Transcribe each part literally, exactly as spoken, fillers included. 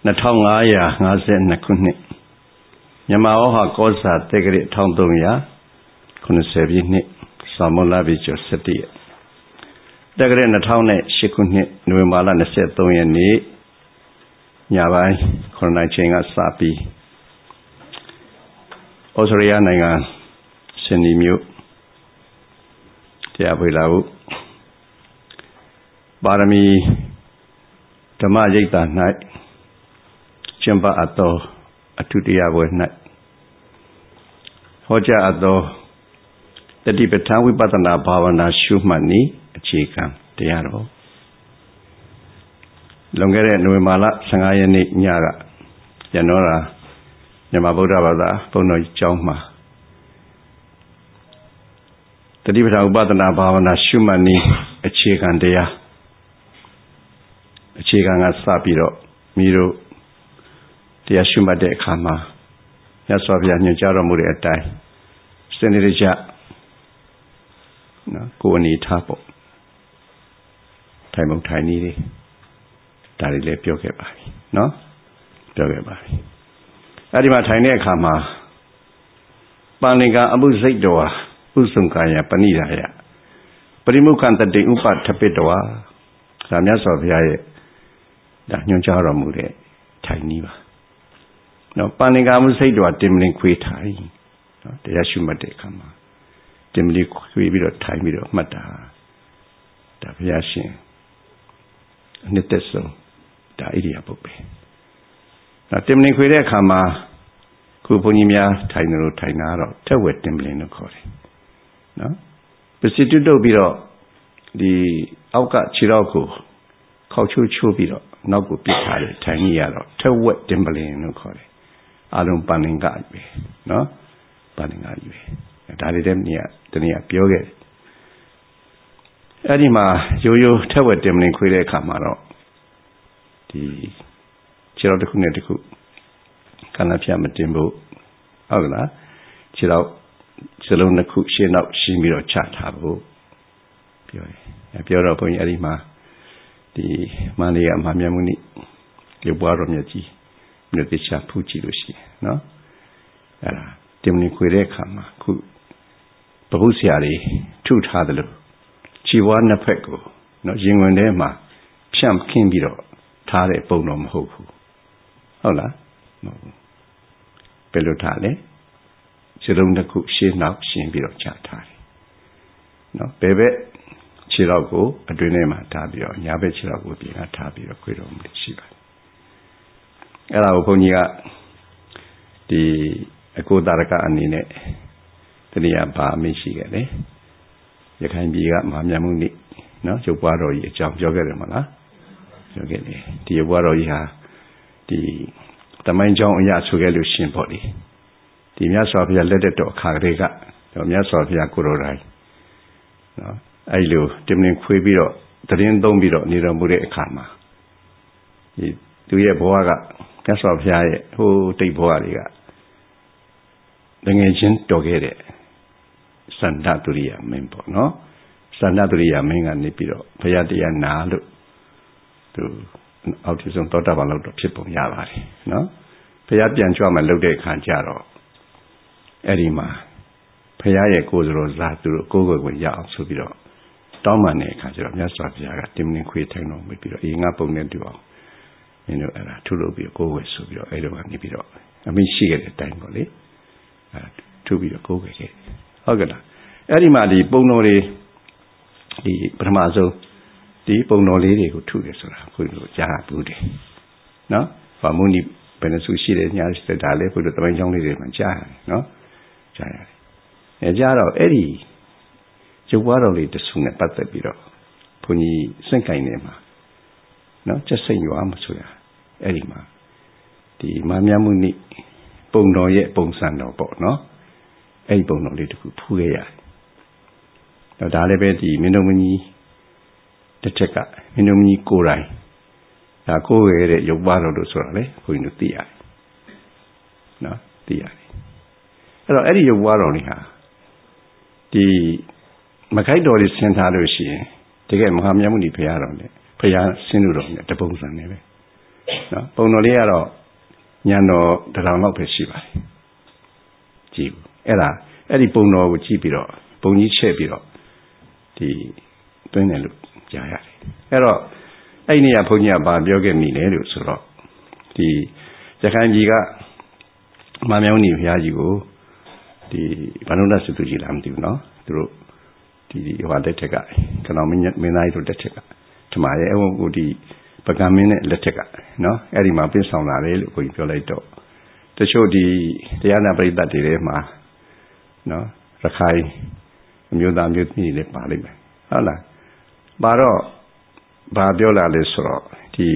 နှစ်ထောင်ငါးရာငါးဆယ်နှစ်ခုနှစ်မြန်မာဩဟာကောဇာတက္ကရာတစ်ထောင်သုံးရာခုနှစ်ဆယ်ပြည့်နှစ်စာမုန်လပြည့်ကျော်၁၁ရက်တက္ကရာနှစ်ထောင်နဲ့ရှစ်ခုနှစ်နိုဝင်ဘာလ၂၃ရက်နေ့ညပိုင်းခုနှစ်နာရီချိန်ကစပြီးဩစတြေးလျနိုင်ငံဆင်နီမြို့တရားပွေလာဟုပါရမီဓမ္မရိပ်သာ၌ကျင့်ပအပ်သောအထုတရားပွဲ၌ဟောကြားအပ်သောတတိပဋ္ဌာန်ဝိပဿနာဘာဝနာရှုမှတ်နည်းအခြေခံတရားတော်လွန်ခဲ့တဲ့နိုဝင်ဘာလ၁၅ရက်နေ့ညကရနောရာမြန်မာဗုဒ္ဓဘာသာဘုန်းတော်ကြီးကျောင်းမှာတတိပဋ္ဌာန်ဝိပဿနာဘာဝနာရှုမှတ်နည်းအခြေခံတရားအခြေခံကစပြီးတော့မိတို့တရားရှုမှတ်တဲ့အခါမှာမြတ်စွာဘုရားညွှန်ကြားတော်မူတဲ့အတိုင်းစနစ်တကျနော်ကိုယ်အနေထားပေါ့ထိုင်မုံထိုင်နည်းလေးဒါတွေလည်းပြောခဲ့ပါပြီနော်ပြောခဲ့ပါပြီအဲ့ဒီမှာထိုင်တဲ့အခါမှာပါဏိကအမှုစိတ်တော်ဥစုံကာယပဏိဒါယပရိမုခန္တတိဥပထပိတဝါဒါမြတ်စွာဘုရားရဲ့ဒါညွှန်ကြားတော်မူတဲ့ထိုင်နည်းပါနော်ပါဏိကအမှုစိတ်တော်တင်မလင်ခွေးထိုင်နော်တရားရှုမှတ်တဲ့အခါမှာတင်မလင်ခွေးပြီးတော့ထိုင်ပြီးတော့မှတ်တာဒါဘုရားရှင်အနှစ်သက်ဆုံးဒါဣရိယာပုတ်ပဲနော်တင်မလင်ခွေတဲ့အခါမှာခုဘုန်းကြီးများထိုင်တယ်လို့ထိုင်တာတော့ထက်ဝက်တင်မလင်လို့ခေါ်တယ်နော်ပစ္စည်းတုတ်ပြီးတော့ဒီအောက်ကခြေထောက်ကိုခေါက်ချိုးချိုးပြီးတော့နောက်ကိုပစ်ထားတယ်ထိုင်နေရတော့ထက်ဝက်တင်မလင်လို့ခေါ်တယ်အလုံးပဏ္ဏင်္ဂကြီးပဲနော်ပဏ္ဏင်္ဂကြီးပဲဒါတွေတည်းမြတ်တနည်းပြောခဲ့တယ်အဲ့ဒီမှာရိုးရိုးထက်ဝက်တင်မလင်ခွေးတဲ့အခါမှာတော့ဒီခြေထောက်တစ်ခုနဲ့တစ်ခုခန္ဓာဖြတ်မတင်ဖို့ဟုတ်ကလားခြေထောက်စလုံးတစ်ခုရှင်းနောက်ရှင်းပြီးတော့ချထားဖို့ပြောတယ်ပြောတော့ဘုန်းကြီးအဲ့ဒီမှာဒီမန္တလေးကမဟာမြတ်မုနိရုပ်ပွားတော်မြတ်ကြီးမြို့တိချာဖူးကြည့်လို့ရှိရင်နော်အဲ့ဒါတင်မလင်ခွေတဲ့အခါမှာခုဘုဟုဆရာတွေထုထားတယ်လို့ခြေဝါးနှစ်ဖက်ကိုနော်ရင်ဝင်ထဲမှာဖြန့်ခင်းပြီးတော့ထားတဲ့ပုံတော့မဟုတ်ဘူးဟုတ်လားမဟုတ်ဘူးဘယ်လိုထားလဲခြေလုံးတစ်ခုရှင်းနောက်ရှင်းပြီးတော့ချထားတယ်နော်ဘယ်ဘက်ခြေထောက်ကိုအတွင်းထဲမှာထားပြီးတော့ညာဘက်ခြေထောက်ကိုပြင်ကထားပြီးတော့ခွေတော်မူရှိပါတယ်အဲ့ဒါကိုဘုန်းကြီးကဒီအကိုတာရကအနေနဲ့တနည်းအားဘာအမိရှိခဲ့လဲရခိုင်ပြည်ကမဟာမြတ်မုနိနော်ရုပ်ပွားတော်ကြီးအကြောင်းပြောခဲ့တယ်မလားပြောခဲ့တယ်ဒီရုပ်ပွားတော်ကြီးဟာဒီတမိုင်းကြောင်းအရာဆိုခဲ့လို့ရှင်ပေါ့လေဒီမြတ်စွာဘုရားလက်ထက်တော်အခါကလေးကမြတ်စွာဘုရားကိုယ်တော်တိုင်နော်အဲ့လိုတင်မလင်ခွေးပြီးတော့တရင်သုံးပြီးတော့နေတော်မူတဲ့အခါမှာဒီသူရဲ့ဘဝကမြတ်စွာဘုရားရဲ့ဟိုတိတ်ဘဝတွေကတငယ်ချင်းတော်ခဲ့တဲ့စန္ဒတုရိယမင်းပေါ့နော်စန္ဒတုရိယမင်းကနေပြီးတော့ဘုရားတရားနာလို့သူအောက်ထဆုံးသောတာပန်လောက်တော့ဖြစ်ပုံရပါတယ်နော်ဘုရားပြန်ကြွမှလုပ်တဲ့အခါကျတော့အဲ့ဒီမှာဘုရားရဲ့ကိုယ်တော်ဇာသူတို့ကိုယ်ကိုယ်ကိုရအောင်ဆိုပြီးတော့တောင်းပန်တဲ့အခါကျတော့မြတ်စွာဘုရားကတင်မလင်ခွေထိုင်တော်မူပြီးတော့အေငါပုံနဲ့တူအောင်မင်းတို့အဲ့ဒါထုလုပ်ပြီးကိုယ်ကိုယ်ဆိုပြီးတော့အဲ့လိုကနေပြီးတော့အမိရှိခဲ့တဲ့အတိုင်းပေါ့လေအဲထုပြီးတော့ကိုယ်ကိုယ်ခဲ့ဟုတ်ကဲ့လားအဲ့ဒီမှာဒီပုံတော်တွေဒီပထမဆုံးဒီပုံတော်လေးတွေကိုထုတယ်ဆိုတာခွင့်လို့ကြားဘူးတယ်နော်ဗာမုနိဘယ်နှစုရှိတယ်ညာရှိတယ်ဒါလည်းဘုရားတပိုင်းကြောင်းလေးတွေမှာကြားရတယ်နော်ကြားရတယ်အဲကြားတော့အဲ့ဒီရုပ်ပွားတော်လေးတဆူနဲ့ပတ်သက်ပြီးတော့ဘုန်းကြီးစင့်ကင်နေမှာနော်ကျက်စိတ်ရွာမဆိုရအဲ့ဒီမှာဒီမာမြတ်မုနိပုံတော်ရဲ့ပုံစံတော်ပေါ့နော်အဲ့ဒီပုံတော်လေးတခုဖူးခဲ့ရတယ်တော့ဒါလည်းပဲဒီမင်းတို့မကြီးတစ်ချက်ကမင်းတို့မကြီးကိုယ်တိုင်ဒါကိုယ်ရဲ့ရုပ်ပွားတော်လို့ဆိုတာလေဘုန်းကြီးတို့သိရတယ်နော်သိရတယ်အဲ့တော့အဲ့ဒီရုပ်ပွားတော်လေးဟာဒီမခိုက်တော်လေးဆင်ထားလို့ရှိရင်တကယ်မဟာမြတ်မုနိဘုရားတော်နဲ့ဘုရားဆင်းလို့တော်နဲ့တပုံစံနဲ့ပဲနော်ပုံတော်လေးကတော့ညံတော်တထောင်လောက်ပဲရှိပါတယ်ကြည့်ဘူးအဲ့ဒါအဲ့ဒီပုံတော်ကိုကြည့်ပြီးတော့ပုံကြီးချက်ပြီးတော့ဒီတွင်းတယ်လို့ကြားရတယ်အဲ့တော့အဲ့ဒီနေရာဘုန်းကြီးကဗာပြောခဲ့မိတယ်လို့ဆိုတော့ဒီရခိုင်ပြည်ကမမြောင်းနေဘုရားကြီးကိုဒီဘာနုဒ္ဒစတုကြီးလားမသိဘူးနော်သူတို့ဒီဟိုလက်ထက်ကကနောင်မင်းမင်းသားတို့လက်ထက်ကထမရဲ့အဝကိုဒီပကံမင်းနဲ့လက်ထက်ကနော်အဲ့ဒီမှာပြင်းဆောင်လာတယ်လို့ဘုန်းကြီးပြောလိုက်တော့တချို့ဒီတရားနာပရိသတ်တွေထဲမှာနော်ရခိုင်အမျိုးသားမျိုးသမီးတွေလည်းပါလိမ့်မယ်ဟုတ်လားပါတော့ဘာပြောလာလဲဆိုတော့ဒီ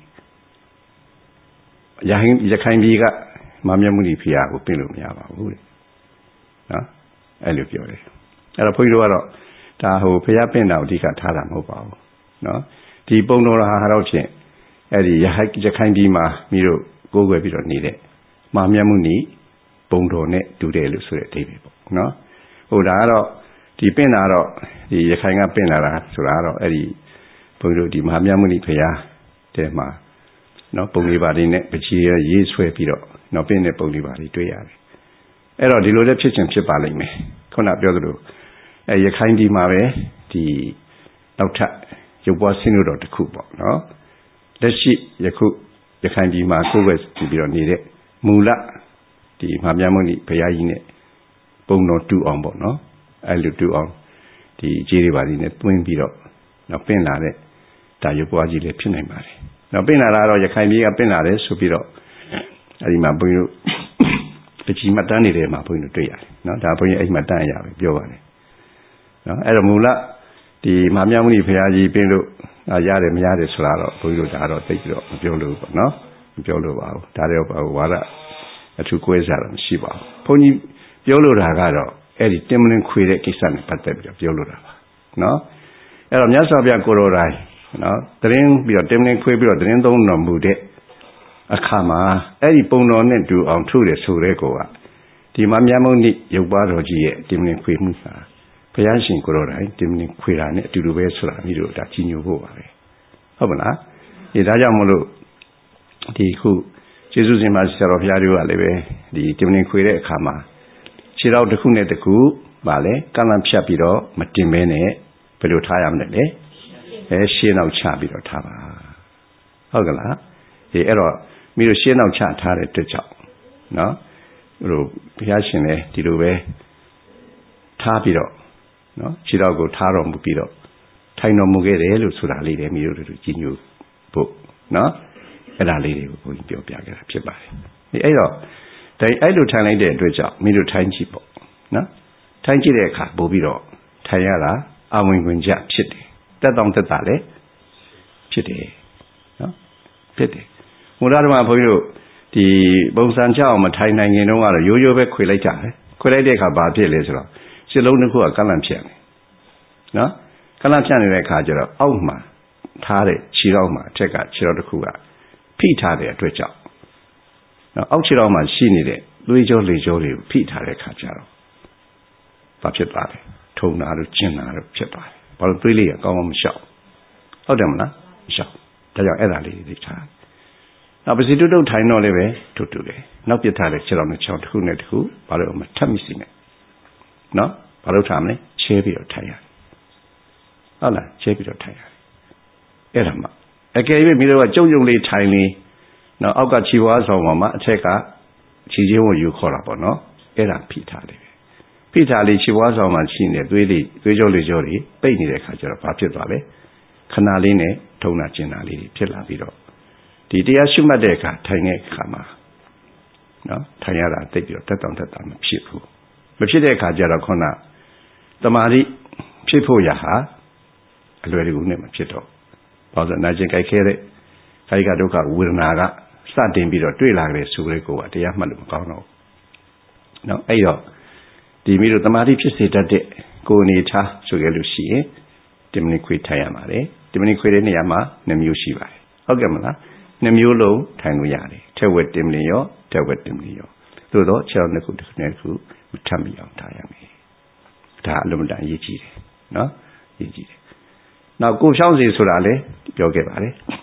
ရခိုင်ရခိုင်ပြည်ကမမြတ်မုနီဖျားကိုပြင်လို့မရပါဘူးတဲ့နော်အဲ့လိုပြောတယ်အဲ့တော့ဘုန်းကြီးတို့ကတော့ဒါဟိုဖျားပင့်တာကိုအဓိကထားတာမဟုတ်ပါဘူးနော်ဒီပုံတော်ဟာတော့ဖြင့်အဲ့ဒီရခိုင်ပြည်မှာမြို့တို့ကိုးကွယ်ပြီးတော့နေတဲ့မမြတ်မုနီပုံတော်နဲ့တူတယ်လို့ဆိုတဲ့အဓိပ္ပာယ်ပေါ့နော်ဟိုဒါကတော့ဒီပင့်တာတော့ဒီရခိုင်ကပင့်လာတာဆိုတာကတော့အဲ့ဒီဘုန်းကြီးတို့ဒီမဟာမြတ်မုနီဖျားတဲ့မှာနော်ပုံလေးပါးလေးနဲ့ပကြီးရေးဆွဲပြီးတော့နော်ပင့်တဲ့ပုံလေးပါးလေးတွေ့ရတယ်အဲ့တော့ဒီလိုလည်းဖြစ်ချင်ဖြစ်ပါလိမ့်မယ်ခုနပြောသလိုအဲရခိုင်ဒီမှာပဲဒီနောက်ထပ်ရုပ်ပွားဆင်းလို့တော့တခုပေါ့နော်လက်ရှိယခုရခိုင်ဒီမှာကိုယ်ပဲပြီးတော့နေတဲ့မူလဒီမဟာမြတ်မုနီဘုရားကြီးနဲ့ပုံတော်တူအောင်ပေါ့နော်အဲလိုတူအောင်ဒီအခြေတွေပါလိမ့်နဲ့တွင်းပြီးတော့နော်ပင့်လာတဲ့ဒါရုပ်ပွားကြီးလည်းဖြစ်နိုင်ပါတယ်နော်ပင့်လာတာတော့ရခိုင်ပြည်ကပင့်လာတယ်ဆိုပြီးတော့အဲဒီမှာဘုန်းကြီးတို့ပကြီးမှတ်တမ်းတွေမှာဘုန်းကြီးတို့တွေ့ရတယ်နော်ဒါဘုန်းကြီးအဲ့မှတ်တမ်းရပဲပြောပါတယ်နော်အဲ့တော့မူလဒီမဟာမြတ်မုနီဘုရားကြီးပင့်လို့ရတယ်မရတယ်ဆိုတာတော့ဘုန်းကြီးတို့ဒါတော့သိပြီးတော့မပြောလို့ပေါ့နော်မပြောလို့ပါဘူးဒါတော့ဝါဒအထူးကွဲစားတော့မရှိပါဘူးဘုန်းကြီးပြောလို့တာကတော့အဲ့ဒီတင်မလင်းခွေတဲ့ကိစ္စနဲ့ပတ်သက်ပြီးတော့ပြောလို့တာပါနော်အဲ့တော့မြတ်စွာဘုရားကိုရောတိုင်းနော်တရင်ပြီးတော့တင်မလင်းခွေပြီးတော့တရင်သုံးတော်မူတဲ့အခါမှာအဲ့ဒီပုံတော်နဲ့တူအောင်ထုတယ်ဆိုတဲ့ကောကဒီမမြတ်မုနိရုပ်ပါတော်ကြီးရဲ့တင်မလင်းခွေမှုဟာဘုရားရှင်ကိုရောတိုင်းတင်မလင်းခွေတာနဲ့အတူတူပဲဆိုတာမျိုးတို့ဒါကြီးညိုဖို့ပါပဲဟုတ်မလားဒီဒါကြောင့်မလို့ဒီခုကျေးဇူးရှင်မဆရာတော်ဘုရားတို့ကလည်းပဲဒီတင်မလင်းခွေတဲ့အခါမှာခြေတော်တစ်ခုနဲ့တစ်ခုဗာလဲကန့်လန့်ဖြတ်ပြီးတော့မတင်မဲနဲ့ဘယ်လိုထားရမလဲလဲအဲရှင်းအောင်ချပြီးတော့ထားပါဟုတ်ကလားဒီအဲ့တော့မိတို့ရှင်းအောင်ချထားတဲ့အတွက်ကြောင့်နော်ဟိုဘုရားရှင်လည်းဒီလိုပဲထားပြီးတော့နော်ခြေတော်ကိုထားတော်မူပြီးတော့ထိုင်တော်မူခဲ့တယ်လို့ဆိုတာလေးတွေမိတို့တို့ကြီးညိုဖို့နော်အဲ့ဒါလေးတွေကိုဘုန်းကြီးပြောပြခဲ့တာဖြစ်ပါတယ်ဒီအဲ့တော့ဒါအဲ့လိုထိုင်လိုက်တဲ့အတွက်ကြောင့်မိတို့ထိုင်ကြည့်ပေါ့နော်ထိုင်ကြည့်တဲ့အခါပို့ပြီးတော့ထိုင်ရတာအဝင်ဝင်ကြဖြစ်တယ်တက်တောင်တက်တာလည်းဖြစ်တယ်နော်ဖြစ်တယ်မူလဓမ္မဘုန်းကြီးတို့ဒီပုံစံချအောင်မထိုင်နိုင်ခင်တုန်းကတော့ရိုးရိုးပဲခွေလိုက်ကြတယ်ခွေလိုက်တဲ့အခါဘာဖြစ်လဲဆိုတော့ရှစ်လုံးတစ်ခုကကန့်လန့်ဖြတ်နေနော်ကန့်လန့်ဖြတ်နေတဲ့အခါကျတော့အောက်မှာထားတဲ့ခြေထောက်မှာအထက်ကခြေထောက်တစ်ခုကဖိထားတဲ့အတွက်ကြောင့်နော်အောက်ခြေထောက်မှာရှိနေတဲ့သွေးကြောလေကြောတွေကိုဖိထားတဲ့အခါကျတော့ဘာဖြစ်သွားလဲထုံတာတို့ကျင်တာတို့ဖြစ်သွားတယ်ဘာလို့သွေးလေးကကောင်းအောင်မလျှောက်ဟုတ်တယ်မလားမလျှောက်ဒါကြောင့်အဲ့ဒါလေးတွေထားနောက်ပစီတုတ်တုတ်ထိုင်တော့လည်းပဲတူတူတယ်နောက်ပြထားတဲ့ခြေတော်နဲ့ခြေတော်တစ်ခုနဲ့တစ်ခုဘာလို့မထပ်မိစီနဲ့နော်ဘာလို့ထားမလဲချဲပြီးတော့ထိုင်ရတယ်ဟုတ်လားချဲပြီးတော့ထိုင်ရတယ်အဲ့ဒါမှအကယ်၍မိတို့ကကြုံကြုံလေးထိုင်နေနော်အောက်ကခြေဝါးဆောင်ပေါ်မှာအထက်ကခြေချင်းကိုယူခေါ်တာပေါ့နော်အဲ့ဒါဖိထားတယ်ဖိထားလေးခြေဝါးဆောင်မှာရှိနေသွေးလေးသွေးကြောလေးကြောတွေပိတ်နေတဲ့ခါကျတော့ဘာဖြစ်သွားလဲခဏလေးနဲ့ထုံတာကျင်တာလေးဖြစ်လာပြီးတော့ဒီတရားရှုမှတ်တဲ့အခါထိုင်တဲ့အခါမှာနော်ထိုင်ရတာတိတ်ပြီးတော့တက်တောင်တက်တာမဖြစ်ဘူးမဖြစ်တဲ့အခါကျတော့ခုနတမာတိဖြစ်ဖို့ရဟာအလွယ်တကူနဲ့မဖြစ်တော့ဘာလို့နာကျင်ကြိုက်ခဲတဲ့ခိုက်ကဒုက္ခဝေဒနာကစတင်ပြီးတော့တွေ့လာကြတဲ့ဆိုတဲ့ကိုကတရားမှတ်လို့မကောင်းတော့နော်အဲ့တော့ဒီမိတို့တမာတိဖြစ်စေတတ်တဲ့ကိုယ်အနေထားဆိုကြလို့ရှိရင်ဒီမနစ်ခွေထိုင်ရပါတယ်ဒီမနစ်ခွေတဲ့နေရာမှာနှစ်မျိုးရှိပါတယ်ဟုတ်ကဲ့မလားနှစ်မျိုးလုံးထိုင်လို့ရတယ်ထက်ဝက်တင်မလင်ရောထက်ဝက်တင်မလင်ရောသို့တော့ခြေတော်နှစ်ခုတစ်ခုနဲ့တစ်ခုမထပ်မိအောင်ထားရမယ်ဒါအလုံးမတန်အရေးကြီးတယ်နော်အရေးကြီးတယ်နောက်ကိုဖြောင်းစီဆိုတာလည်းပြောခဲ့ပါတယ်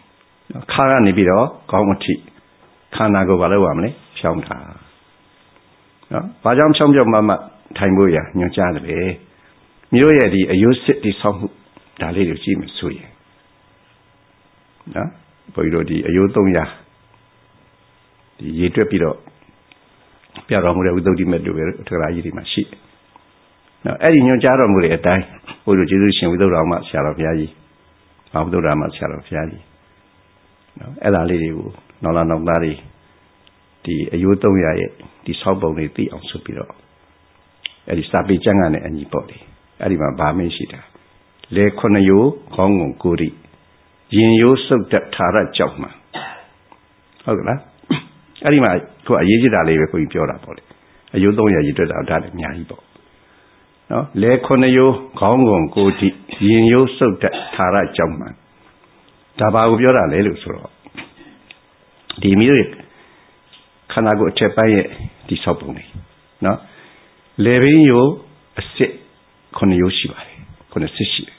ခါကနေပြီးတော့ခေါင်းမထိခန္ဓာကိုယ်ဘာလို့ရမလဲဖြောင်းထားနော်ဘာကြောင့်ဖြောင်းပြောင်းမှမှထိုင်ဖို့ရညွှန်ကြားတယ်လေမြို့ရဲ့ဒီအယုစစ်တိဆောက်မှုဒါလေးတွေကြည့်မယ်ဆိုရင်နော်ဘုရားတို့ဒီအယုသုံးရာဒီရေတွက်ပြီးတော့ပြတော်မူတဲ့ဝိသုဒ္ဓိမေတ္တုပဲထရာကြီးတွေမှာရှိတယ်နော်အဲ့ဒီညွှန်ကြားတော်မူတဲ့အတိုင်းဘုရားကျေးဇူးရှင်ဝိသုဒ္ဓအောင်မဆရာတော်ဘုရားကြီးဝိသုဒ္ဓအောင်မဆရာတော်ဘုရားကြီးနော်အဲ့ဒါလေးတွေကိုနောက်လာနောက်သားတွေဒီအယုသုံးရာရဲ့ဒီဆောက်ပုံတွေသိအောင်ဆိုပြီးတော့အဲ့ဒီစာပေကျမ်းဂန်နဲ့အညီပေါ့လေအဲ့ဒီမှာဗာမင်းရှိတာလေခုနှစ်ယိုခေါင်းငုံကိုရိရင်ရိုးစုပ်တက်ထာရကြောက်မှဟုတ်ကလားအဲ့ဒီမှာကိုအရေးကြီးတာလေးပဲကိုကြီးပြောတာပေါ့လေအယုသုံးရာရည်တွေ့တာဒါလည်းအများကြီးပေါ့နော်လေခုနှစ်ယိုခေါင်းငုံကိုရိရင်ရိုးစုပ်တက်ထာရကြောက်မှဒါဘာကိုပြောတာလဲလို့ဆိုတော့ဒီမျိုးခန္ဓာကိုယ်အထက်ပိုင်းရဲ့ဒီဆောက်ပုံလေးနော်လေဘင်းယိုအစစ်ခုနှစ်ယိုရှိပါတယ်ခုနှစ်စစ်ရှိတယ်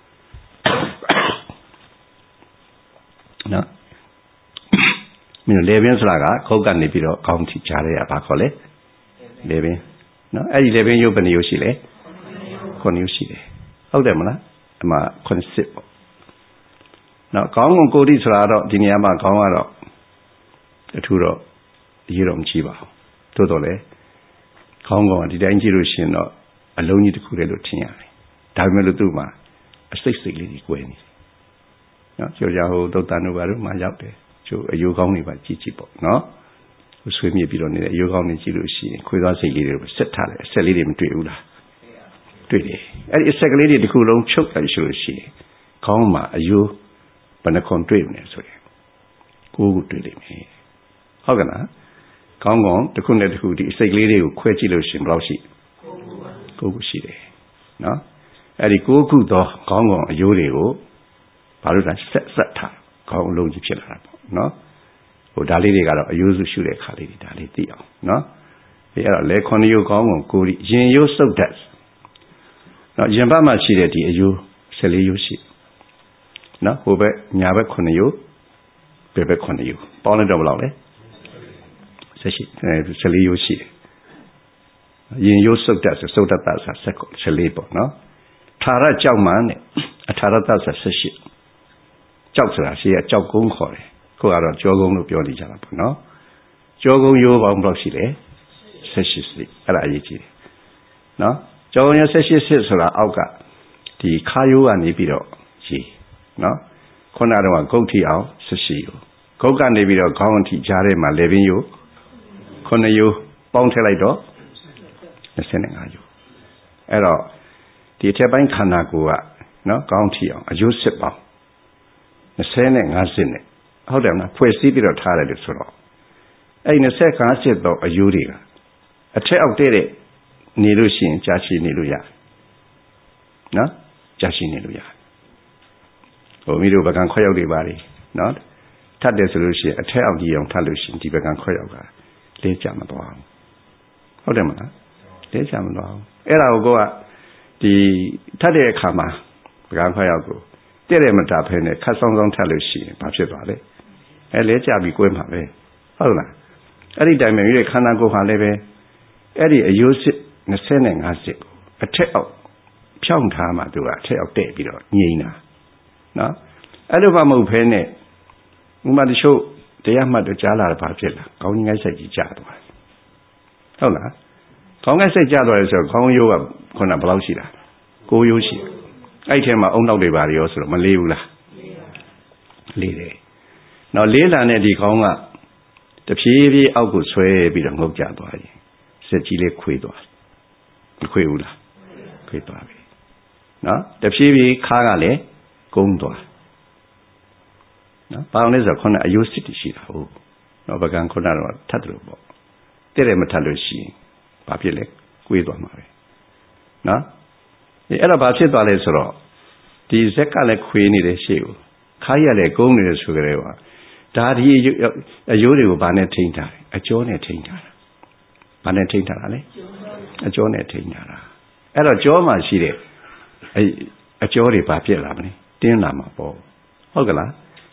နော်မင်းလေဘင်းဆိုတာကခုတ်ကနေပြီးတော့ခေါင်းထိကြားရတာဘာခေါ်လဲလေဘင်းနော်အဲ့ဒီလေဘင်းယိုဘယ်နှယိုရှိလဲခုနှစ်ယိုရှိတယ်ဟုတ်တယ်မလားအမှခုနှစ်စစ်ပေါ့နော်ခေါင်းကကိုတိဆိုတာတော့ဒီနေရာမှာခေါင်းကတော့အထူးတော့ရေးတော့မကြည့်ပါဘူးသို့တော်လည်းခေါင်းကောင်ဒီတိုင်းကြည့်လို့ရှိရင်တော့အလုံးကြီးတစ်ခုတည်းလို့ထင်ရတယ်ဒါပေမဲ့လို့သူ့မှာအစိတ်စိတ်လေးကြီးကွဲနေတယ်နော်ကြောကြဟိုသုတ်တန်တို့ဘာလို့မှရောက်တယ်ကျိုးအယိုးကောင်းတွေပါကြည့်ကြည့်ပေါ့နော်ဆွေးမြေ့ပြီးတော့နေတဲ့အယိုးကောင်းတွေကြည့်လို့ရှိရင်ခွေးသားစိတ်လေးတွေဆက်ထားတယ်အဆက်လေးတွေမတွေ့ဘူးလားတွေ့တယ်အဲ့ဒီအဆက်ကလေးတွေတစ်ခုလုံးချုပ်တယ်ဆိုလို့ရှိရင်ခေါင်းမှာအယိုးဘယ်နှခွန်တွေ့မလဲဆိုရင်ကိုယ်ကိုတွေ့လိမ့်မယ်ဟုတ်ကဲ့လားခေါင်းကောင်တစ်ခုနဲ့တစ်ခုဒီအစိတ်ကလေးတွေကိုခွဲကြည့်လို့ရှိရင်ဘယ်လောက်ရှိကိုယ်ခုရှိတယ်နော်အဲ့ဒီကိုယ်ခုသောခေါင်းကောင်အယိုးတွေကိုဘာလို့လဲဆက်ဆက်ထားခေါင်းလုံးကြီးဖြစ်လာတာပေါ့နော်ဟိုဒါလေးတွေကတော့အယိုးစုရှုတဲ့ခါလေးတွေဒါလေးသိအောင်နော်ဒီအဲ့တော့လေခွန်ယိုခေါင်းကောင်ကိုယ်ရင်ယိုးစုပ်တတ်နော်ရင်ဘတ်မှာရှိတဲ့ဒီအယိုးဆယ်လေးယိုးရှိနော်ဟိုဘက်ညာဘက်ခုနှစ်ယိုးဘယ်ဘက်ခုနှစ်ယိုးပေါင်းလိုက်တော့ဘယ်လောက်လဲဆက်ရှိအဲဆယ်လေးယိုးရှိတယ်ရင်ယိုးစုပ်တတ်ဆိုစုပ်တတ်တာဆိုဆက်ဆယ်လေးပေါ့နော်ထာရကြောက်မှန်းနဲ့အထာရတဆိုဆက်ရှိကြောက်ဆိုတာရှိရကြောက်ကုန်းခေါ်တယ်ကိုကတော့ကြောကုန်းလို့ပြောနေကြတာပေါ့နော်ကြောကုန်းယိုးပေါင်းဘယ်လောက်ရှိလဲဆက်ရှိစိအဲ့ဒါအရေးကြီးတယ်နော်ကြောကုန်းရဆက်ရှိစစ်ဆိုတာအောက်ကဒီခါယိုးကနေပြီးတော့ရှိနော်ခုနကတော့ဂုတ်ထီအောင်ဆက်ရှိယိုးဂုတ်ကနေပြီးတော့ခေါင်းထီကြားထဲမှာလေပင်ယိုးခုနှစ်ယိုးပေါင်းထည့်လိုက်တော့၂၅ယိုးအဲ့တော့ဒီအထက်ပိုင်းခန္ဓာကိုယ်ကနော်ခေါင်းထီအောင်အယုစစ်ပေါင်း၂၅စစ်နဲ့ဟုတ်တယ်မလားဖွဲ့စည်းပြီးတော့ထားတယ်လို့ဆိုတော့အဲ့ဒီ၂၅စစ်တော့အယုတွေကအထက်အောက်တဲ့နေလို့ရှိရင်ကြာရှည်နေလို့ရတယ်နော်ကြာရှည်နေလို့ရတယ်ဟိုမိတို့ပကံခွဲရောက်တွေပါလေနော်ထပ်တယ်ဆိုလို့ရှိရင်အထက်အောက်ကြီးအောင်ထပ်လို့ရှိရင်ဒီပကံခွဲရောက်ကလဲကြမသွားဘူးဟုတ်တယ်မလားလဲကြမသွားဘူးအဲ့ဒါကိုကဒီထပ်တဲ့အခါမှာပကံခွဲရောက်ကိုတဲ့တယ်မတာဖဲနဲ့ခတ်ဆောင်ဆောင်ထပ်လို့ရှိရင်ဘာဖြစ်သွားလဲအဲလဲကြပြီးကွဲမှာပဲဟုတ်လားအဲ့ဒီတိုင်မှာမိတဲ့ခန္ဓာကိုယ်ဟာလည်းပဲအဲ့ဒီအယုစစ်၂၅စစ်ကိုအထက်အောက်ဖြောင်းထားမှသူကအထက်အောက်တဲ့ပြီးတော့ငြိမ်းတာနော်အဲ့လိုမှမဟုတ်ဖဲနဲ့ဥမာတချို့တရားမှတ်တော့ကြားလာတာဘာဖြစ်လားခေါင်းငိုက်ဆက်ကြီးကြာသွားဟုတ်လားခေါင်းငိုက်ဆက်ကြာသွားတယ်ဆိုတော့ခေါင်းရိုးကခုနဘယ်လောက်ရှိတာကိုးရိုးရှိအဲ့ထဲမှာအုံနောက်တွေပါရောဆိုတော့မလေးဘူးလားလေးတယ်နော်လေးလာတဲ့ဒီခေါင်းကတဖြည်းဖြည်းအောက်ကိုဆွဲပြီးတော့ငုတ်ကြသွားရင်စက်ကြီးလေးခွေသွားမခွေဘူးလားခွေသွားပြီနော်တဖြည်းဖြည်းခါကလည်းကုန်းသွားနော်ဘာလို့လဲဆိုတော့ခုနအယုစစ်တရှိတာဟုတ်နော်ပကံခုနတော့ထပ်တယ်လို့ပေါ့တဲ့တယ်မထပ်လို့ရှိရင်ဘာဖြစ်လဲကွေးသွားမှာပဲနော်အဲ့တော့ဘာဖြစ်သွားလဲဆိုတော့ဒီဇက်ကလည်းခွေးနေတယ်ရှေ့ကိုခါးရလည်းကုန်းနေတယ်ဆိုကြတယ်ကွာဒါဒီအယိုးတွေကိုဘာနဲ့ထိန်းထားလဲအကျောနဲ့ထိန်းထားတာဘာနဲ့ထိန်းထားတာလဲအကျောနဲ့ထိန်းထားတာအဲ့တော့ကျောမှာရှိတဲ့အဲအကျောတွေဘာဖြစ်လာမလဲတင်းလာမှာပေါ့ဟုတ်ကလားခ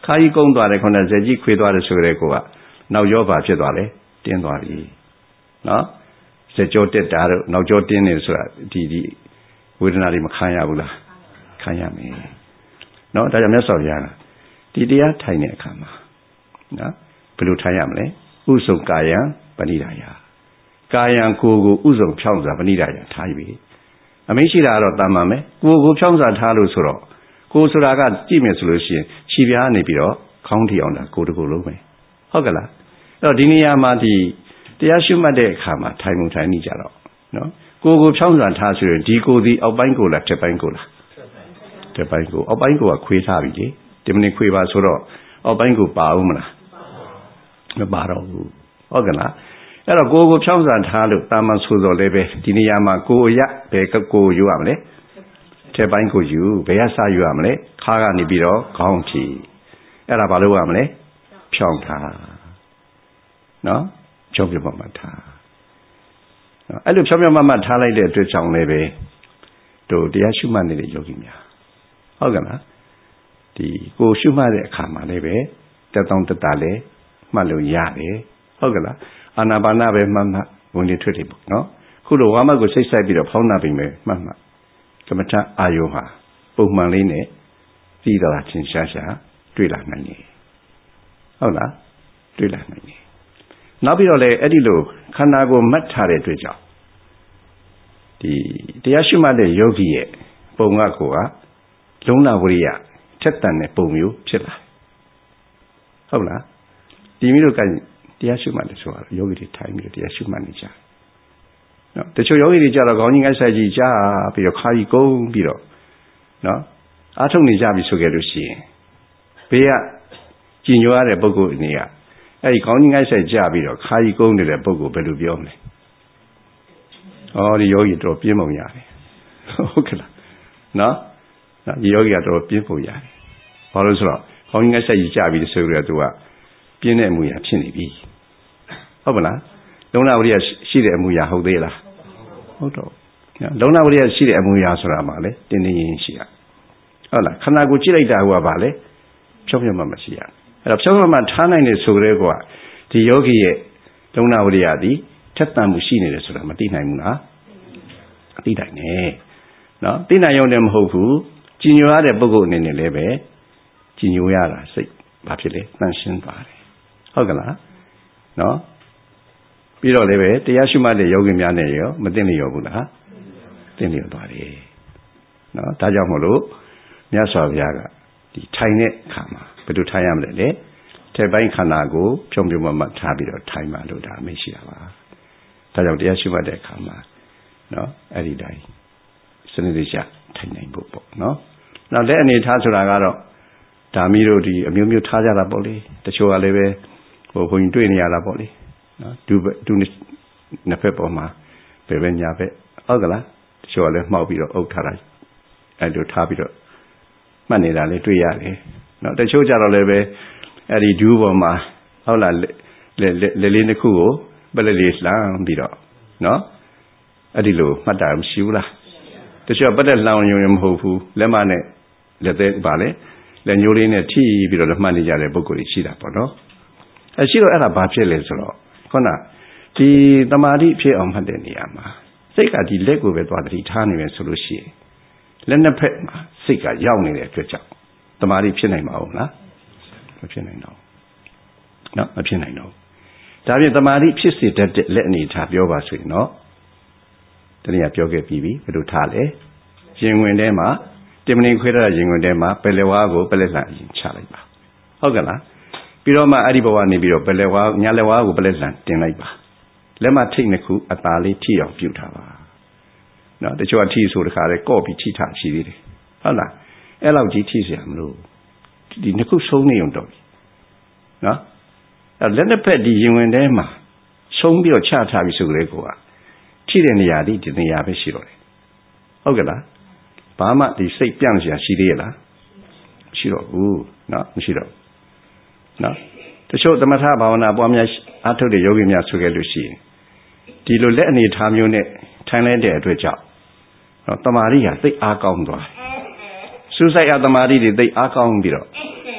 ခါကြီးကုန်းသွားတယ်ခုနဇက်ကြီးခွေးသွားတယ်ဆိုကြတဲ့ကိုကနောက်ကျောပါဖြစ်သွားတယ်တင်းသွားပြီနော်ဇက်ကြောတက်တာတို့နောက်ကျောတင်းနေဆိုတာဒီဒီဝေဒနာတွေမခံရဘူးလားခံရမယ်နော်ဒါကြောင့်မြတ်စွာဘုရားကဒီတရားထိုင်တဲ့အခါမှာနော်ဘယ်လိုထိုင်ရမလဲဥစုံကာယံပဏိဒါယကာယံကိုယ်ကိုဥစုံဖြောင်းစွာပဏိဒါယထားပြီအမင်းရှိတာကတော့တာမန်ပဲကိုယ်ကိုဖြောင်းစွာထားလို့ဆိုတော့ကိုယ်ဆိုတာကကြည့်မယ်ဆိုလို့ရှိရင်ခြေပြားနေပြီးတော့ခေါင်းထီအောင်တာကိုယ်တကူလုံးပဲဟုတ်ကလားအဲ့တော့ဒီနေရာမှာဒီတရားရှုမှတ်တဲ့အခါမှာထိုင်မှုထိုင်နေကြတော့နော်ကိုယ်ကိုဖြောင်းစွာထားဆိုရင်ဒီကိုယ်ဒီအောက်ပိုင်းကိုလားထက်ပိုင်းကိုလားထက်ပိုင်းကိုအောက်ပိုင်းကိုကခွေးထားပြီလေဒီမနေ့ခွေးပါဆိုတော့အောက်ပိုင်းကိုပါဦးမလားမပါတော့ဘူးဟုတ်ကလားအဲ့တော့ကိုယ်ကိုဖြောင်းစွာထားလို့တာမန်ဆိုတော့လည်းပဲဒီနေရာမှာကိုယ်ရဘယ်ကိုယူရမလဲထက်ပိုင်းကိုယူဘယ်ရစယူရမလဲခါကနေပြီးတော့ခေါင်းထီအဲ့ဒါဘာလို့ရမလဲဖြောင်းထားနော်ဖြောင်းပြမမှတ်ထားနော်အဲ့လိုဖြောင်းပြမမှတ်ထားလိုက်တဲ့အတွက်ကြောင့်လည်းပဲတို့တရားရှုမှတ်နေတဲ့ယောဂီများဟုတ်ကဲ့လားဒီကိုရှုမှတ်တဲ့အခါမှာလည်းပဲတက်တောင့်တက်တာလည်းမှတ်လို့ရတယ်ဟုတ်ကဲ့လားအာနာပါနပဲမှတ်မှတ်ဝင်နေထွက်တယ်ပေါ့နော်ခုလိုဝါမတ်ကိုစိတ်ဆိုင်ပြီးတော့ဖောင်းနာပြီးမယ်မှတ်မှတ်ကမ္မထအာယုဟာပုံမှန်လေးနဲ့ပြီးတော့ချင်းရှားရှားတွေ့လာနိုင်တယ်ဟုတ်လားတွေ့လာနိုင်တယ်နောက်ပြီးတော့လည်းအဲ့ဒီလိုခန္ဓာကိုယ်မှတ်ထားတဲ့အတွက်ကြောင့်ဒီတရားရှိမှတ်တဲ့ယောဂီရဲ့ပုံကကိုကလုံလဝရိယထက်တန်တဲ့ပုံမျိုးဖြစ်လာဟုတ်လားဒီမျိုးကတရားရှိမှတ်တယ်ဆိုတော့ယောဂီတွေထိုင်ပြီးတရားရှိမှတ်နေကြနော်တချို့ယောဂီတွေကြတော့ခေါင်းကြီးငိုက်ဆိုင်ကြီးကြားပြီးတော့ခါကြီးကုန်းပြီးတော့နော်အားထုတ်နေကြပြီဆိုကြလို့ရှိရင်ဘေးကကြည်ညိုရတဲ့ပုဂ္ဂိုလ်အနေကအဲ့ဒီခေါင်းကြီးငိုက်ဆိုင်ကြားပြီးတော့ခါကြီးကုန်းနေတဲ့ပုဂ္ဂိုလ်ဘယ်လိုပြောမလဲဩဒီယောဂီတော့ပြင်းပုံရတယ်ဟုတ်ကဲ့လားနော်ဒီယောဂီကတော့ပြင်းပုံရတယ်ဘာလို့ဆိုတော့ခေါင်းကြီးငိုက်ဆိုင်ကြီးကြားပြီးဆိုကြတော့သူကပြင်းတဲ့အမူအရာဖြစ်နေပြီဟုတ်ပါလားလုံလဝရိယရှိတဲ့အမူအရာဟုတ်သေးလားဟုတ်တော့လုံလဝရိယရှိတဲ့အမူအရာဆိုတာမှလေတင်းတင်းရင်ရှိရဟုတ်လားခန္ဓာကိုယ်ကြည့်လိုက်တာဟိုကပါလေဖြောင်းဖြောင်းမှမရှိရအဲ့တော့ဖြောင်းဖြောင်းမှထားနိုင်နေဆိုကြတဲ့ကွာဒီယောဂီရဲ့လုံလဝရိယသည်ထက်သန်မှုရှိနေတယ်ဆိုတာမသိနိုင်ဘူးလားသိနိုင်တယ်နော်သိနိုင်ရုံနဲ့မဟုတ်ဘူးကြည်ညိုရတဲ့ပုဂ္ဂိုလ်အနေနဲ့လည်းပဲကြည်ညိုရတာစိတ်ဘာဖြစ်လဲတန်ရှင်းသွားတယ်ဟုတ်ကလားနော်ပြီးတော့လည်းပဲတရားရှိမှတ်တဲ့ယောဂီများနဲ့ရောမသိနေရောဘူးလားသိနေသွားတယ်နော်ဒါကြောင့်မို့လို့မြတ်စွာဘုရားကဒီထိုင်တဲ့အခါမှာဘယ်လိုထိုင်ရမလဲလေထက်ပိုင်းခန္ဓာကိုဖြုံဖြုံမမထားပြီးတော့ထိုင်မှလို့ဒါမရှိတာပါဒါကြောင့်တရားရှိမှတ်တဲ့အခါမှာနော်အဲ့ဒီတိုင်းစနစ်တကျထိုင်နိုင်ဖို့ပေါ့နော်နောက်လက်အနေထားဆိုတာကတော့ဓာမီတို့ဒီအမျိုးမျိုးထားကြတာပေါ့လေတချို့ကလည်းပဲဟိုဘုန်းကြီးတွေ့နေရတာပေါ့လေနော်ဒုဒုနှစ်ဖက်ပေါ်မှာဘယ်ပဲညာပဲဟုတ်ကလားတချို့ကလည်းမှောက်ပြီးတော့အုပ်ထားတာအဲ့လိုထားပြီးတော့မှတ်နေတာလည်းတွေ့ရတယ်နော်တချို့ကြတော့လည်းပဲအဲ့ဒီဒူးပေါ်မှာဟုတ်လားလေလေလေးတစ်ခုကိုပလက်လေးလှမ်းပြီးတော့နော်အဲ့ဒီလိုမှတ်တာမရှိဘူးလားတချို့ပတ်သက်လှမ်းရုံမဟုတ်ဘူးလက်မနဲ့လက်သေးပါလေလက်ညှိုးလေးနဲ့ထိပြီးတော့မှတ်နေကြတဲ့ပုံကိုယ်ကြီးရှိတာပေါ့နော်အဲရှိတော့အဲ့ဒါဘာဖြစ်လဲဆိုတော့ခုနဒီတမာတိဖြစ်အောင်မှတ်တဲ့နေရာမှာစိတ်ကဒီလက်ကိုပဲသွားတတိထားနေမယ်ဆိုလို့ရှိရင်လက်နှစ်ဖက်မှာစိတ်ကရောက်နေတဲ့အတွက်ကြောင့်တမာတိဖြစ်နိုင်မှာဟုတ်လားမဖြစ်နိုင်တော့နော်မဖြစ်နိုင်တော့ဒါပြင်တမာတိဖြစ်စေတတ်တဲ့လက်အနေထားပြောပါဆိုရင်တော့တနည်းပြောခဲ့ပြီးပြီဘယ်လိုထားလဲရင်ဝင်ထဲမှာတင်မနေခွေးတဲ့ရင်ဝင်ထဲမှာပယ်လက်ဝါးကိုပယ်လက်လှန်ရင်ချလိုက်ပါဟုတ်ကဲ့လားပြီးတော့မှအဲ့ဒီဘဝနေပြီးတော့ပယ်လက်ဝါးညာလက်ဝါးကိုပယ်လက်လှန်တင်လိုက်ပါလက်မထိတ်နှစ်ခုအตาလေးထိအောင်ပြုထားပါနော်တချို့အထိဆိုတခါလဲကော့ပြီးထိထားရှိသေးတယ်ဟုတ်လားအဲ့လောက်ကြီးထိเสียမလို့ဒီနှစ်ခုဆုံးနေုံတော့ပြီနော်အဲ့လက်နှစ်ဖက်ဒီရင်ဝင်ထဲမှာဆုံးပြီးတော့ချထားပြီဆိုကြလေကိုကထိတဲ့နေရာဒီဒီနေရာပဲရှိတော့တယ်ဟုတ်ကဲ့လားဘာမှဒီစိတ်ပြန့်เสียရှိသေးရဲ့လားမရှိတော့ဘူးနော်မရှိတော့နော်တချို့သမထဘာဝနာပွားများအားထုတ်တဲ့ယောဂီများဆိုခဲ့လို့ရှိရင်ဒီလိုလက်အနေထားမျိုးနဲ့ထိုင်လိုက်တဲ့အတွက်ကြောင့်နော်တမာရီဟာသိအားကောင်းသွားတယ်စူးစိုက်အတမာရီတွေသိအားကောင်းပြီးတော့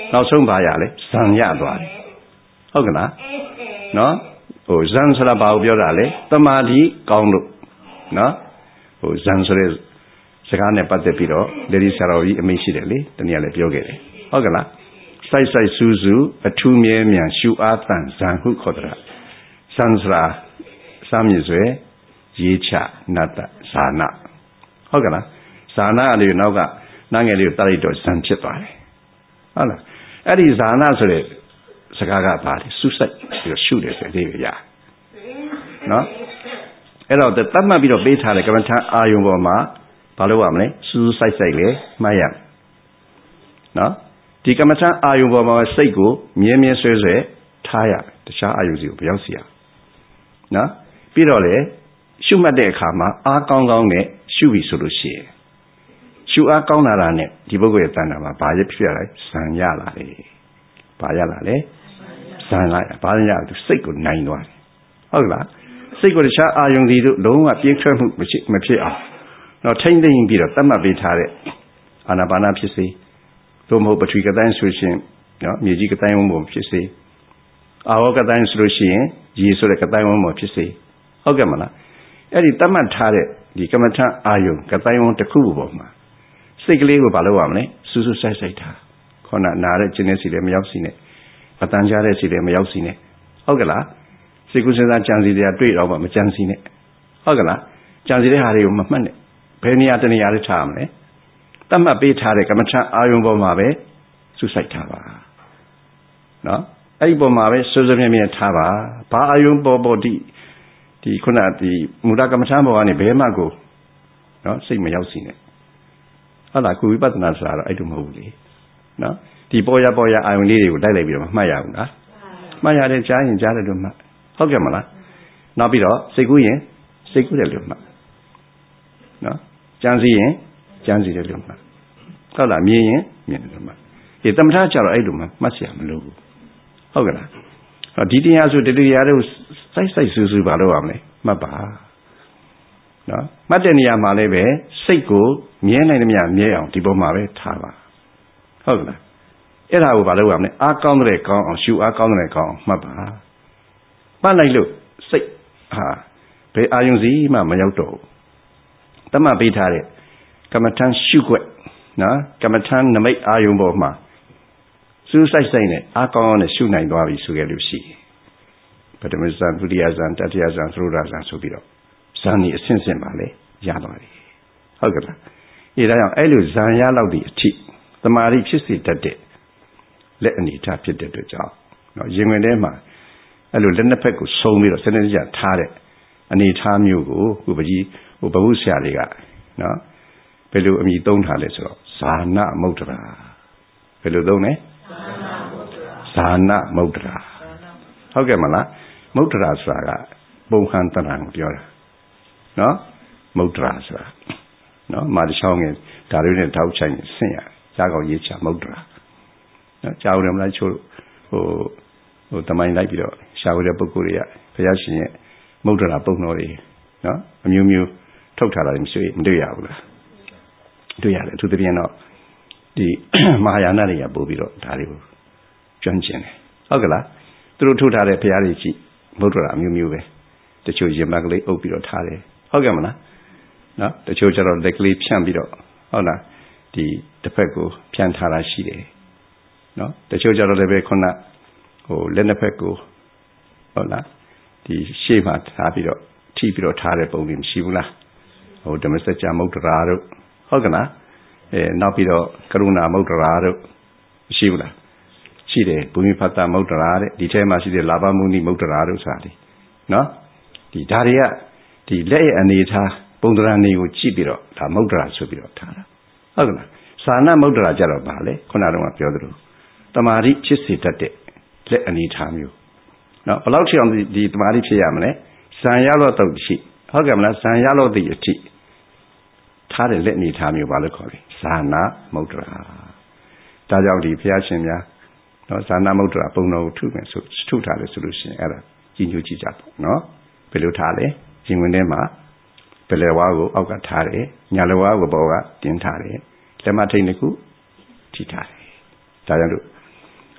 နောက်ဆုံးပါရလေဇံရသွားတယ်ဟုတ်ကလားနော်ဟိုဇံဆိုတာဘာကိုပြောတာလဲတမာတိကောင်းလို့နော်ဟိုဇံဆိုတဲ့စကားနဲ့ပတ်သက်ပြီးတော့လေဒီဆရာတော်ကြီးအမိန့်ရှိတယ်လေတနည်းလည်းပြောခဲ့တယ်ဟုတ်ကလားစိုက်စိုက်စူးစူးအထူးမြဲမြံရှုအားတန်ဇံဟုခေါ်တာဇံဆိုတာစာမြစ်ဆွဲရေးချနတ်တဇာနာဟုတ်ကလားဇာနာလေးနောက်ကနားငယ်လေးကိုတလိုက်တော့ဇံဖြစ်သွားတယ်ဟုတ်လားအဲ့ဒီဇာနာဆိုတဲ့စကားကပါလေစူးစိုက်ပြီးတော့ရှုတယ်ဆိုတဲ့လေးရနော်အဲ့တော့တတ်မှတ်ပြီးတော့ပေးထားတဲ့ကမ္မထာအာယုံပေါ်မှာဘာလို့ရမလဲစူးစိုက်စိုက်လေမှတ်ရနော်ဒီကမ္မထာအာယုံပေါ်မှာစိတ်ကိုမြဲမြဲဆွဲဆွဲထားရတခြားအာယုံစီကိုမရောက်စီရနော်ပြီးတော့လေရှုမှတ်တဲ့အခါမှာအားကောင်းကောင်းနဲ့ရှုပြီဆိုလို့ရှိရင်ရှုအားကောင်းလာတာနဲ့ဒီပုဂ္ဂိုလ်ရဲ့တဏ္ဍာမှာဘာရဖြစ်ရလဲဇံရလာတယ်ဘာရလာလဲဇံလာဘာရလဲစိတ်ကိုနိုင်သွားတယ်ဟုတ်လားစိတ်ကိုတခြားအာယုံစီတို့လုံးဝပြင်းထန်မှုမရှိမဖြစ်အောင်တော့ထိမ့်သိမ့်ပြီးတော့တတ်မှတ်ပေးထားတဲ့အာနာပါနဖြစ်စေသို့မဟုတ်ပထဝီကတိုင်းဆိုရှင်နော်မြေကြီးကတိုင်းဝန်းပုံဖြစ်စေအာဝကတိုင်းဆိုလို့ရှိရင်ရေဆိုတဲ့ကတိုင်းဝန်းပုံဖြစ်စေဟုတ်ကဲ့မလားအဲ့ဒီတတ်မှတ်ထားတဲ့ဒီကမ္မထအာယုံကတိုင်းဝန်းတစ်ခုပေါ်မှာစိတ်ကလေးကိုဘာလုပ်ရမလဲစူးစူးဆိုင်ဆိုင်ထားခေါဏနာတဲ့ခြင်းနဲ့စီတယ်မရောက်စီနဲ့အတန်ကြားတဲ့စီတယ်မရောက်စီနဲ့ဟုတ်ကဲ့လားစိတ်ကူးစဉ်းစားကြံစီတရားတွေ့တော့မှမကြံစီနဲ့ဟုတ်ကဲ့လားကြံစီတဲ့ဟာတွေကိုမမှတ်နဲ့ဘယ်နေရာတနေရာလေးထားရမလဲတတ်မှတ်ပေးထားတဲ့ကမ္မထအာယုံပေါ်မှာပဲစူးစိုက်ထားပါနော်အဲ့ဒီပေါ်မှာပဲစွစွမြဲမြဲထားပါဘာအာယုံပေါ်ပေါ်ဒီဒီခုနဒီမူလကမ္မထပေါ်ကနေဘယ်မှကိုနော်စိတ်မရောက်စီနဲ့ဟုတ်လားကိုဝိပဿနာဆိုတာတော့အဲ့လိုမဟုတ်ဘူးလေနော်ဒီပေါ်ရပေါ်ရအာယုံလေးတွေကိုတိုက်လိုက်ပြီးတော့မှတ်ရအောင်လားမှတ်ရတယ်ကြားရင်ကြားတယ်လို့မှတ်ဟုတ်ကဲ့မလားနောက်ပြီးတော့စိတ်ကူးရင်စိတ်ကူးတယ်လို့မှတ်နော်ကြံစီရင်ကြံစီတယ်လို့မှတ်ဟုတ်လားမြင်ရင်မြင်တယ်လို့မှတ်ဒီသမထကျတော့အဲ့လိုမှမှတ်เสียမလို့ဘူးဟုတ်ကဲ့လားဒီတရားဆိုဒီတရားတွေကိုစိုက်စိုက်စူးစူးပါလို့ရမလဲမှတ်ပါနော်မှတ်တဲ့နေရာမှာလည်းပဲစိတ်ကိုမြဲနိုင်သမျှမြဲအောင်ဒီပေါ်မှာပဲထားပါဟုတ်ကဲ့လားအဲ့ဒါကိုဘာလို့ရမလဲအားကောင်းတဲ့ကောင်းအောင်ရှုအားကောင်းတဲ့ကောင်းအောင်မှတ်ပါမှတ်လိုက်လို့စိတ်ဟာဘယ်အာယုံစီမှမရောက်တော့ဘူးတမပေးထားတဲ့ကမ္မထံရှုွက်နော်ကမ္မထံနမိတ်အာယုံပေါ်မှာစူးစိုက်စိုက်နဲ့အားကောင်းအောင်နဲ့ရှုနိုင်သွားပြီဆိုကြလို့ရှိပထမဇန်ဒုတိယဇန်တတိယဇန်သရုဒ္ဓဇန်ဆိုပြီးတော့ဇန်ဒီအဆင့်ဆင့်ပါလေရသွားပြီဟုတ်ကဲ့လားအဲဒါကြောင့်အဲ့လိုဇန်ရလောက်ဒီအထိသမာဓိဖြစ်စေတတ်တဲ့လက်အနေထားဖြစ်တဲ့အတွက်ကြောင့်နော်ရင်ဝင်ထဲမှာအဲ့လိုလက်နှစ်ဖက်ကိုစုံပြီးတော့စနစ်တကျထားတဲ့အနေထားမျိုးကိုခုပကြီးဟိုဘဝဆရာတွေကနော်ဘယ်လိုအမည်သုံးထားလဲဆိုတော့ဇာနမုဒ္ဒရာဘယ်လိုသုံးလဲဇာနမုဒ္ဒရာဟုတ်ကဲ့မလားမုဒ္ဒရာဆိုတာကပုံခံတဏ္ဍာကိုပြောတာနော်မုဒ္ဒရာဆိုတာနော်မာတချောင်းငယ်ဒါတွေနဲ့တောက်ချိုင်ဆင့်ရရှားကောင်းရေးချမုဒ္ဒရာနော်ကြောက်တယ်မလားချို့ဟိုဟိုတမိုင်းလိုက်ပြီးတော့ရှားဝဲတဲ့ပုဂ္ဂိုလ်တွေကဘုရားရှင်ရဲ့မုဒ္ဒရာပုံတော်တွေနော်အမျိုးမျိုးထုတ်ထားတာမရှိမတွေ့ရဘူးလားတွေ့ရတယ်အထူးသဖြင့်တော့ဒီမဟာယာနတွေကပို့ပြီးတော့ဒါတွေကိုကျွမ်းကျင်တယ်ဟုတ်ကဲ့လားသူတို့ထုတ်ထားတဲ့ဘုရားတွေကြည့်မုဒ္ဒရာအမျိုးမျိုးပဲတချို့ရင်မကလေးအုပ်ပြီးတော့ထားတယ်ဟုတ်ကဲ့မလားနော်တချို့ကျတော့လက်ကလေးဖြန့်ပြီးတော့ဟုတ်လားဒီတစ်ဖက်ကိုဖြန့်ထားတာရှိတယ်နော်တချို့ကျတော့လည်းပဲခုနဟိုလက်နှစ်ဖက်ကိုဟုတ်လားဒီရှေ့မှာထားပြီးတော့ထိပြီးတော့ထားတဲ့ပုံတွေမရှိဘူးလားဟိုဓမ္မစကြာမုဒ္ဒရာတို့ဟုတ်ကဲ့လားအဲနောက်ပြီးတော့ကရုဏာမုဒ္ဒရာတို့မရှိဘူးလားရှိတယ်ဘူမိဖတ်တာမုဒ္ဒရာတဲ့ဒီထဲမှာရှိတဲ့လာဘမုနိမုဒ္ဒရာတို့ဆိုတာဒီနော်ဒီဓာတွေကဒီလက်ရဲ့အနေထားပုံသဏ္ဍာန်တွေကိုကြည့်ပြီးတော့ဒါမုဒ္ဒရာဆိုပြီးတော့ထားတာဟုတ်ကဲ့လားသာနာမုဒ္ဒရာကြတော့ဗာလေခုနကတော့ပြောသလိုတမာတိဖြစ်စေတတ်တဲ့လက်အနေထားမျိုးနော်ဘယ်လောက်ထိအောင်ဒီတမာတိဖြစ်ရမလဲဇံရလို့တော့ရှိဟုတ်ကဲ့မလားဇံရလို့ဒီအထိထားတဲ့လက်အနေထားမျိုးဘာလို့ခေါ်လဲဇာနာမုဒ္ဒရာဒါကြောင့်ဒီဘုရားရှင်များနော်ဇာနာမုဒ္ဒရာပုံတော်ကိုထုမယ်ဆိုထုထားတယ်ဆိုလို့ရှိရင်အဲ့ဒါကြီးညိုကြည့်ကြပေါ့နော်ဘယ်လိုထားလဲရင်ဝင်ထဲမှာပလဲဝါးကိုအောက်ကထားတယ်ညာလဝါးကိုပေါ်ကတင်းထားတယ်လက်မထိန်တစ်ခုထိထားတယ်ဒါကြောင့်လို့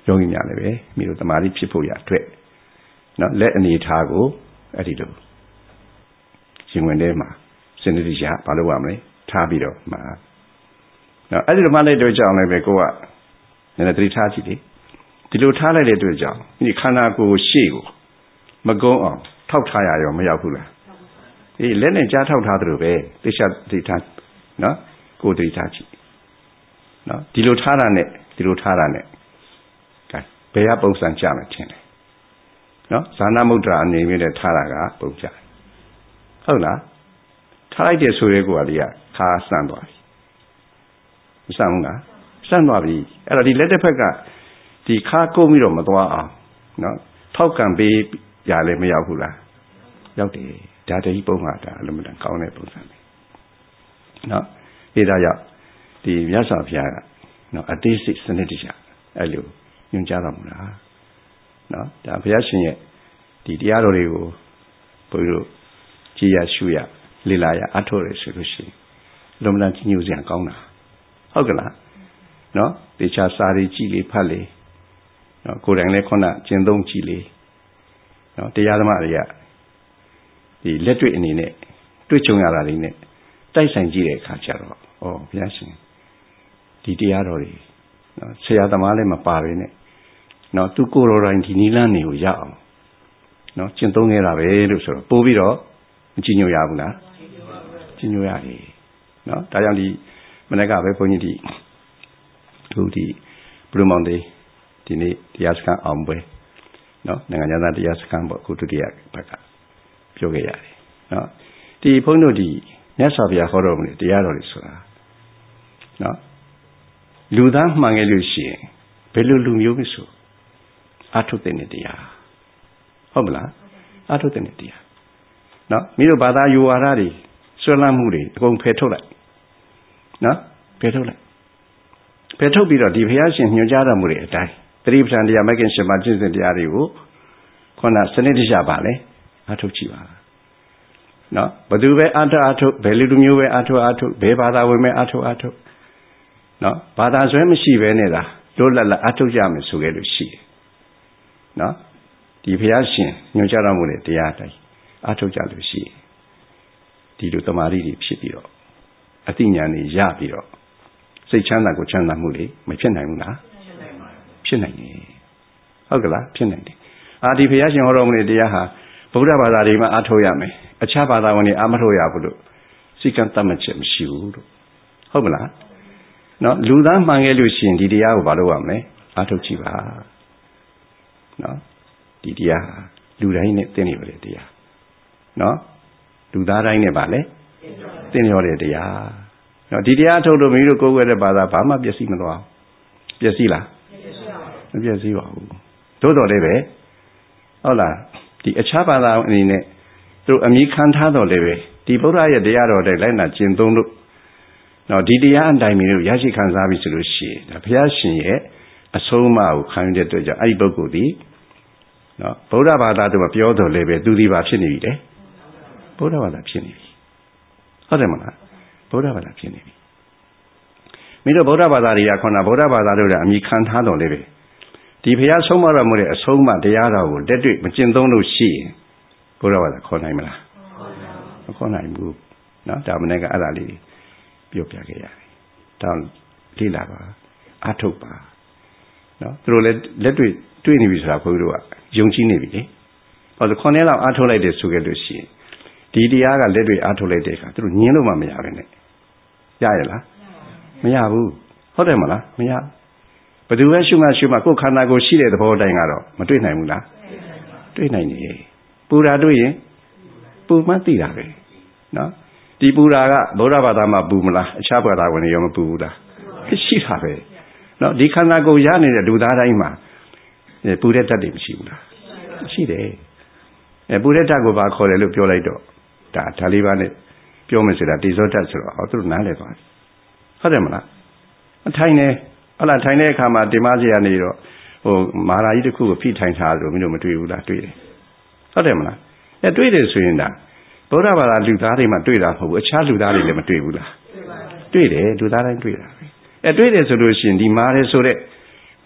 ယောဂီများလည်းပဲမိတို့တမာတိဖြစ်ဖို့ရအတွက်နော်လက်အနေထားကိုအဲ့ဒီလိုရှင်ဝင်ထဲမှာစနစ်တကျဘာလို့ရမလဲထားပြီးတော့မှာနော်အဲ့ဒီလိုမှလိုက်တော့ကြောင်းလည်းပဲကိုကနည်းနည်းသတိထားကြည့်လေဒီလိုထားလိုက်တဲ့အတွက်ကြောင့်ဒီခန္ဓာကိုယ်ရှေ့ကိုမကုန်းအောင်ထောက်ထားရရောမရောက်ဘူးလားဒီလက်နဲ့ကြားထောက်ထားသလိုပဲသိချသတိထားနော်ကိုယ်သတိထားကြည့်နော်ဒီလိုထားတာနဲ့ဒီလိုထားတာနဲ့ကဲဘယ်ကပုံစံကြမယ်ထင်လဲနော်ဇာနာမုဒ္ဒရာအနေနဲ့ထားတာကပုံကြဟုတ်လားထားလိုက်တဲ့ဆိုရဲကိုကလေးကခါဆန့်သွားပြီမဆန့်ဘူးလားဆန့်သွားပြီအဲ့တော့ဒီလက်တစ်ဖက်ကဒီခါကုန်းပြီးတော့မသွားအောင်နော်ထောက်ကံပေးရလည်းမရောက်ဘူးလားရောက်တယ်ဒါတည်းပုံမှာဒါအလုံးမတန်ကောင်းတဲ့ပုံစံပဲနော်ဒီဒါကြောင့်ဒီမြတ်စွာဘုရားကနော်အသေးစိတ်စနစ်တကျအဲ့လိုညွှန်ကြားတော်မူတာနော်ဒါဘုရားရှင်ရဲ့ဒီတရားတော်တွေကိုဘုရားတို့ကြည်ရရှုရလေ့လာရအထောက်ရဆိုလို့ရှိရင်လုံးမတန်ကြီးညိုစရာကောင်းတာဟုတ်ကလားနော်တေချာစာရီကြည်လေဖတ်လေနော်ကိုယ်တိုင်လည်းခုနကျင့်သုံးကြည့်လေနော်တရားဓမ္မတွေကဒီလက်တွေ့အနေနဲ့တွေ့ကြုံရတာတွေနဲ့တိုက်ဆိုင်ကြည့်တဲ့အခါကျတော့ဩဘုရားရှင်ဒီတရားတော်တွေနော်ဆရာသမားလည်းမပါပဲနဲ့နော်သူကိုယ်တော်တိုင်ဒီနိလန်းတွေကိုရအောင်နော်ကျင့်သုံးခဲ့တာပဲလို့ဆိုတော့ပို့ပြီးတော့မကြည်ညိုရဘူးလားကြည်ညိုရတယ်နော်ဒါကြောင့်ဒီမနေ့ကပဲဘုန်းကြီးဒီသူဒီဘုရုံမောင်တေးဒီနေ့တရားစခန်းအောင်ပွဲနော်နိုင်ငံသားတရားစခန်းပေါ့အခုဒုတိယဘက်ကပြောခဲ့ရတယ်နော်ဒီဘုန်းတို့ဒီမြတ်စွာဘုရားဟောတော်မူတဲ့တရားတော်တွေဆိုတာနော်လူသားမှန်ခဲ့လို့ရှိရင်ဘယ်လိုလူမျိုးပဲဆိုအထုတဲ့တရားဟုတ်မလားအထုတဲ့တရားနော်မိတို့ဘာသာယူဝါဒတွေဆွဲလန်းမှုတွေအကုန်ဖယ်ထုတ်လိုက်နော်ဖယ်ထုတ်လိုက်ဖယ်ထုတ်ပြီးတော့ဒီဘုရားရှင်ညွှန်ကြားတော်မူတဲ့အတိုင်းသတိပဋ္ဌာန်တရားမဂ်ကင်ရှင်မှာကျင့်စဉ်တရားတွေကိုခုနစနစ်တကျပါလေအထုတ်ကြည့်ပါနော်ဘသူပဲအထုတ်အထုတ်ဘယ်လူမျိုးပဲအထုတ်အထုတ်ဘယ်ဘာသာဝင်ပဲအထုတ်အထုတ်နော်ဘာသာဆွဲမရှိပဲနဲ့လားလွတ်လပ်လပ်အထုတ်ကြမယ်ဆိုခဲ့လို့ရှိတယ်နော်ဒီဘုရားရှင်ညွှန်ကြားတော်မူတဲ့တရားတိုင်းအထုတ်ကြလို့ရှိရင်ဒီလိုတမာရီတွေဖြစ်ပြီးတော့အသိဉာဏ်တွေရပြီးတော့စိတ်ချမ်းသာကိုချမ်းသာမှုတွေမဖြစ်နိုင်ဘူးလားဖြစ်နိုင်တယ်ဟုတ်ကလားဖြစ်နိုင်တယ်အာဒီဘုရားရှင်ဟောတော်မူတဲ့တရားဟာဗုဒ္ဓဘာသာတွေမှာအထုတ်ရမယ်အခြားဘာသာဝင်တွေအမထုတ်ရဘူးလို့စိတ်ကံတတ်မှတ်ချက်မရှိဘူးလို့ဟုတ်မလားနော်လူသားမှန်ခဲ့လို့ရှိရင်ဒီတရားကိုဘာလို့ရမလဲအထုတ်ကြည့်ပါနော်ဒီတရားဟာလူတိုင်းနဲ့သိနေရတဲ့တရားနော်လူသားတိုင်းနဲ့ပါလေသိနေရတဲ့တရားနော်ဒီတရားထုတ်လို့မိတို့ကိုယ်ွယ်တဲ့ဘာသာဘာမှပျက်စီးမသွားပျက်စီးလားမပျက်စီးပါဘူးသို့တော်လည်းပဲဟုတ်လားဒီအခြားဘာသာအနေနဲ့သူတို့အမိခံထားတော်လည်းပဲဒီဗုဒ္ဓရဲ့တရားတော်တွေလိုက်နာကျင့်သုံးလို့နော်ဒီတရားအတိုင်းမျိုးရရှိခံစားပြီဆိုလို့ရှိရင်ဒါဘုရားရှင်ရဲ့အဆုံးအမကိုခံရတဲ့အတွက်ကြောင့်အဲ့ဒီပုဂ္ဂိုလ်ဒီနော်ဗုဒ္ဓဘာသာတို့မပြောတော်လည်းပဲသူဒီပါဖြစ်နေပြီလေဗုဒ္ဓဘာသာဖြစ်နေပြီဟုတ်တယ်မလားဗုဒ္ဓဘာသာဖြစ်နေပြီမိတို့ဗုဒ္ဓဘာသာတွေကခေါင်းဗုဒ္ဓဘာသာတို့ကအမိခံထားတော်လည်းပဲဒီဘုရားဆုံးမတော်မူတဲ့အဆုံးအမတရားတော်ကိုလက်တွေ့မကျင့်သုံးလို့ရှိရင်ဘုရားဘာသာခေါ်နိုင်မလားမခေါ်နိုင်ဘူးနော်ဒါမနေ့ကအဲ့ဒါလေးပြောပြခဲ့ရတယ်တောင်းလေ့လာပါအထုတ်ပါနော်သူတို့လည်းလက်တွေ့တွေ့နေပြီဆိုတာဘုရားတို့ကယုံကြည်နေပြီလေဘာလို့ခေါင်းထဲလောက်အထုတ်လိုက်တယ်ဆိုခဲ့လို့ရှိရင်ဒီတရားကလက်တွေ့အထုတ်လိုက်တဲ့အခါသူတို့ညင်းလို့မှမရပဲနဲ့ရရလားမရဘူးဟုတ်တယ်မလားမရဘယ်သူပဲရှုမှရှုမှကိုယ်ခန္ဓာကိုယ်ရှိတဲ့သဘောတိုင်းကတော့မတွေ့နိုင်ဘူးလားတွေ့နိုင်တယ်ပူတာတွေ့ရင်ပူမှသိတာပဲနော်ဒီပူတာကဗုဒ္ဓဘာသာမှာပူမလားအခြားဘာသာဝင်တွေရောမပူဘူးလားရှိတာပဲနော်ဒီခန္ဓာကိုယ်ရနေတဲ့လူသားတိုင်းမှာပူတဲ့ဓာတ်တွေမရှိဘူးလားရှိတယ်အဲပူတဲ့ဓာတ်ကိုဘာခေါ်တယ်လို့ပြောလိုက်တော့ဒါဒါလေးပါနဲ့ပြောမယ်ဆိုတာတိဇောဓာတ်ဆိုတော့ဟောသူတို့နားလည်သွားတယ်ဟုတ်တယ်မလားအထိုင်နေဟုတ်လားထိုင်တဲ့အခါမှာဒီမကြီးကနေတော့ဟိုမာရာကြီးတစ်ခုကိုဖိထိုင်ထားလို့မင်းတို့မတွေ့ဘူးလားတွေ့တယ်ဟုတ်တယ်မလားအဲတွေ့တယ်ဆိုရင်ဒါဗုဒ္ဓဘာသာလူသားတွေမှတွေ့တာမဟုတ်ဘူးအခြားလူသားတွေလည်းမတွေ့ဘူးလားတွေ့တယ်လူသားတိုင်းတွေ့တာပဲအဲတွေ့တယ်ဆိုလို့ရှိရင်ဒီမာတယ်ဆိုတဲ့ဗ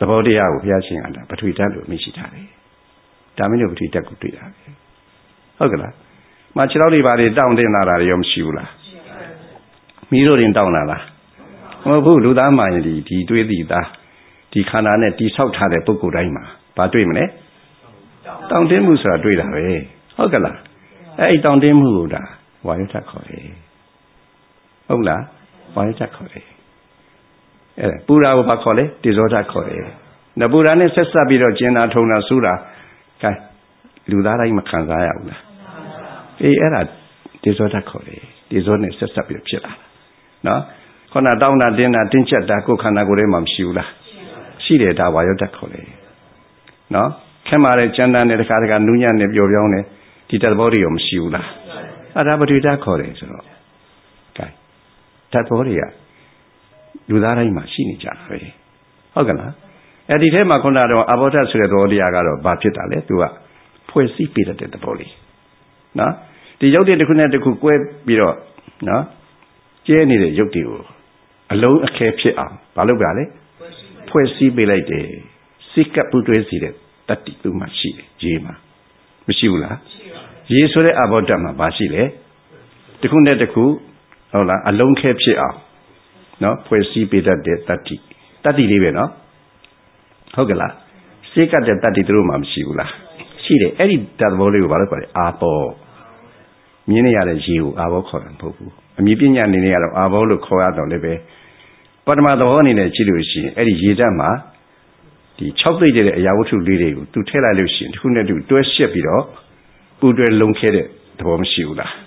ဘောတရားကိုဘုရားရှင်ကပထဝီဓာတ်လို့မရှိထားတယ်ဒါမင်းတို့ပထဝီဓာတ်ကိုတွေ့တာပဲဟုတ်ကလားမခြေတော်တွေဘာတွေတောင်းတင်လာတာတွေရောမရှိဘူးလားမိတို့တင်တောင်းလာလားမဟုတ်ဘူးလူသားမှရင်ဒီဒီတွေးသည့်သားဒီခန္ဓာနဲ့တိဆောက်ထားတဲ့ပုဂ္ဂိုလ်တိုင်းမှာဘာတွေ့မလဲတောင်းတင်းမှုဆိုတာတွေ့တာပဲဟုတ်ကလားအဲ့တောင်းတင်းမှုကဝါယုဓာတ်ခေါ်တယ်ဟုတ်လားဝါယုဓာတ်ခေါ်တယ်အဲ့ပူရာကိုဘာခေါ်လဲတေဇောဓာတ်ခေါ်တယ်နပူရာနဲ့ဆက်ဆက်ပြီးတော့ကျင်နာထုံတာဆူတာကဲလူသားတိုင်းမခံစားရဘူးလားအေးအဲ့ဒါတေဇောဓာတ်ခေါ်တယ်တေဇောနဲ့ဆက်ဆက်ပြီးတော့ဖြစ်လာတာနော်ခုနတောင်းတာတင်းတာတင်းချက်တာကိုယ်ခန္ဓာကိုယ်ထဲမှာမရှိဘူးလားရှိတယ်ဒါဝါယုဓာတ်ခေါ်တယ်နော်ခဲမာတဲ့ကြမ်းတမ်းတဲ့တခါတခါနူးညံ့တဲ့ပျော်ပြောင်းတဲ့ဒီတဘောတွေရောမရှိဘူးလားအဲ့ဒါပထဝီဓာတ်ခေါ်တယ်ဆိုတော့ကဲဓာတ်ဘောတွေကလူသားတိုင်းမှာရှိနေကြတာပဲဟုတ်ကလားအဲ့ဒီထဲမှာခုနကတော့အဘောဓာတ်ဆိုတဲ့သဘောတရားကတော့ဘာဖြစ်တာလဲသူကဖွဲ့စည်းပေးတဲ့သဘောလေးနော်ဒီရုပ်တွေတစ်ခုနဲ့တစ်ခုကွဲပြီးတော့နော်ကျဲနေတဲ့ရုပ်တွေကိုအလုံးအခဲဖြစ်အောင်ဘာလုပ်ကြလဲဖွဲ့စည်းပေးလိုက်တယ်စိတ်ကပူတွဲစီတဲ့တတ္တိသူမှရှိတယ်ရေမှာမရှိဘူးလားရေဆိုတဲ့အဘောဓာတ်မှာဘာရှိလဲတစ်ခုနဲ့တစ်ခုဟုတ်လားအလုံးခဲဖြစ်အောင်နော်ဖွဲ့စည်းပေးတတ်တဲ့တတ္တိတတ္တိလေးပဲနော်ဟုတ်ကလားစိတ်ကတဲ့တတ္တိသူတို့မှမရှိဘူးလားရှိတယ်အဲ့ဒီဓာတ်ဘောလေးကိုဘာလို့ခေါ်လဲအာဘောမြင်နေရတဲ့ရေကိုအာဘောခေါ်တာမဟုတ်ဘူးအမြင်ပညာအနေနဲ့ကတော့အာဘောလို့ခေါ်ရတော့လည်းပဲပထမသဘောအနေနဲ့ကြည့်လို့ရှိရင်အဲ့ဒီရေဓာတ်မှာဒီ၆သိမ့်တဲ့အရာဝတ္ထုလေးတွေကိုသူထည့်လိုက်လို့ရှိရင်တစ်ခုနဲ့တစ်ခုတွဲရှက်ပြီးတော့ပူတွဲလုံခဲတဲ့သဘောမရှိဘူးလား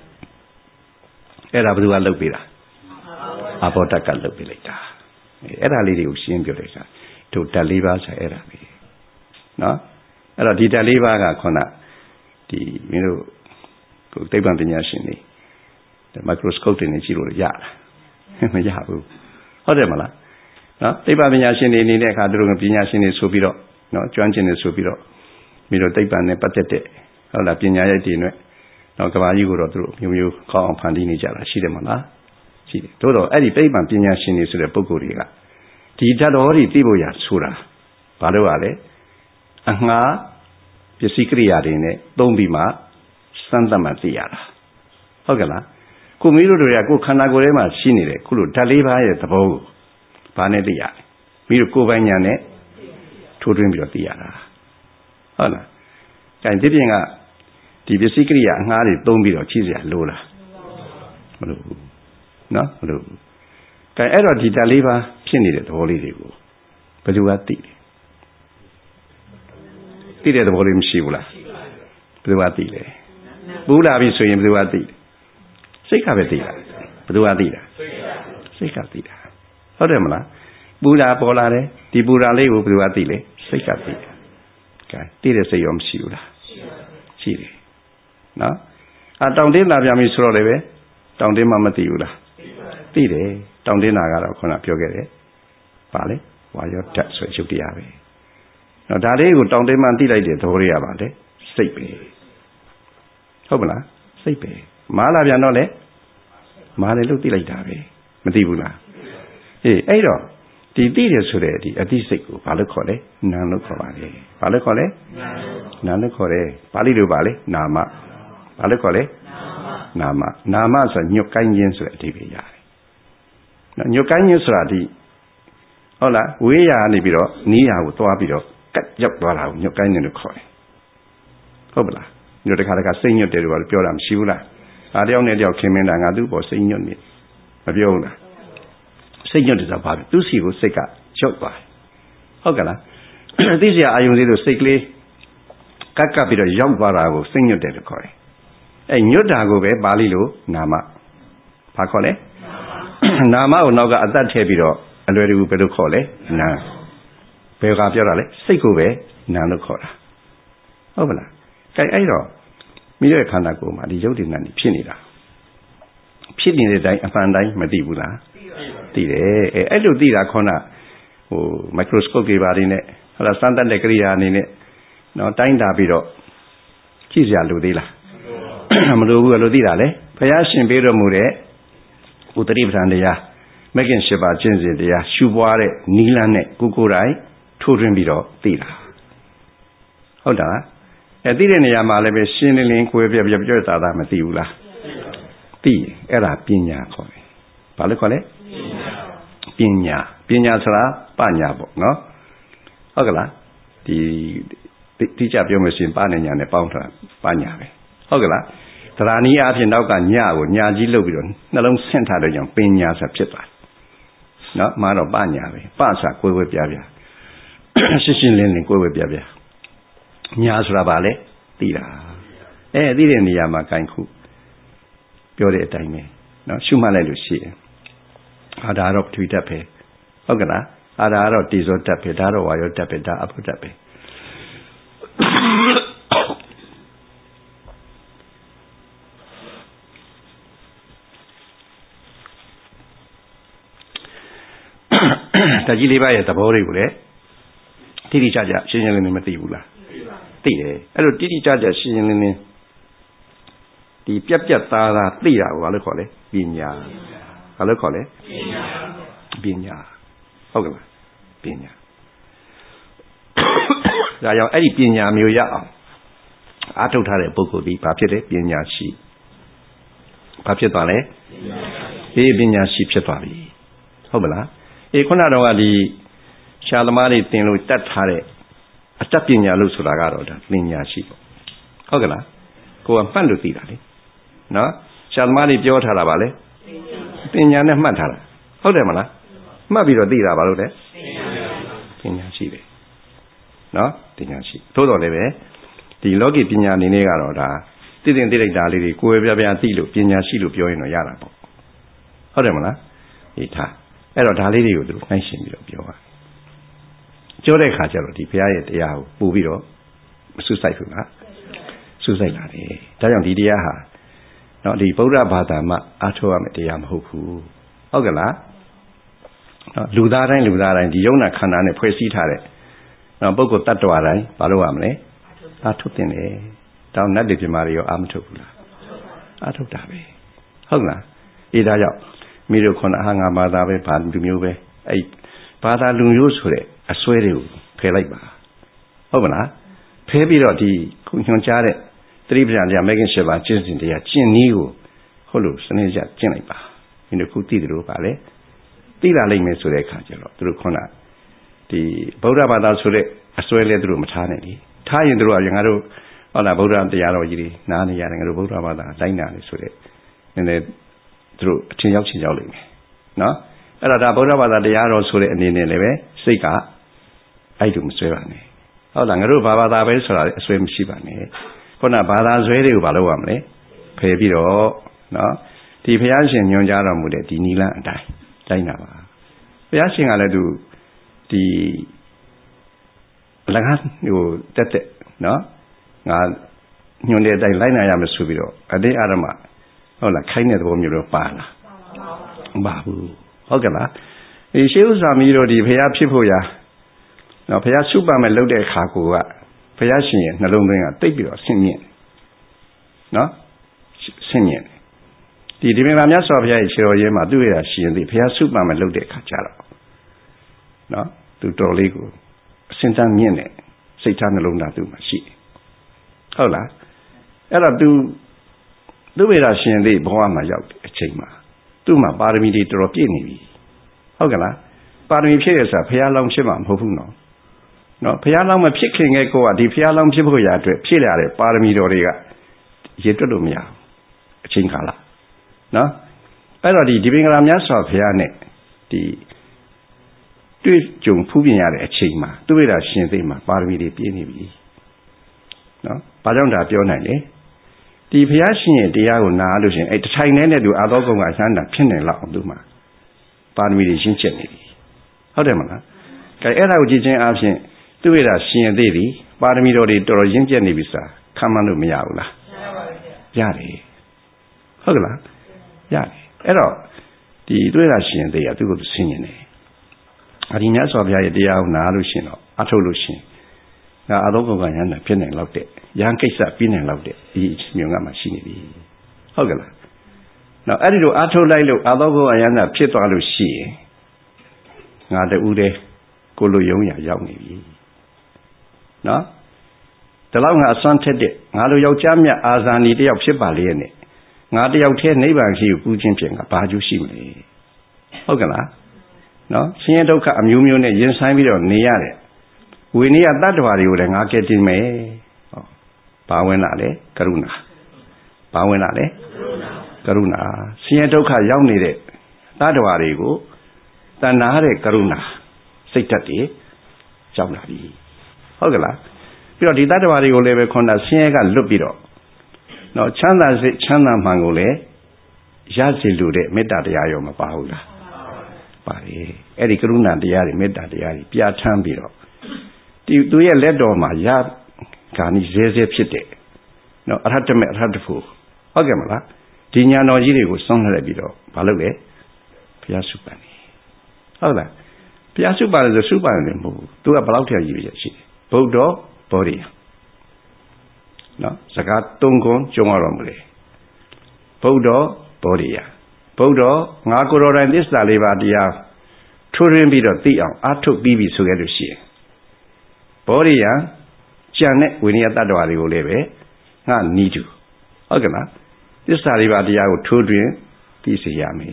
အဲ့ဒါဘယ်သူကလုပ်ပေးတာအဘောဓာတ်ကလုပ်ပေးလိုက်တာအဲ့ဒါလေးတွေကိုရှင်းပြလိုက်တာတို့ဓာတ်လေးပါးဆိုအဲ့ဒါပဲနော်အဲ့တော့ဒီဓာတ်လေးပါးကခုနဒီမင်းတို့ကိုသိပ္ပံပညာရှင်တွေမိုက်ခရိုစကုပ်တွေနဲ့ကြည့်လို့ရလားမရဘူးဟုတ်တယ်မလားနော်သိပ္ပံပညာရှင်တွေနေတဲ့အခါသူတို့ကပညာရှင်တွေဆိုပြီးတော့နော်ကျွမ်းကျင်တယ်ဆိုပြီးတော့ပြီးတော့သိပ္ပံနဲ့ပတ်သက်တဲ့ဟုတ်လားပညာရိုက်တွေနဲ့နော်ကဘာကြီးကိုတော့သူတို့မျိုးမျိုးကောင်းအောင်ဖန်တီးနေကြတာရှိတယ်မလားရှိတယ်တို့တော့အဲ့ဒီသိပ္ပံပညာရှင်တွေဆိုတဲ့ပုဂ္ဂိုလ်တွေကဒီဓာတ်တော်တွေသိဖို့ရဆိုတာဘာလို့ ਆ လဲအငှားပစ္စည်းကိရိယာတွေနဲ့သုံးပြီးမှစမ်းသပ်မှသိရတာဟုတ်ကဲ့လားကိုမိတို့တွေကကိုခန္ဓာကိုယ်ထဲမှာရှိနေတယ်ခုလိုဓာတ်လေးပါးရဲ့သဘောကိုဘာနဲ့သိရလဲမိတို့ကိုယ်ပိုင်ညာနဲ့ထိုးထွင်းပြီးတော့သိရတာဟုတ်လားအဲဒီပြင်ကဒီပစ္စည်းကိရိယာအငှားတွေသုံးပြီးတော့ချိစရာလိုလားမလိုဘူးနော်မလိုဘူးကဲအဲ့တော့ဒီဓာတ်လေးပါးဖြစ်နေတဲ့သဘောလေးတွေကိုဘယ်သူကသိလဲသိတဲ့သဘောလေးမရှိဘူးလားဘယ်သူကသိလဲပူလာပြီဆိုရင်ဘယ်သူကသိလဲစိတ်ကပဲသိတာဘယ်သူကသိတာစိတ်ကသိတာဟုတ်တယ်မလားပူလာပေါ်လာတယ်ဒီပူလာလေးကိုဘယ်သူကသိလဲစိတ်ကသိတာကဲသိတဲ့စိတ်ရောမရှိဘူးလားရှိတယ်နော်အတောင်တင်းလာပြန်ပြီဆိုတော့လည်းပဲတောင်တင်းမှမသိဘူးလားသိတယ်တောင်တင်းလာကတော့ခုနပြောခဲ့တယ်ပါလေဝါယောဓာတ်ဆိုရုပ်တရားပဲနော်ဒါလေးကိုတောင်တင်းမှသိလိုက်တဲ့သဘောလေးရပါလေစိတ်ပဲဟုတ်မလားစိတ်ပဲမားလာပြန်တော့လေမားတယ်လို့သိလိုက်တာပဲမသိဘူးလားအေးအဲ့တော့ဒီသိတယ်ဆိုတဲ့ဒီအသိစိတ်ကိုဘာလို့ခေါ်လဲနာလို့ခေါ်ပါလေဘာလို့ခေါ်လဲနာလို့ခေါ်တယ်ပါဠိလိုပါလေနာမဘာလို့ခေါ်လဲနာမနာမဆိုညွတ်ကိုင်းခြင်းဆိုတဲ့အဓိပ္ပာယ်ရတယ်နော်ညွတ်ကိုင်းခြင်းဆိုတာဒီဟုတ်လားဝေးရာနေပြီးတော့နီးရာကိုသွားပြီးတော့ကတ်ရောက်သွားတာကိုညွတ်ကိုင်းတယ်လို့ခေါ်တယ်ဟုတ်ပလားညွတ်တခါတခါစိတ်ညွတ်တယ်လို့ပြောတာမရှိဘူးလားအားတယောက်နဲ့တယောက်ခင်မင်းတာငါသူ့ပေါ်စိတ်ညွတ်နေမပြောဘူးလားစိတ်ညွတ်တယ်ဆိုတာဘာလဲသူ့စီကိုစိတ်ကရောက်သွားတယ်ဟုတ်ကလားသိစရာအာယုံလေးလို့စိတ်ကလေးကတ်ကပ်ပြီးတော့ရောက်သွားတာကိုစိတ်ညွတ်တယ်လို့ခေါ်တယ်အဲညွတ်တာကိုပဲပါဠိလိုနာမဘာခေါ်လဲနာမကိုနောက်ကအသက်ထည့်ပြီးတော့အလွယ်တကူဘယ်လိုခေါ်လဲနာဘယ်ကပြောတာလဲစိတ်ကိုပဲနာလို့ခေါ်တာဟုတ်ပါလားအဲအဲ့တော့မိရဲ့ခန္ဓာကိုယ်မှာဒီရုပ်တည်နာနေဖြစ်နေတာဖြစ်နေတဲ့အတိုင်းအမှန်တိုင်းမသိဘူးလားသိတယ်အဲအဲ့လိုသိတာခေါနဟိုမိုက်ခရိုစကုပ်တွေပါနေနဲ့ဟလာစမ်းသပ်တဲ့ကိရိယာအနေနဲ့နော်တိုင်းတာပြီးတော့ကြည့်စရာလိုသေးလားမလိုဘူးလို့သိတာလေဘုရားရှင်ပေးတော်မူတဲ့ဥတ္တိပဋ္ဌာန်တရားမဂ္ဂင်၈ပါးကျင့်စဉ်တရားရှုပွားတဲ့နီလန်းနဲ့ကိုကိုယ်တိုင်ထိုးထွင်းပြီးတော့သိတာဟုတ်တာအဲသိတဲ့နေရာမှာလည်းပဲရှင်းလင်းလင်းကိုယ်ပြပြပြတာတာမသိဘူးလားသိအဲ့ဒါပညာခေါ်တယ်ဘာလို့ခေါ်လဲပညာပညာဆိုတာပညာပေါ့နော်ဟုတ်ကလားဒီတိကျပြောမှရှင်ပညာနဲ့ပေါင်းထားပညာပဲဟုတ်ကလားသရဏီအဖြစ်နောက်ကညကိုညာကြီးလုပ်ပြီးတော့နှလုံးဆင့်ထားတဲ့ကြောင့်ပညာဆိုဖြစ်သွားတယ်နော်မှာတော့ပညာပဲပစာကိုယ်ဝဲပြပြရှင်းရှင်းလင်းလင်းကိုယ်ဝဲပြပြညာဆိုတာဗာလဲသိတာအဲသိတဲ့နေရာမှာဂိုင်းခုပြောတဲ့အတိုင်းပဲနော်ရှုမှတ်လိုက်လို့ရှိရင်အာဒါတော့ထွေတတ်ပဲဟုတ်ကလားအာဒါတော့တေဇောတတ်ပဲဒါတော့ဝါယောတတ်ပဲဒါအဘုတတ်ပဲတကြီးလေးပါးရဲ့သဘောတွေကိုလည်းတိတိကျကျရှင်းရှင်းလင်းလင်းမသိဘူးလားသိတယ်အဲ့လိုတိတိကျကျရှင်းရှင်းလင်းလင်းဒီပြက်ပြက်သားသားသိတာကိုဘာလို့ခေါ်လဲပညာဘာလို့ခေါ်လဲပညာဟုတ်ကဲ့ပညာဒါကြောင့်အဲ့ဒီပညာမျိုးရအောင်အားထုတ်ထားတဲ့ပုဂ္ဂိုလ်ဒီဘာဖြစ်လဲပညာရှိဘာဖြစ်သွားလဲဒီပညာရှိဖြစ်သွားပြီဟုတ်မလားအေးခုနတော့ကဒီရှားသမားတွေသင်လို့တတ်ထားတဲ့အတတ်ပညာလို့ဆိုတာကတော့ဒါပညာရှိပေါ့ဟုတ်ကဲ့လားကိုကမှတ်လို့သိတာလေနော်ရှားသမားတွေပြောထားတာပါလေပညာနဲ့မှတ်ထားတာဟုတ်တယ်မလားမှတ်ပြီးတော့သိတာပါလို့လေပညာရှိပဲနော်ပညာရှိသို့တော်လည်းပဲဒီလောကီပညာအနေနဲ့ကတော့ဒါသိတဲ့သိလိုက်တာလေးတွေကိုယ်ပြပြသိလို့ပညာရှိလို့ပြောရင်တော့ရတာပေါ့ဟုတ်တယ်မလားဒီထားအဲ့တော့ဒါလေးတွေကိုသူတို့နှိုင်းရှင်ပြီးတော့ပြောပါပြောတဲ့ခါကျတော့ဒီဘုရားရဲ့တရားကိုပို့ပြီးတော့မဆုစိုက်ဘူးလားဆုစိုက်လာတယ်ဒါကြောင့်ဒီတရားဟာနော်ဒီဗုဒ္ဓဘာသာမှာအားထုတ်ရမယ့်တရားမဟုတ်ဘူးဟုတ်ကဲ့လားနော်လူသားတိုင်းလူသားတိုင်းဒီယုံနာခန္ဓာနဲ့ဖွဲ့စည်းထားတဲ့နော်ပုဂ္ဂိုလ်တ attva တိုင်းဘာလို့ရမလဲအားထုတ်တင်တယ်တောင်းနတ်တွေပြမာတွေရောအားမထုတ်ဘူးလားအားထုတ်တာပဲဟုတ်လားအေးဒါကြောင့်မိတို့ခုနဟာငါဘာသာပဲဘာလူမျိုးပဲအဲ့ဘာသာလူမျိုးဆိုတဲ့အစွဲတွေကိုဖယ်လိုက်ပါဟုတ်မလားဖယ်ပြီးတော့ဒီခုညွှန်ကြားတဲ့သတိပ္ပံတရားမဲခင်ရှစ်ပါးကျင့်စဉ်တရားကျင့်နည်းကိုဟုတ်လို့စနစ်ကျကျင့်လိုက်ပါမင်းတို့ခုသိတယ်လို့ပါလေသိလာလိမ့်မယ်ဆိုတဲ့အခါကျတော့သူတို့ခုနဒီဗုဒ္ဓဘာသာဆိုတဲ့အစွဲလဲသူတို့မထားနဲ့လေထားရင်သူတို့ကငါတို့ဟုတ်လားဗုဒ္ဓတရားတော်ကြီးတွေနားနေရတယ်ငါတို့ဗုဒ္ဓဘာသာတိုင်းနာနေဆိုတဲ့နည်းနည်းသူတို့အထင်ရောက်ချင်ရောက်လိမ့်မယ်နော်အဲ့တော့ဒါဗုဒ္ဓဘာသာတရားတော်ဆိုတဲ့အနေနဲ့လည်းပဲစိတ်ကအဲ့လိုမဆွဲပါနဲ့ဟုတ်လားငါတို့ဘာဘာသာပဲဆိုတာအဆွဲမရှိပါနဲ့ခုနဘာသာဆွဲတွေကိုဘာလုပ်ရမလဲဖယ်ပြီးတော့နော်ဒီဘုရားရှင်ညွှန်ကြားတော်မူတဲ့ဒီနိလန်းအတိုင်းတိုင်းတာပါဘုရားရှင်ကလည်းသူဒီအလကားဟိုတက်တက်နော်ငါညွှန်တဲ့အတိုင်းလိုက်နာရမယ်ဆိုပြီးတော့အတိအရမဟုတ်လားခိုင်းတဲ့သဘောမျိုးတော့ပါလားမပါဘူးဟုတ်ကဲ့လားဒီရှေးဥစ္စာမီးတို့ဒီဘုရားဖြစ်ဖို့ရာနော်ဘုရားစုပါမယ်လုပ်တဲ့အခါကိုကဘုရားရှင်ရဲ့နှလုံးသွင်းကတိတ်ပြီးတော့ဆင့်မြင့်နော်ဆင့်မြင့်ဒီဒီမင်္ဂလာမြတ်စွာဘုရားရဲ့ခြေတော်ရင်းမှာသူ့ရဲ့ရှင်သည်ဘုရားစုပါမယ်လုပ်တဲ့အခါကျတော့နော်သူတော်လေးကိုအစင်တန်းမြင့်တဲ့စိတ်ထားနှလုံးသားသူ့မှာရှိတယ်ဟုတ်လားအဲ့တော့သူသူ့ရဲ့ရှင်သည်ဘဝမှာရောက်တဲ့အချိန်မှာသူ့မှာပါရမီတွေတော်တော်ပြည့်နေပြီဟုတ်ကလားပါရမီဖြည့်ရဆိုတာဘုရားလောင်းဖြစ်မှာမဟုတ်ဘူးနော်နော်ဘုရားလောင်းမဖြစ်ခင်ကကိုကဒီဘုရားလောင်းဖြစ်ဖို့ရာအတွက်ဖြည့်ရတဲ့ပါရမီတော်တွေကရေတွက်လို့မရဘူးအချိန်ကာလနော်အဲ့တော့ဒီဒီပင်္ဂလာမြတ်စွာဘုရားနဲ့ဒီတွေ့ကြုံဖူးပြင်ရတဲ့အချိန်မှာသူ့ရဲ့ရှင်သိမှာပါရမီတွေပြည့်နေပြီနော်ဘာကြောင့်ဒါပြောနိုင်လဲဒီဘုရားရှင်ရဲ့တရားကိုနားလို့ရှင်အဲ့တထိုင်နဲ့တူအာသောကုံကဆန်းတာဖြစ်နေလောက်အောင်သူမှာပါရမီတွေရှင်းချက်နေပြီဟုတ်တယ်မလားကဲအဲ့ဒါကိုကြည့်ချင်းအပြင်သူ့ရဲ့ရှင်ရဲ့သေးပြီပါရမီတော်တွေတော်တော်ရင်းကျက်နေပြီစားခံမှန်းလို့မရဘူးလားရပါပါဗျာရတယ်ဟုတ်ကလားရတယ်အဲ့တော့ဒီသူ့ရဲ့ရှင်ရဲ့သေးကသူ့ကိုဆင်းနေတယ်အဒီမြတ်စွာဘုရားရဲ့တရားကိုနားလို့ရှင်တော့အထုတ်လို့ရှင်ငါအာသောကုံကရဟန္တာဖြစ်နေလောက်တဲ့ရဟန်းကိစ္စပြီးနေလောက်တဲ့ဒီမျိုးကမှရှိနေပြီဟုတ်ကလားနောက်အဲ့ဒီလိုအားထုတ်လိုက်လို့အာသောကုံကရဟန္တာဖြစ်သွားလို့ရှိရင်ငါတူးတဲ့ကိုလိုယုံရရောက်နေပြီနော်ဒီလောက်ငါအစွမ်းထက်တဲ့ငါလိုယောက်ျားမြတ်အာဇာနည်တယောက်ဖြစ်ပါလေနဲ့ငါတယောက်တည်းနိဗ္ဗာန်ရှိကိုကူးခြင်းဖြင့်ငါဘာကျိုးရှိမလဲဟုတ်ကလားနော်ဆင်းရဲဒုက္ခအမျိုးမျိုးနဲ့ရင်ဆိုင်ပြီးတော့နေရတယ်ဝိနည်းတတ္တဝါတွေကိုလည်းငါကယ်တင်မယ်ဟောဘာဝင်လာလဲကရုဏာဘာဝင်လာလဲကရုဏာဆင်းရဲဒုက္ခရောက်နေတဲ့တတ္တဝါတွေကိုတဏှာတဲ့ကရုဏာစိတ်ဓာတ်တွေကြောက်လာပြီဟုတ်ကလားပြီးတော့ဒီတတ္တဝါတွေကိုလည်းပဲခွန်တာဆင်းရဲကလွတ်ပြီးတော့နော်ချမ်းသာစိတ်ချမ်းသာမှန်ကိုလည်းရစေလိုတဲ့မေတ္တာတရားရောမပါဘူးလားပါတယ်အဲ့ဒီကရုဏာတရားတွေမေတ္တာတရားတွေပြဋ္ဌာန်းပြီးတော့ဒီသူရဲ့လက်တော်မှာရဂာနိဇဲဇဲဖြစ်တဲ့နော်အရဟတမေအရဟတဖို့ဟုတ်ကဲ့မလားဒီညာတော်ကြီးတွေကိုစွန့်လှည့်ပြီးတော့မလုပ်လေဘုရားစုပန်နေဟုတ်လားဘုရားစုပန်လို့ဆိုစုပန်တယ်မဟုတ်ဘူးသူကဘယ်လောက်ထက်ရည်ရရှိတယ်ဗုဒ္ဓဘောဓိနော်စကားသုံးခုကြုံရတော့မလဲဗုဒ္ဓဘောဓိယဗုဒ္ဓငါကိုယ်တော်တိုင်သစ္စာလေးပါးတရားထိုးရင်းပြီးတော့သိအောင်အားထုတ်ပြီးပြီဆိုခဲ့လို့ရှိရင်ဘောဓိယကြံတဲ့ဝိနည်းတတ္တဝါတွေကိုလည်းပဲငါနီးတူဟုတ်ကဲ့လားသစ္စာလေးပါးတရားကိုထိုးတွင်သိစေရမယ်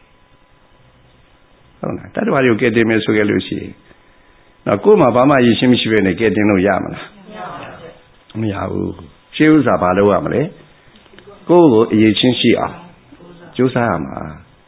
ဟုတ်လားတတ္တဝါတွေကိုကဲတင်မယ်ဆိုခဲ့လို့ရှိရင်တော့ကိုယ်မှာဘာမှရည်ရှင်းမရှိဘဲနဲ့ကဲတင်လို့ရမလားမရဘူးရှင်းဥစ္စာဘာလုပ်ရမလဲကိုယ့်ကိုအရေးချင်းရှိအောင်ကြိုးစားရမှာ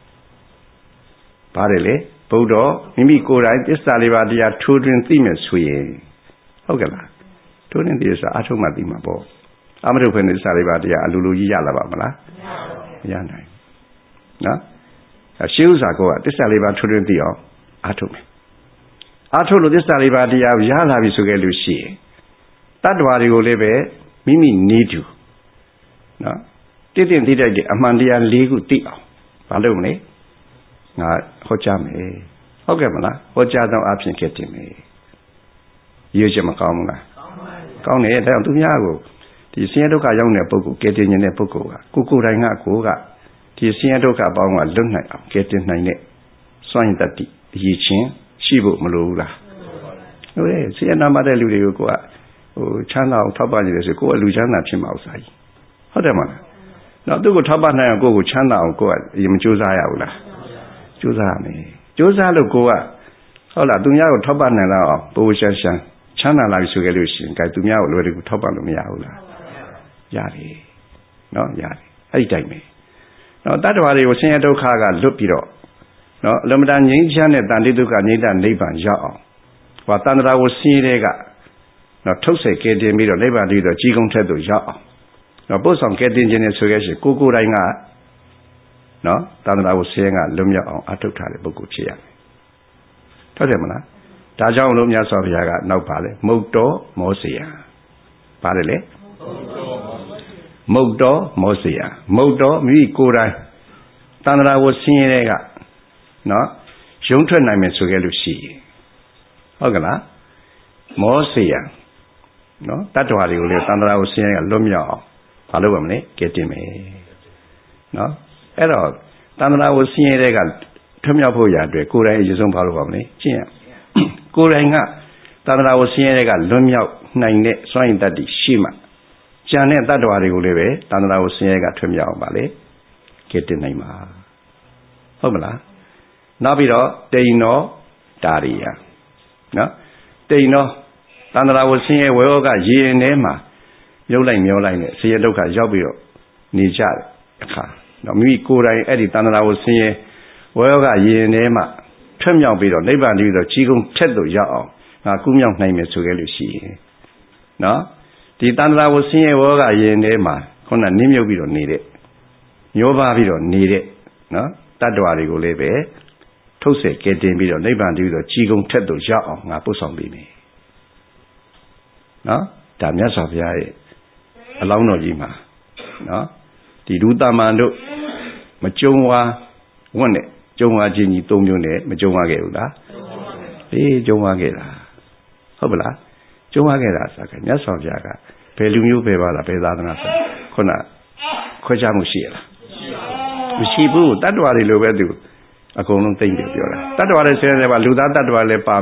ပါတယ်လေဘုဒ္ဓမိမိကိုယ်တိုင်သစ္စာလေးပါးတရားထိုးတွင်သိမယ်ဆိုရင်ဟုတ်ကဲ့လားထိုးတွင်သိဆိုအထုံးမှသိမှာပေါ့အမထုပ်ဖက်သစ္စာလေးပါးတရားအလိုလိုကြီးရလာပါမလားမရနိုင်နော်ရှင်းဥစ္စာကိုကသစ္စာလေးပါးထိုးတွင်သိအောင်အထုံးမယ်အထုလို့သစ္စာလေးပါးတရားရလာပြီဆိုခဲ့လို့ရှိရင်တတ္တဝါတွေကိုလည်းပဲမိမိနေတူနော်တည်တည်သိတတ်တဲ့အမှန်တရား၄ခုသိအောင်မလုပ်မလဲငါဟောကြားမယ်ဟုတ်ကဲ့မလားဟောကြားသောအဖြစ်ကဲ့တင်မယ်ရွေးချက်မကောင်းဘူးလားကောင်းတယ်ဒါကြောင့်သူများကိုဒီဆင်းရဲဒုက္ခရောက်နေတဲ့ပုဂ္ဂိုလ်ကဲ့တင်နေတဲ့ပုဂ္ဂိုလ်ကကိုကိုယ်တိုင်ကကိုကဒီဆင်းရဲဒုက္ခအပေါင်းကလွတ်နိုင်အောင်ကဲ့တင်နိုင်တဲ့စွန့်ရင်တတိအရေးချင်းရှိဖို့မလိုဘူးလားဟုတ်ရဲ့ဆင်းရဲနာမတဲ့လူတွေကိုကိုကဟိုချမ်းသာအောင်ထောက်ပံ့နေတယ်ဆိုကိုယ်ကလူချမ်းသာဖြစ်မှာဥစ္စာကြီးဟုတ်တယ်မလားတော့သူ့ကိုထောက်ပံ့နိုင်အောင်ကိုယ်ကိုချမ်းသာအောင်ကိုယ်ကအရင်မကြိုးစားရဘူးလားကြိုးစားရမယ်ကြိုးစားလို့ကိုယ်ကဟုတ်လားသူများကိုထောက်ပံ့နိုင်တော့အောင်ပိုးရှမ်းရှမ်းချမ်းသာလာပြီဆိုကြလို့ရှိရင်ကြိုက်သူများကိုလွယ်ကူထောက်ပံ့လို့မရဘူးလားရတယ်နော်ရတယ်အဲ့ဒီတိုင်းပဲနော်တတ္တဝါတွေကိုဆင်းရဲဒုက္ခကလွတ်ပြီးတော့နော်အလမတန်ငြိမ်းချမ်းတဲ့တန်တိဒုက္ခငြိမ်းတဲ့နိဗ္ဗာန်ရောက်အောင်ဟောတန်တရာကိုဆင်းရဲတဲ့ကနော်ထုတ်ဆဲကဲတင်ပြီးတော့နိဗ္ဗာန်တည်းတော့ကြီးကုန်းထက်သို့ရောက်အောင်နော်ပို့ဆောင်ကဲတင်ခြင်းနဲ့ဆိုခဲ့ရှင်ကိုကိုယ်တိုင်ကနော်တန်တရာကိုဆင်းရဲကလွတ်မြောက်အောင်အထုတ်ထားတဲ့ပုဂ္ဂိုလ်ဖြစ်ရမယ်ဟုတ်တယ်မလားဒါကြောင့်လို့မြတ်စွာဘုရားကနောက်ပါလေမုတ်တော်မောစေယပါတယ်လေမုတ်တော်မောစေယမုတ်တော်မိကိုယ်တိုင်တန်တရာကိုဆင်းရဲတဲ့ကနော်ရုံးထွက်နိုင်မယ်ဆိုခဲ့လို့ရှိရင်ဟုတ်ကလားမောစေယနော်တတ္တဝါတွေကိုလည်းတန်တရာကိုဆင်းရဲကလွတ်မြောက်အောင်ဘာလုပ်ရမလဲကဲတင်မယ်နော်အဲ့တော့တန်တရာကိုဆင်းရဲတဲ့ကထွတ်မြောက်ဖို့ရအတွက်ကိုယ်တိုင်အရေးဆုံးဘာလုပ်ရမလဲကျင့်ရကိုယ်တိုင်ကတန်တရာကိုဆင်းရဲတဲ့ကလွတ်မြောက်နိုင်တဲ့စွန့်ရင်တတ်တည်ရှိမှကျန်တဲ့တတ္တဝါတွေကိုလည်းပဲတန်တရာကိုဆင်းရဲကထွတ်မြောက်အောင်ပါလေကဲတင်နိုင်မှာဟုတ်မလားနောက်ပြီးတော့တိန်တော်တာရိယနော်တိန်တော်တန်တရာကိုဆင်းရဲဝေဟောကရေရင်ထဲမှာမြုပ်လိုက်မျောလိုက်နဲ့ဆင်းရဲဒုက္ခရောက်ပြီးတော့နေကြတဲ့အခါနော်မိမိကိုယ်တိုင်အဲ့ဒီတန်တရာကိုဆင်းရဲဝေဟောကရေရင်ထဲမှာထွက်မြောက်ပြီးတော့နိဗ္ဗာန်တည်းတော့ကြီးကုန်းထက်သို့ရောက်အောင်ငါကူးမြောက်နိုင်မယ်ဆိုခဲ့လို့ရှိရင်နော်ဒီတန်တရာကိုဆင်းရဲဝေဟောကရေရင်ထဲမှာခုနနင်းမြုပ်ပြီးတော့နေတဲ့မျောပါပြီးတော့နေတဲ့နော်တတ္တဝါတွေကိုလည်းပဲထုတ်ဆဲကဲတင်ပြီးတော့နိဗ္ဗာန်တည်းတော့ကြီးကုန်းထက်သို့ရောက်အောင်ငါပို့ဆောင်ပေးမယ်နော်ဒါမြတ်စွာဘုရားရဲ့အလောင်းတော်ကြီးမှာနော်ဒီဒုသမန်တို့မကြုံဝါဝတ်နဲ့ကြုံဝါခြင်းကြီးသုံးမျိုးနဲ့မကြုံဝါခဲ့ဘူးလားအေးကြုံဝါခဲ့တာဟုတ်ပလားကြုံဝါခဲ့တာဆိုကမြတ်စွာဘုရားကဘယ်လူမျိုးပဲပါလားဘယ်သာသနာဆိုခုနခွဲခြားမှုရှိရလားမရှိဘူးတတ္တဝါတွေလိုပဲသူအကုန်လုံးသိမ့်တယ်ပြောတာတတ္တဝါတွေဆင်းရဲတယ်ပါလူသားတတ္တဝါလည်းပါမယ်ဟ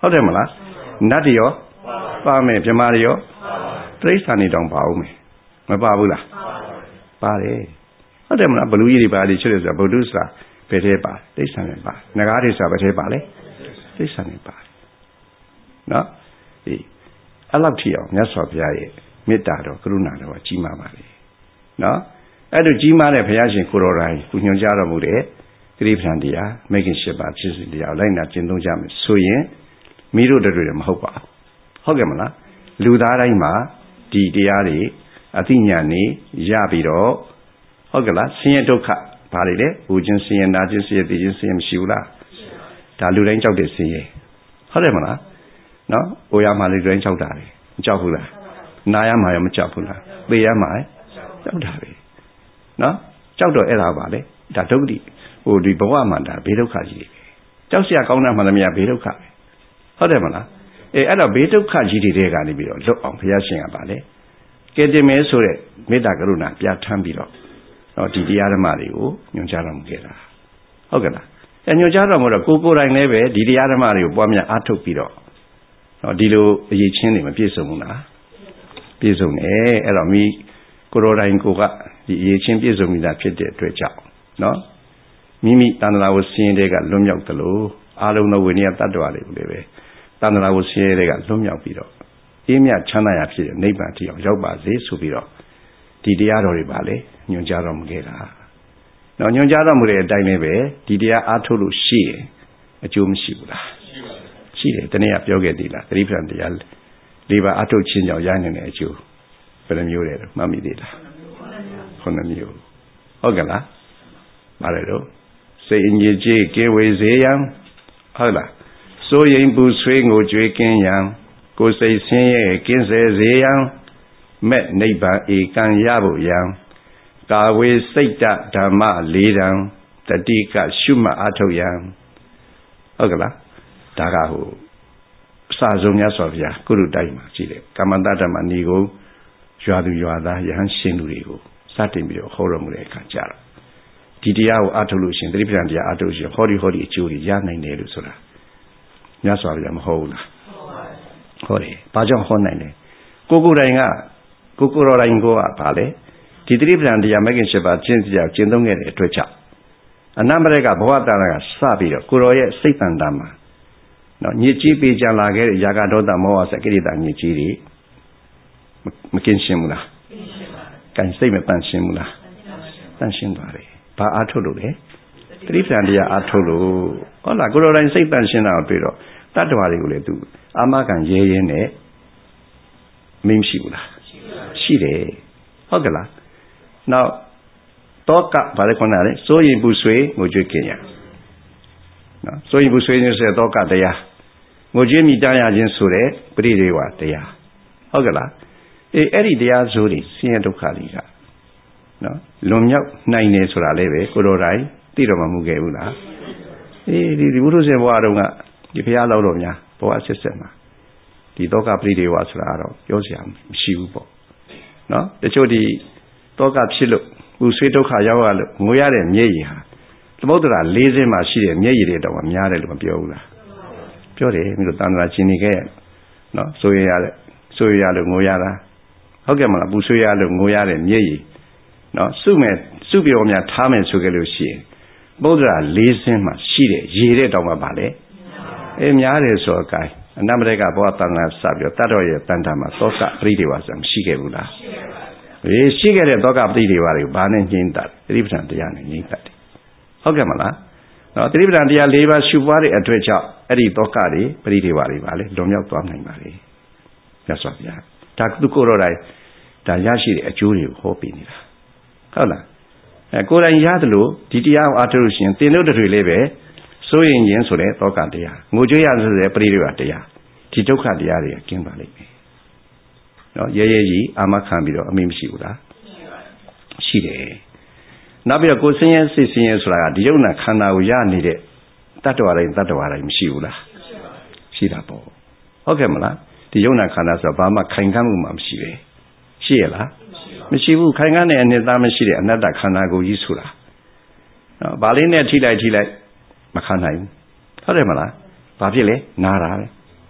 ဟုတ်တယ်မလားနတ်တွေရောပါမယ်ပြမာတွေရောတိရစ္ဆာန်တွေတောင်ပါဦးမယ်မပါဘူးလားပါတယ်ဟုတ်တယ်မလားဘလူကြီးတွေပါတယ်ချွတ်တယ်ဆိုတာဗုဒ္ဓဆိုတာဘယ်ထဲပါတိရစ္ဆာန်တွေပါငကားတွေဆိုတာဘယ်ထဲပါလဲတိရစ္ဆာန်တွေပါနော်ဒီအဲ့လောက်ထိအောင်မြတ်စွာဘုရားရဲ့မေတ္တာတော်ကရုဏာတော်ကြီးမားပါလေနော်အဲ့လိုကြီးမားတဲ့ဘုရားရှင်ကိုတော်တိုင်ကိုညွှန်ကြားတော်မူတဲ့သတိပဋ္ဌာန်တရားမိခင်ရှိပါဖြစ်စဉ်တရားလိုက်နာကျင့်သုံးကြမယ်ဆိုရင်မိတို့တို့တွေမဟုတ်ပါဘူးဟုတ်ကဲ့မလားလူသားတိုင်းမှာဒီတရားတွေအသိဉာဏ်နေရပြီးတော့ဟုတ်ကဲ့လားဆင်းရဲဒုက္ခဘာတွေလဲဘူခြင်းဆင်းရဲနာခြင်းဆင်းရဲသိခြင်းဆင်းရဲမရှိဘူးလားဒါလူတိုင်းကြောက်တဲ့ဆင်းရဲဟုတ်တယ်မလားနော်အိုရမှာလူတိုင်းကြောက်တာလေမကြောက်ဘူးလားနာရမှာရောမကြောက်ဘူးလားသိရမှာကြောက်တာပဲနော်ကြောက်တော့အဲ့ဒါပါလေဒါဒုက္ခဟိုဒီဘဝမှာဒါဘေးဒုက္ခကြီးတွေကြောက်စရာကောင်းတာမှလည်းမရဘေးဒုက္ခပဲဟုတ်တယ်မလားအေးအဲ့တော့ဘေးဒုက္ခကြီးတွေတဲကနေပြီးတော့လွတ်အောင်ဘုရားရှင်ကပါလေကဲတင်မဲဆိုတဲ့မေတ္တာကရုဏာပြဋ္ဌာန်းပြီးတော့တော့ဒီတရားဓမ္မတွေကိုညွှန်ကြားတော်မူခဲ့တာဟုတ်ကဲ့လားအဲညွှန်ကြားတော်မူတော့ကိုကိုယ်တိုင်လည်းပဲဒီတရားဓမ္မတွေကိုပွားများအားထုတ်ပြီးတော့တော့ဒီလိုအရေးချင်းတွေမပြည့်စုံဘူးလားပြည့်စုံတယ်အဲ့တော့မိကိုယ်တိုင်ကိုကဒီအရေးချင်းပြည့်စုံမိတာဖြစ်တဲ့အတွက်ကြောင့်နော်မိမိတဏ္ဍာဝဆင်းရဲတွေကလွတ်မြောက်တယ်လို့အာလုံးသောဝိနည်းတတ္တဝါတွေကိုလည်းပဲတဏ္ဍာဝဆင်းရဲတွေကလွတ်မြောက်ပြီးတော့အေးမြချမ်းသာရာဖြစ်တဲ့နိဗ္ဗာန်ထိအောင်ရောက်ပါစေဆိုပြီးတော့ဒီတရားတော်တွေပါလေညွှန်ကြားတော်မူခဲ့တာနော်ညွှန်ကြားတော်မူတဲ့အတိုင်းလည်းပဲဒီတရားအားထုတ်လို့ရှိရင်အကျိုးမရှိဘူးလားရှိတယ်တနေ့ကပြောခဲ့သေးလားသတိပဋ္ဌာန်တရားလေးပါအားထုတ်ခြင်းကြောင့်ရနိုင်တဲ့အကျိုးဘယ်နှမျိုးလဲမှတ်မိသေးလားခုနှစ်မျိုးဟုတ်ကဲ့လားပါတယ်တော့စိတ်အငြိကြေးကင်းဝေစေရန်ဟုတ်လားစိုးရင်ပူဆွေးငိုကြွေးကင်းရန်ကိုယ်စိတ်ဆင်းရဲကင်းစေစေရန်မဲ့နိဗ္ဗာန်ဧကံရဖို့ရန်ကာဝေစိတ်တဓမ္မလေးတံတတိကရှုမှတ်အားထုတ်ရန်ဟုတ်ကဲ့လားဒါကဟိုအစာဆုံးများစွာဘုရားကုရုတိုက်မှာရှိတယ်ကမ္မန္တဓမ္မဏီကိုရွာသူရွာသားယဟန်ရှင်လူတွေကိုစတင်ပြီးတော့ဟောတော်မူတဲ့အခါကျတော့ဒီတရားကိုအားထုတ်လို့ရှင်သတိပဋ္ဌာန်တရားအားထုတ်ရှင်ဟောဒီဟောဒီအကျိုးတွေရနိုင်တယ်လို့ဆိုတာမြတ်စွာဘုရားမဟုတ်ဘူးလားဟောတယ်ဘာကြောင့်ဟောနိုင်လဲကိုကိုယ်တိုင်ကကိုကိုယ်တော်တိုင်ကိုကဗာလဲဒီသတိပဋ္ဌာန်တရားမဂ္ဂင်၈ပါးကျင့်ကြကျင့်သုံးခဲ့တဲ့အတွက်ကြောင့်အနန္တရကဘဝတဏ္ဍာကစပြီးတော့ကိုတော်ရဲ့စိတ်တန်တာမှာနော်ညစ်ကြေးပေးကြလာခဲ့တဲ့ယာကဒေါသမောဟစကိရိတာညစ်ကြေးတွေမကင်းရှင်းဘူးလားကင်းရှင်းပါဘူး။ကံစိတ်မတန်ရှင်းဘူးလားတန်ရှင်းသွားတယ်။ဘာအားထုတ်လို့လဲသတိပဋ္ဌာန်တရားအားထုတ်လို့ဟုတ်လားကိုယ်တော်တိုင်စိတ်တန်ရှင်းတာကိုတွေ့တော့တတ္တဝါတွေကိုလည်းသူအာမခံရဲရဲနဲ့မင်းရှိဘူးလားရှိတယ်ဟုတ်ကဲ့လားနောက်တောကဘာလဲခေါ်တာလဲစိုးရင်ပူဆွေးငိုကြွေးခင်ရနော်စိုးရင်ပူဆွေးနေစေတောကတရားငိုကြွေးမိတားရခြင်းဆိုတဲ့ပရိဒေဝတရားဟုတ်ကဲ့လားအေးအဲ့ဒီတရားဆိုတွေဆင်းရဲဒုက္ခတွေကနော်လွန်မြောက်နိုင်တယ်ဆိုတာလည်းပဲကိုတော်တိုင်သိတော်မှမူခဲ့ဘူးလားအေးဒီဒီဘုရုရှင်ဘဝတုန်းကဒီဘုရားတော်တော်များဘဝဆက်ဆက်မှာဒီတောကပရိဒေဝဆိုတာတော့ပြောစရာမရှိဘူးပေါ့နော်တချို့ဒီတောကဖြစ်လို့ပူဆွေးဒုက္ခရောက်ရလို့ငိုရတဲ့မျက်ရည်ဟာသမုဒ္ဒရာ၄စင်းမှာရှိတဲ့မျက်ရည်တွေတော့များတယ်လို့မပြောဘူးလားပြောတယ်မြို့တန်ត្រာချင်းနေခဲ့နော်ဆိုရရတဲ့ဆိုရရလို့ငိုရတာဟုတ်ကဲ့မလားပူဆွေးရလို့ငိုရတဲ့မျက်ရည်နော်စုမဲ့စုပြောများထားမယ်ဆိုကြလို့ရှိရင်ဗုဒ္ဓရာ၄စင်းမှာရှိတဲ့ရေတဲ့တောင်မှပါလေအေးများတယ်ဆိုတော့ gain အနမရကဘောတန်လာစပြီးတော့တတ်တော်ရဲ့တန်တာမှာသောကပရိဒေဝဆိုမရှိခဲ့ဘူးလားအေးရှိခဲ့တဲ့သောကပရိဒေဝတွေကိုဘာနဲ့ညှင်းတတ်သတိပဋ္ဌာန်တရားနဲ့ညှင်းတတ်တယ်ဟုတ်ကဲ့မလားနော်သတိပဋ္ဌာန်တရား၄ပါးရှုပွားတဲ့အတွက်ကြောင့်အဲ့ဒီသောကတွေပရိဒေဝတွေပါလေလွန်မြောက်သွားနိုင်ပါလေမြတ်စွာဘုရားဒါသူကိုယ်တော်တိုင်ဒါရရှိတဲ့အကျိုးတွေကိုဟောပြနေတာဟုတ်လားအဲကိုယ်တိုင်ရတယ်လို့ဒီတရားကိုအားထုတ်လို့ရှိရင်သင်တို့တွေလည်းပဲစိုးရင်ခြင်းဆိုတဲ့သောကတရားငိုကြွေးရဆိုတဲ့ပရိဒေဝတရားဒီဒုက္ခတရားတွေကကျင်းပါလိမ့်မယ်နော်ရဲရဲကြီးအာမခံပြီးတော့အမိမရှိဘူးလားရှိတယ်နောက်ပြီးတော့ကိုယ်ဆင်းရဲစိတ်ဆင်းရဲဆိုတာကဒီယုံနာခန္ဓာကိုရနေတဲ့တတ္တဝါတိုင်းတတ္တဝါတိုင်းမရှိဘူးလားရှိတာပေါ့ဟုတ်ကဲ့မလားဒီယုံနာခန္ဓာဆိုတာဘာမှခိုင်ခန့်မှုမှမရှိပဲရှိရလားမရှိဘူးခိုင်ခန့်တဲ့အနှစ်သားမရှိတဲ့အနတ္တခန္ဓာကိုကြီးဆိုတာနော်ဗာလေးနဲ့ထိလိုက်ထိလိုက်မခံနိုင်ဘူးဟုတ်တယ်မလားဘာဖြစ်လဲနာတာပဲ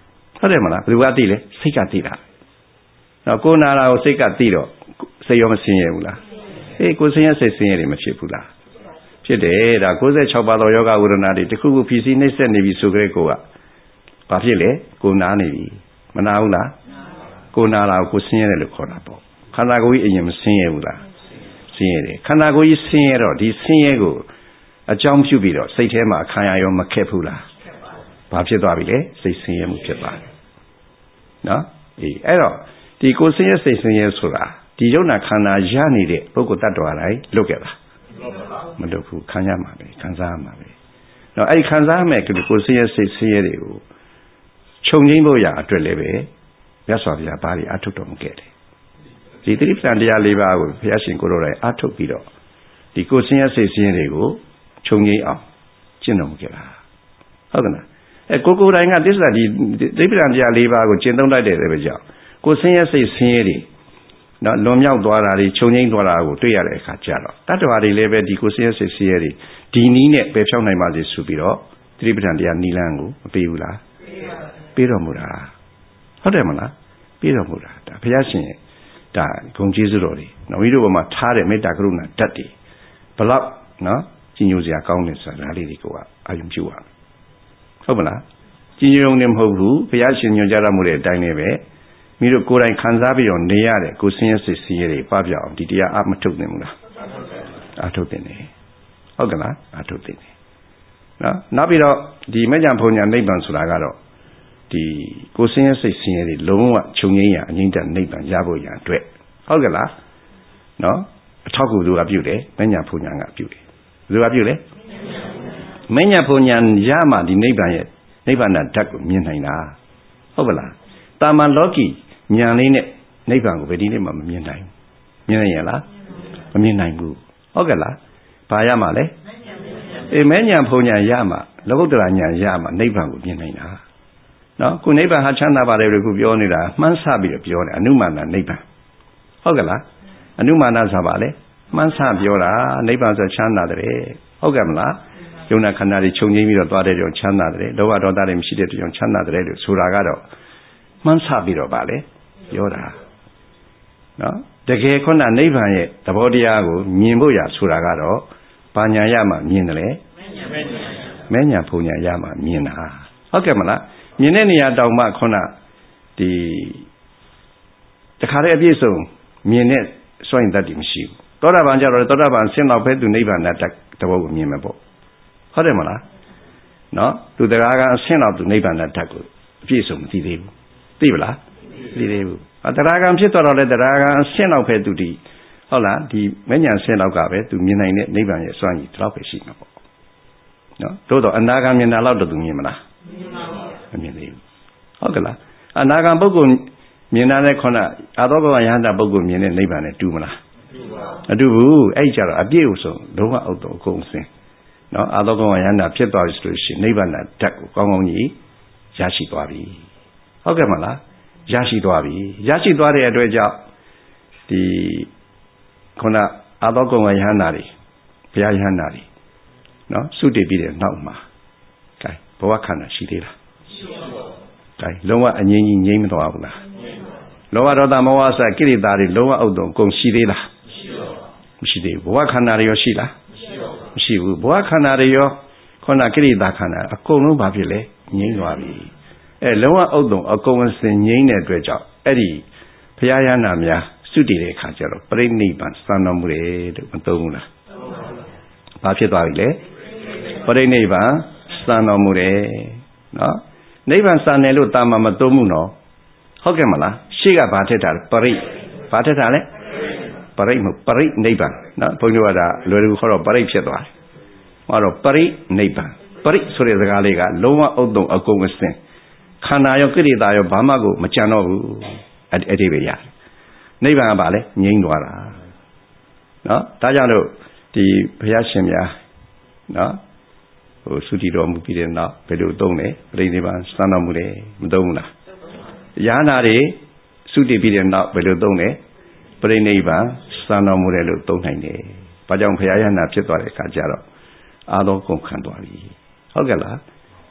ဟုတ်တယ်မလားဘယ်သူကသိလဲစိတ်ကသိတာနော်ကိုနာတာကိုစိတ်ကသိတော့စိတ်ရောမဆင်းရဲဘူးလားအေးကိုဆင်းရဲစိတ်ဆင်းရဲတွေမဖြစ်ဘူးလားဖြစ်တယ်ဒါ၉၆ပါးသောယောဂဝေဒနာတွေတခုခုဖြစ်စီနှိမ့်ဆက်နေပြီဆိုကြတဲ့ကိုကဘာဖြစ်လဲကိုနာနေပြီမနာဘူးလားကိုနာတာကိုဆင်းရဲတယ်လို့ခေါ်တာပေါ့ခန္ဓာကိုယ်ကြီးအရင်မဆင်းရဲဘူးလားဆင်းရဲတယ်ခန္ဓာကိုယ်ကြီးဆင်းရဲတော့ဒီဆင်းရဲကိုအကြောင်းပြုပြီးတော့စိတ်ထဲမှာခံရရောမခက်ဘူးလားဘာဖြစ်သွားပြီလဲစိတ်ဆင်းရဲမှုဖြစ်သွားတယ်နော်အေးအဲ့တော့ဒီကိုဆင်းရဲစိတ်ဆင်းရဲဆိုတာဒီယုံနာခန္ဓာရနေတဲ့ပုဂ္ဂိုလ်တ attva တိုင်းလွတ်ခဲ့တာမလွတ်ဘူးခံရမှာပဲခံစားရမှာပဲနော်အဲ့ဒီခံစားရမယ်ကိုဆင်းရဲစိတ်ဆင်းရဲတွေကိုခြုံငိမ့်ဖို့ရအတွက်လည်းပဲမြတ်စွာဘုရားဘာတွေအထုတ်တော်မူခဲ့တယ်ဒီသတိပဋ္ဌာန်တရား၄ပါးကိုဘုရားရှင်ကိုယ်တော်တိုင်အထုတ်ပြီးတော့ဒီကိုဆင်းရဲစိတ်ဆင်းရဲတွေကိုခြုံငိမ့်အောင်ကျင့်တော်မူခဲ့တာဟုတ်ကဲ့လားအဲကိုကိုယ်တိုင်ကသစ္စာဒီသတိပဋ္ဌာန်တရား၄ပါးကိုကျင့်သုံးလိုက်တဲ့အတွက်ကြောင့်ကိုဆင်းရဲစိတ်ဆင်းရဲတွေနော်လွန်မြောက်သွားတာတွေခြုံငိမ့်သွားတာကိုတွေ့ရတဲ့အခါကျတော့တတ္တဝါတွေလည်းပဲဒီကိုဆင်းရဲစိတ်ဆင်းရဲတွေဒီနည်းနဲ့ပယ်ဖြောက်နိုင်ပါစေဆိုပြီးတော့သတိပဋ္ဌာန်တရားနိလန်းကိုမပေးဘူးလားပေးတော်မူတာဟုတ်တယ်မလားပေးတော်မူတာဒါဘုရားရှင်ဒါဂုဏ်ကျေးဇူးတော်တွေနော်မိတို့ဘုံမှာထားတဲ့မေတ္တာကရုဏာဓာတ်တွေဘလောက်နော်ကြီးညိုစရာကောင်းတယ်ဆိုတာဒါလေးတွေကိုအာရုံပြုရမယ်ဟုတ်မလားကြီးညိုုံနေမဟုတ်ဘူးဘုရားရှင်ညွှန်ကြားတော်မူတဲ့အတိုင်းလည်းပဲမိတို့ကိုယ်တိုင်ခံစားပြီးတော့နေရတဲ့ကိုယ်ဆင်းရဲစိတ်ဆင်းရဲတွေပပျောက်အောင်ဒီတရားအမထုတ်နိုင်ဘူးလားအထုတ်တယ်နေဟုတ်ကဲ့လားအထုတ်တယ်နေနော်နောက်ပြီးတော့ဒီမဉ္ဇဉ်ဘုံညာနိဗ္ဗာန်ဆိုတာကတော့ဒီကိုယ်ဆင်းရဲစိတ်ဆင်းရဲတွေလုံးဝခြုံငိမ့်ရအငြိမ့်တဲ့နိဗ္ဗာန်ရဖို့ရန်အတွက်ဟုတ်ကဲ့လားနော်အထောက်ကူသူကပြုတယ်မဉ္ဇဉ်ဘုံညာကပြုတယ်ဘယ်သူကပြုလဲမဉ္ဇဉ်ဘုံညာရမှဒီနိဗ္ဗာန်ရဲ့နိဗ္ဗာန်ဓာတ်ကိုမြင်နိုင်တာဟုတ်ကဲ့လားတာမန်လောကီဉာဏ်လေးနဲ့နိဗ္ဗာန်ကိုဘယ်ဒီနေ့မှမမြင်နိုင်ဘူးမြင်နိုင်ရလားမမြင်နိုင်ဘူးဟုတ်ကဲ့လားဘာရမှာလဲအေးမဲဉာဏ်ဘုံဉာဏ်ရမှာလောကုတ္တရာဉာဏ်ရမှာနိဗ္ဗာန်ကိုမြင်နိုင်တာနော်ခုနိဗ္ဗာန်ဟာချမ်းသာပါတယ်လို့ခုပြောနေတာမှန်းဆပြီးတော့ပြောတယ်အနုမာနနိဗ္ဗာန်ဟုတ်ကဲ့လားအနုမာနဆိုပါလေမှန်းဆပြောတာနိဗ္ဗာန်ဆိုချမ်းသာတယ်ဟုတ်ကဲ့မလားယုံနာခန္ဓာတွေခြုံငိမ့်ပြီးတော့သွားတဲ့ကြောင့်ချမ်းသာတယ်လောဘဒေါသတွေမရှိတဲ့ကြောင့်ချမ်းသာတယ်လို့ဆိုတာကတော့မှန်းဆပြီးတော့ပါလေပြောတာနော်တကယ်ခုနနိဗ္ဗာန်ရဲ့သဘောတရားကိုမြင်ဖို့ရဆိုတာကတော့ဘာညာရမှမြင်တယ်လေမဲညာဘုံညာရမှမြင်တာဟုတ်ကဲ့မလားမြင်တဲ့နေရာတောင်မှခုနဒီတခါတည်းအပြည့်စုံမြင်တဲ့စွန့်ရင်တတ်တယ်မရှိဘူးသောတာပန်ကြတော့သောတာပန်ဆင်းတော့ပဲသူနိဗ္ဗာန်နဲ့တဘောကိုမြင်မှာပေါ့ဟုတ်တယ်မလားနော်သူတရားကအဆင်းတော့သူနိဗ္ဗာန်နဲ့ဓာတ်ကိုအပြည့်စုံမသိသေးဘူးသိပလားမသိသေးဘူးတရားကံဖြစ်တော့လဲတရားကံအဆင်းတော့ပဲသူဒီဟုတ်လားဒီမဉ္ဇဉ်ဆင်းတော့ကပဲသူမြင်နိုင်တဲ့နိဗ္ဗာန်ရဲ့စွမ်းရည်ဒီလောက်ပဲရှိမှာပေါ့နော်တို့တော့အနာဂံမြင်တာလောက်တော့သူမြင်မလားမမြင်သေးဘူးဟုတ်ကဲ့လားအနာဂံပုဂ္ဂိုလ်မြင်တဲ့ခုနအာသောဘဝယဟန္တာပုဂ္ဂိုလ်မြင်တဲ့နိဗ္ဗာန်နဲ့တူမလားမတူဘူးအဲ့ကြတော့အပြည့်အစုံလုံးဝအောက်တော့အကုန်စင်နော်အာသောဘဝယဟန္တာဖြစ်သွားပြီဆိုလို့ရှိရင်နိဗ္ဗာန်ဓာတ်ကိုကောင်းကောင်းကြီးရရှိသွားပြီဟုတ်ကဲ့မလားရရှိသွားပြီရရှိသွားတဲ့အတွက်ကြောင့်ဒီခုနအာသောဘဝယဟန္တာတွေဘုရားယဟန္တာတွေနော်စုတည်ပြီးတဲ့နောက်မှာကဲဘဝခန္ဓာရှိသေးလားရှိပါဘူးကဲလုံးဝအငြိမ်းကြီးငြိမ်းမသွားဘူးလားလောဘဒေါသမောဟစကိရိတာတွေလုံးဝအောက်တော့ကုန်ရှိသေးလားမရှိသေးဘူးဘဝခန္ဓာတွေရောရှိလားမရှိဘူးဘဝခန္ဓာတွေရောခုနကိရိတာခန္ဓာအကုန်လုံးဘာဖြစ်လဲငြိမ်းသွားပြီအဲလုံးဝအောက်တော့အကုန်အစင်ငြိမ်းတဲ့အတွက်ကြောင့်အဲ့ဒီဘုရားယန္တာများစုတည်တဲ့အခါကျတော့ပြိဋိဘံစံတော်မူတယ်လို့မသုံးဘူးလားဘာဖြစ်သွားပြီလဲပြိဋိဘံစံတော်မူတယ်နော်နိဗ္ဗာန်စံတယ်လို့တာမမသုံးဘူးနော်ဟုတ်ကဲ့မလားရှေ့ကဘာထက်တာလဲပရိဘာထက်တာလဲပရိမပရိနိဗ္ဗာန်နော်ဘုန်းကြီးကဒါလွယ်ကူခေါ်တော့ပရိဖြစ်သွားတယ်ဟောတော့ပရိနိဗ္ဗာန်ပရိဆိုတဲ့စကားလေးကလုံးဝအုတ်တုံအကုန်အစင်ခန္ဓာရောကိရိတာရောဘာမှကိုမကြံတော့ဘူးအဲ့အဲ့ဒီပဲရတယ်နိဗ္ဗာန်ကဘာလဲငြိမ်းသွားတာနော်ဒါကြောင့်လို့ဒီဘုရားရှင်များနော်ဟိုသုတိတော်မူပြီးတဲ့နောက်ဘယ်လိုသုံးလဲပြိဋိဘံစံတော်မူတယ်မသုံးဘူးလားယဟနာတွေသုတိပြီးတဲ့နောက်ဘယ်လိုသုံးလဲပြိဋိဘံစံတော်မူတယ်လို့သုံးနိုင်တယ်ဘာကြောင့်ဘုရားယဟနာဖြစ်သွားတဲ့အခါကျတော့အာသောကုန်ခံသွားပြီဟုတ်ကဲ့လား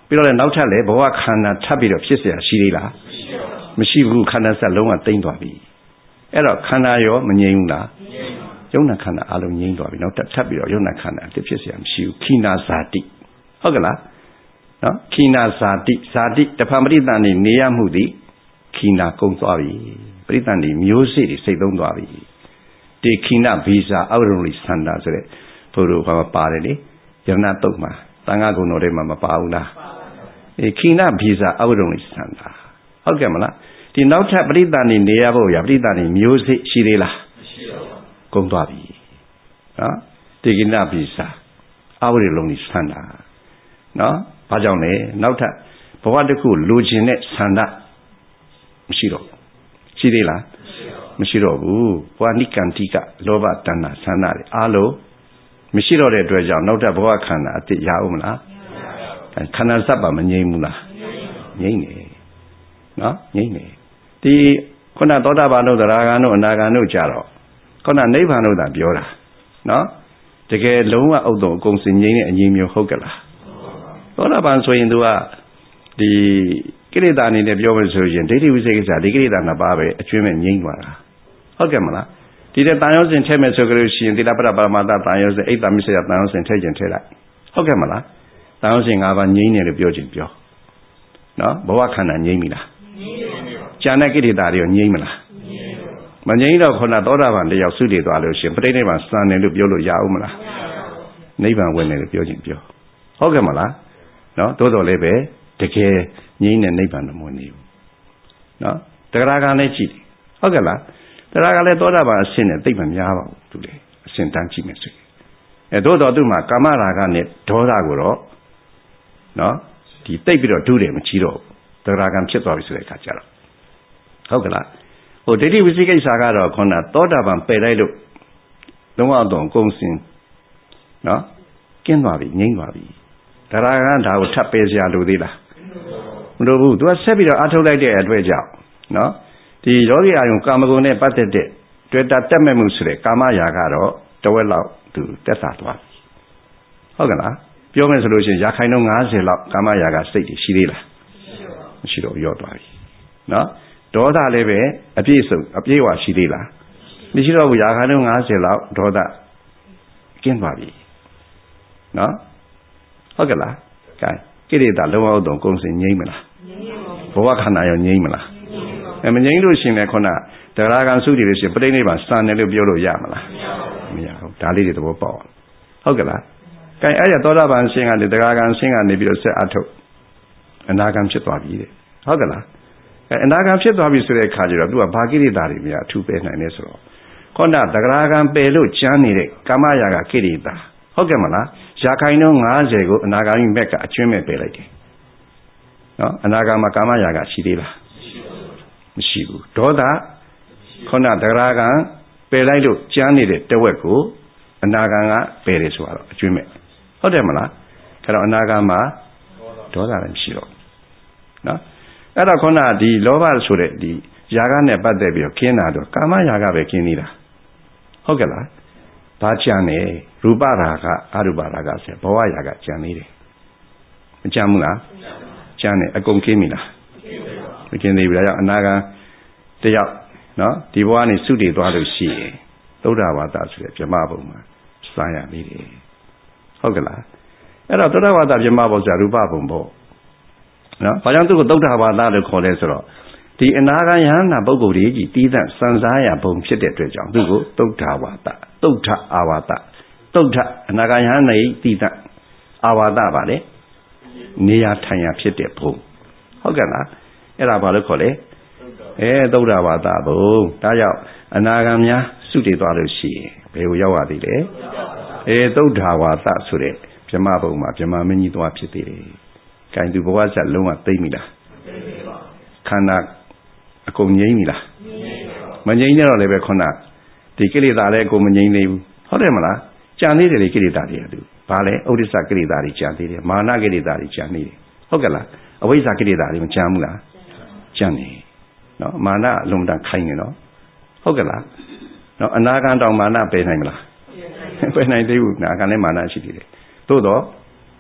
ပြီးတော့လည်းနောက်ထပ်လည်းဘဝခန္ဓာထပ်ပြီးတော့ဖြစ်เสียရှိသေးလားမရှိဘူးခန္ဓာစက်လုံးကတိမ့်သွားပြီအဲ့တော့ခန္ဓာရောမငြိမ်းဘူးလားယုံနာခန္ဓာအလုံးငြိမ်းသွားပြီနောက်ထပ်ပြီးတော့ယုံနာခန္ဓာတစ်ဖြစ်เสียမရှိဘူးခိနာဇာတိဟုတ်ကလားနော်ခိနာဇာတိဇာတိတဖန်ပရိသန်နေနေရမှုသည်ခိနာကုံသွားပြီပရိသန်ဒီမျိုးစေ့တွေစိတ်သုံးသွားပြီဒီခိနာဗီဇာအဝရုံလိသန္တာဆိုတဲ့ဘုရားဘာပါတယ်လေယရဏတုတ်မှာတန်ခါကုံတော်တွေမှာမပါဘူးလားအဲခိနာဗီဇာအဝရုံလိသန္တာဟုတ်ကဲ့မလားဒီနောက်ထပ်ပရိသန်နေနေရဖို့ရပရိသန်နေမျိုးစေ့ရှိသေးလားမရှိပါဘူးကုံသွားပြီနော်ဒီခိနာဗီဇာအဝရုံလိသန္တာနော်ဘာကြောင့်လဲနောက်ထပ်ဘဝတစ်ခုလိုချင်တဲ့ဆန္ဒမရှိတော့ရှိသေးလားမရှိတော့ဘူးဘဝနိကန္တိကလောဘတဏ္ဍဆန္ဒတွေအားလုံးမရှိတော့တဲ့အတွက်ကြောင့်နောက်ထပ်ဘဝခန္ဓာအတိရအောင်မလားခန္ဓာစပ်ပါမငြိမ်းဘူးလားငြိမ်းနေနော်ငြိမ်းနေဒီခုနသောတာပန်တို့သရဂံတို့အနာဂံတို့ကြတော့ခုနနိဗ္ဗာန်တို့သာပြောတာနော်တကယ်လုံးဝဥဒ္ဒုံအကုန်စင်ငြိမ်းတဲ့အငြိမ်းမျိုးဟုတ်ကလားသောတာပန်ဆိုရင်သူကဒီကိလေသာအနေနဲ့ပြောမယ်ဆိုရင်ဒိဋ္ဌိဝိသေကိစ္စဒီကိလေသာနှစ်ပါးပဲအကျွင်းမဲ့ငြိမ်းသွားတာဟုတ်ကဲ့မလားဒီတဲ့တန်ရောစဉ်ထည့်မယ်ဆိုကြလို့ရှိရင်သီလပရပရမတ္တတန်ရောစဉ်အိတ်တမစ္စယတန်ရောစဉ်ထည့်ခြင်းထည့်လိုက်ဟုတ်ကဲ့မလားတန်ရောစဉ်၅ပါးငြိမ်းတယ်လို့ပြောခြင်းပြောနော်ဘဝခန္ဓာငြိမ်းပြီလားငြိမ်းပါဘူးဉာဏ်နဲ့ကိလေသာတွေရောငြိမ်းမလားငြိမ်းပါဘူးမငြိမ်းတော့ခုနသောတာပန်တယောက်သုတေသွားလို့ရှိရင်ပဋိနိဗ္ဗာန်စံတယ်လို့ပြောလို့ရအောင်မလားမရပါဘူးနိဗ္ဗာန်ဝင်တယ်လို့ပြောခြင်းပြောဟုတ်ကဲ့မလားနော်တိုးတော်လည်းပဲတကယ်ငြိမ်းတဲ့နိဗ္ဗာန်တော့မဝင်နေဘူးနော်တဂရကံလည်းကြည့်တယ်ဟုတ်ကဲ့လားတဂရကံလည်းသောတာပန်အဆင့်နဲ့သိပ်မများပါဘူးသူလေအဆင့်တန်းကြည့်မယ်ဆိုရင်အဲတိုးတော်သူ့မှာကာမရာဂနဲ့ဒေါသကိုတော့နော်ဒီတိတ်ပြီးတော့ဒုတယ်မကြည့်တော့တဂရကံဖြစ်သွားပြီဆိုတဲ့အခါကျတော့ဟုတ်ကဲ့လားဟိုဒိဋ္ဌိဝိသိကိစ္စကတော့ခုနသောတာပန်ပယ်လိုက်လို့လုံးဝတော့ကုံစင်နော်ကျင်းသွားပြီငြိမ်းသွားပြီတဂရကံဒါကိုထပ်ပယ်စရာလိုသေးလားမလိုဘူးသူကဆက်ပြီးတော့အထုတ်လိုက်တဲ့အတွက်ကြောင့်နော်ဒီယောဂီအာယုံကာမဂုဏ်နဲ့ပတ်သက်တဲ့တွေ့တာတက်မဲ့မှုဆိုတဲ့ကာမရာကတော့တဝက်လောက်သူတက်တာသွားဟုတ်ကဲ့လားပြောမယ်ဆိုလို့ရှိရင်ရာခိုင်နှုန်း၅၀လောက်ကာမရာဂစိတ်တွေရှိသေးလားမရှိတော့ရော့သွားပြီနော်ဒေါသလည်းပဲအပြည့်စုံအပြည့်ဝရှိသေးလားမရှိတော့ဘူးရာခိုင်နှုန်း၅၀လောက်ဒေါသကျင်းသွားပြီနော်ဟုတ်ကဲ့လားကဲကိလေသာလုံးဝတော့ကုန်စင်ငြိမ့်မလားဘဝခန္ဓာရောငြိမ့်မလားအဲမငြိမ့်လို့ရှိရင်လည်းခုနတဂရကံစုတည်လို့ရှိရင်ပြိဋိနိဗ္ဗာန်စံတယ်လို့ပြောလို့ရမလားမရဘူးဒါလေးတွေသဘောပေါက်ဟုတ်ကဲ့လားကဲအဲ့ရသောတာပန်ဆင်းကနေတဂရကံဆင်းကနေပြီးတော့ဆက်အထုတ်အနာဂံဖြစ်သွားပြီတဲ့ဟုတ်ကဲ့လားအဲအနာဂံဖြစ်သွားပြီဆိုတဲ့အခါကျတော့သူကဘာကိလေသာတွေများအထူးပယ်နိုင်လဲဆိုတော့ခုနတဂရကံပယ်လို့ကျမ်းနေတဲ့ကာမရာဂကိလေသာဟုတ်ကဲ့မလားရာခိုင်နှုန်း၅၀ကိုအနာဂါမိမက်ကအကျွင်းမဲ့ပယ်လိုက်တယ်နော်အနာဂါမှာကာမရာဂရှိသေးလားမရှိဘူးဒေါသခုနတဂရကံပယ်လိုက်လို့ကျမ်းနေတဲ့တဝက်ကိုအနာဂါကပယ်တယ်ဆိုတော့အကျွင်းမဲ့ဟုတ်တယ်မလားအဲတော့အနာဂါမှာဒေါသလည်းမရှိတော့နော်အဲ့တော့ခုနဒီလောဘဆိုတဲ့ဒီယာဂနဲ့ပတ်သက်ပြီးတော့ခင်းတာတော့ကာမရာဂပဲခင်းနေတာဟုတ်ကဲ့လားဘာကြံနေရူပရာဂအရူပရာဂဆိုဘဝရာဂကြံနေတယ်မကြံဘူးလားကြံနေအကုန်ခင်းပြီလားမခင်းသေးဘူးဒါကြောင့်အနာဂံတယောက်နော်ဒီဘဝနေစုတည်သွားလို့ရှိရင်သုဒ္ဓဝါဒဆိုတဲ့ပြမဘုံမှာစာရနေတယ်ဟုတ်ကဲ့လားအဲ့တော့သုဒ္ဓဝါဒပြမဘုံဆိုရူပဘုံပေါ့နော်ဘာကြောင့်သူ့ကိုသုဒ္ဓဝါဒလို့ခေါ်လဲဆိုတော့ဒီအနာဂံယဟနာပုဂ္ဂိုလ်ကြီးတီးသန့်စံစားရဘုံဖြစ်တဲ့အတွက်ကြောင့်သူ့ကိုသုဒ္ဓဝါဒသုဒ္ဓအာဝါဒသုဒ္ဓအနာဂံယဟနေတီးသန့်အာဝါဒပါလေနေရာထိုင်ရာဖြစ်တဲ့ဘုံဟုတ်ကဲ့လားအဲ့ဒါဘာလို့ခေါ်လဲအဲသုဒ္ဓဝါဒဘုံဒါကြောင့်အနာဂံများစုတည်သွားလို့ရှိရင်ဘယ်ကိုရောက်ရသေးလဲအဲသုဒ္ဓဝါဒဆိုတဲ့ဗြဟ္မဘုံမှာဗြဟ္မမင်းကြီးသွားဖြစ်သေးတယ်။ကံသူဘဝဆက်လုံးဝသိမ့်ပြီလားခန္ဓာအကုန်ငြိမ့်ပြီလားမငြိမ့်တော့လည်းပဲခုနဒီကိလေသာလည်းအကုန်မငြိမ့်သေးဘူးဟုတ်တယ်မလားကြံသေးတယ်လေကိလေသာတွေကသူဘာလဲဥဒိစ္စကိလေသာတွေကြံသေးတယ်မာနကိလေသာတွေကြံနေတယ်ဟုတ်ကဲ့လားအဝိဇ္ဇာကိလေသာတွေမကြံဘူးလားကြံနေနော်မာနအလုံးတန်ခိုင်းနေနော်ဟုတ်ကဲ့လားနော်အနာဂံတောင်မာနပယ်နိုင်မလားပယ်နိုင်သေးဘူးနာဂံလည်းမာနရှိသေးတယ်သို့တော့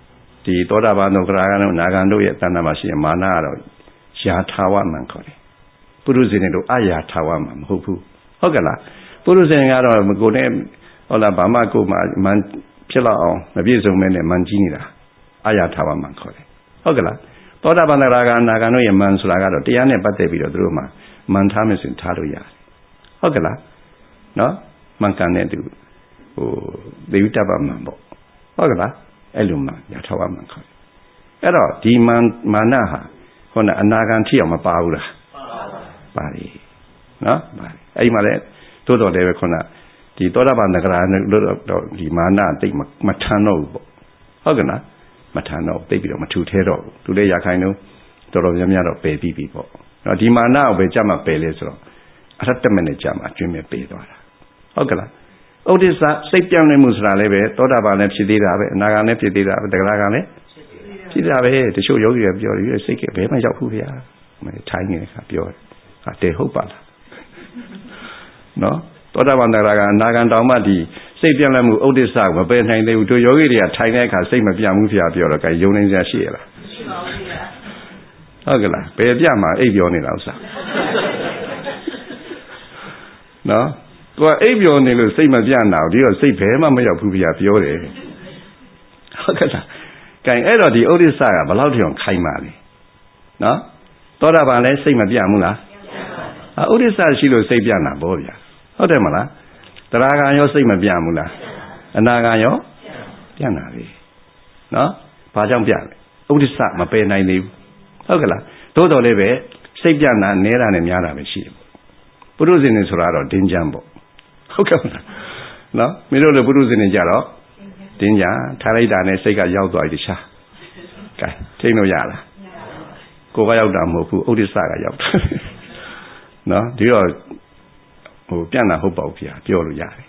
ဒီသောတာပန်တို့ကရာဂန်တို့နာဂန်တို့ရဲ့တဏ္ဍာမှာရှိရင်မာနကတော့ယာထာဝမှန်ခေါ်တယ်ပုရုဇဉ်တို့အယာထာဝမှမဟုတ်ဘူးဟုတ်ကဲ့လားပုရုဇဉ်ကတော့မကိုနဲ့ဟုတ်လားဘာမှကိုမှမန်ဖြစ်လောက်အောင်မပြည့်စုံမဲနဲ့မန်ကြီးနေတာအယာထာဝမှန်ခေါ်တယ်ဟုတ်ကဲ့လားသောတာပန်ရာဂနာဂန်တို့ရဲ့မန်ဆိုတာကတော့တရားနဲ့ပတ်သက်ပြီးတော့သူတို့မှမန်ထားမယ်ဆိုရင်ထားလို့ရတယ်ဟုတ်ကဲ့လားနော်မန်ကန်တဲ့သူဟိုဒေဝိတ္တပမန်ပေါ့ဟုတ်ကဲ့လားအဲ့လိုမှယာထာဝမှန်ခေါ်တယ်အဲ့တော့ဒီမန်မာနဟာဟိုကအနာဂံထိအောင်မပါဘူးလားပါပြီနော်ပါပြီအဲ့ဒီမှာလည်းတိုးတော်တယ်ပဲခုနဒီသောတာပန်နဂရာတော့ဒီမာနတိတ်မထမ်းတော့ဘူးပေါ့ဟုတ်ကဲ့လားမထမ်းတော့တိတ်ပြီးတော့မထူထဲတော့ဘူးသူလည်းရခိုင်တော့တော်တော်များများတော့ပယ်ပြီးပြီပေါ့နော်ဒီမာနကိုပဲကြမှာပယ်လဲဆိုတော့အရတ္တမနဲ့ကြမှာအကျွင်းမဲ့ပယ်သွားတာဟုတ်ကဲ့လားဥဒိစ္စစိတ်ပြောင်းနေမှုဆိုတာလည်းပဲသောတာပန်လည်းဖြစ်သေးတာပဲအနာဂံလည်းဖြစ်သေးတာပဲတဂရကံလည်းဖြစ်တာပဲတချို့ယောဂီတွေပြောတယ်စိတ်ကဘယ်မှရောက်ဘူးဗျာထိုင်းနေတဲ့ခါပြောတယ်ဟာတဲဟုတ်ပါလားနော်သောတာပန်တဂရကအနာဂံတောင်မှဒီစိတ်ပြောင်းလဲမှုဥဒိစ္စကိုမပယ်နိုင်သေးဘူးတို့ယောဂီတွေကထိုင်တဲ့အခါစိတ်မပြောင်းဘူးဗျာပြောတော့ကဲယုံနေစရာရှိရလားရှိပါဘူးဗျာဟုတ်ကဲ့လားဘယ်ပြမှာအိပ်ပြောနေတာဥစ္စာနော်သူကအိပ်ပြောနေလို့စိတ်မပြတ်နာဘူးဒီတော့စိတ်ဘယ်မှမရောက်ဘူးဗျာပြောတယ်ဟုတ်ကဲ့လားကဲအဲ့တော့ဒီဥဒိစ္စကဘယ်လောက်ထိအောင်ခိုင်မာလဲနော်သောတာပန်လည်းစိတ်မပြတ်ဘူးလားဥဒိစ္စရှိလို့စိတ်ပြတ်နာပေါ့ဗျာဟုတ်တယ်မလားတရာဂံရောစိတ်မပြတ်ဘူးလားအနာဂံရောပြတ်နာပြီနော်ဘာကြောင့်ပြတ်လဲဥဒိစ္စမပယ်နိုင်သေးဘူးဟုတ်ကဲ့လားသို့တော်လည်းပဲစိတ်ပြတ်နာနဲတာနဲ့များတာပဲရှိတယ်ပုရုဇဉ်တွေဆိုတာတော့ဒင်းကြမ်းပေါ့ဟုတ်ကဲ့မလားနော်မင်းတို့လည်းပုရုဇဉ်တွေကြတော့ဒင်းကြမ်းထားလိုက်တာနဲ့စိတ်ကရောက်သွားပြီတခြားကဲထိန်းလို့ရလားကိုယ်ကရောက်တာမဟုတ်ဘူးဥဒိစ္စကရောက်တာနော်ဒီတော့ဟိုပြန့်တာဟုတ်ပါဘူးဗျာပြောလို့ရတယ်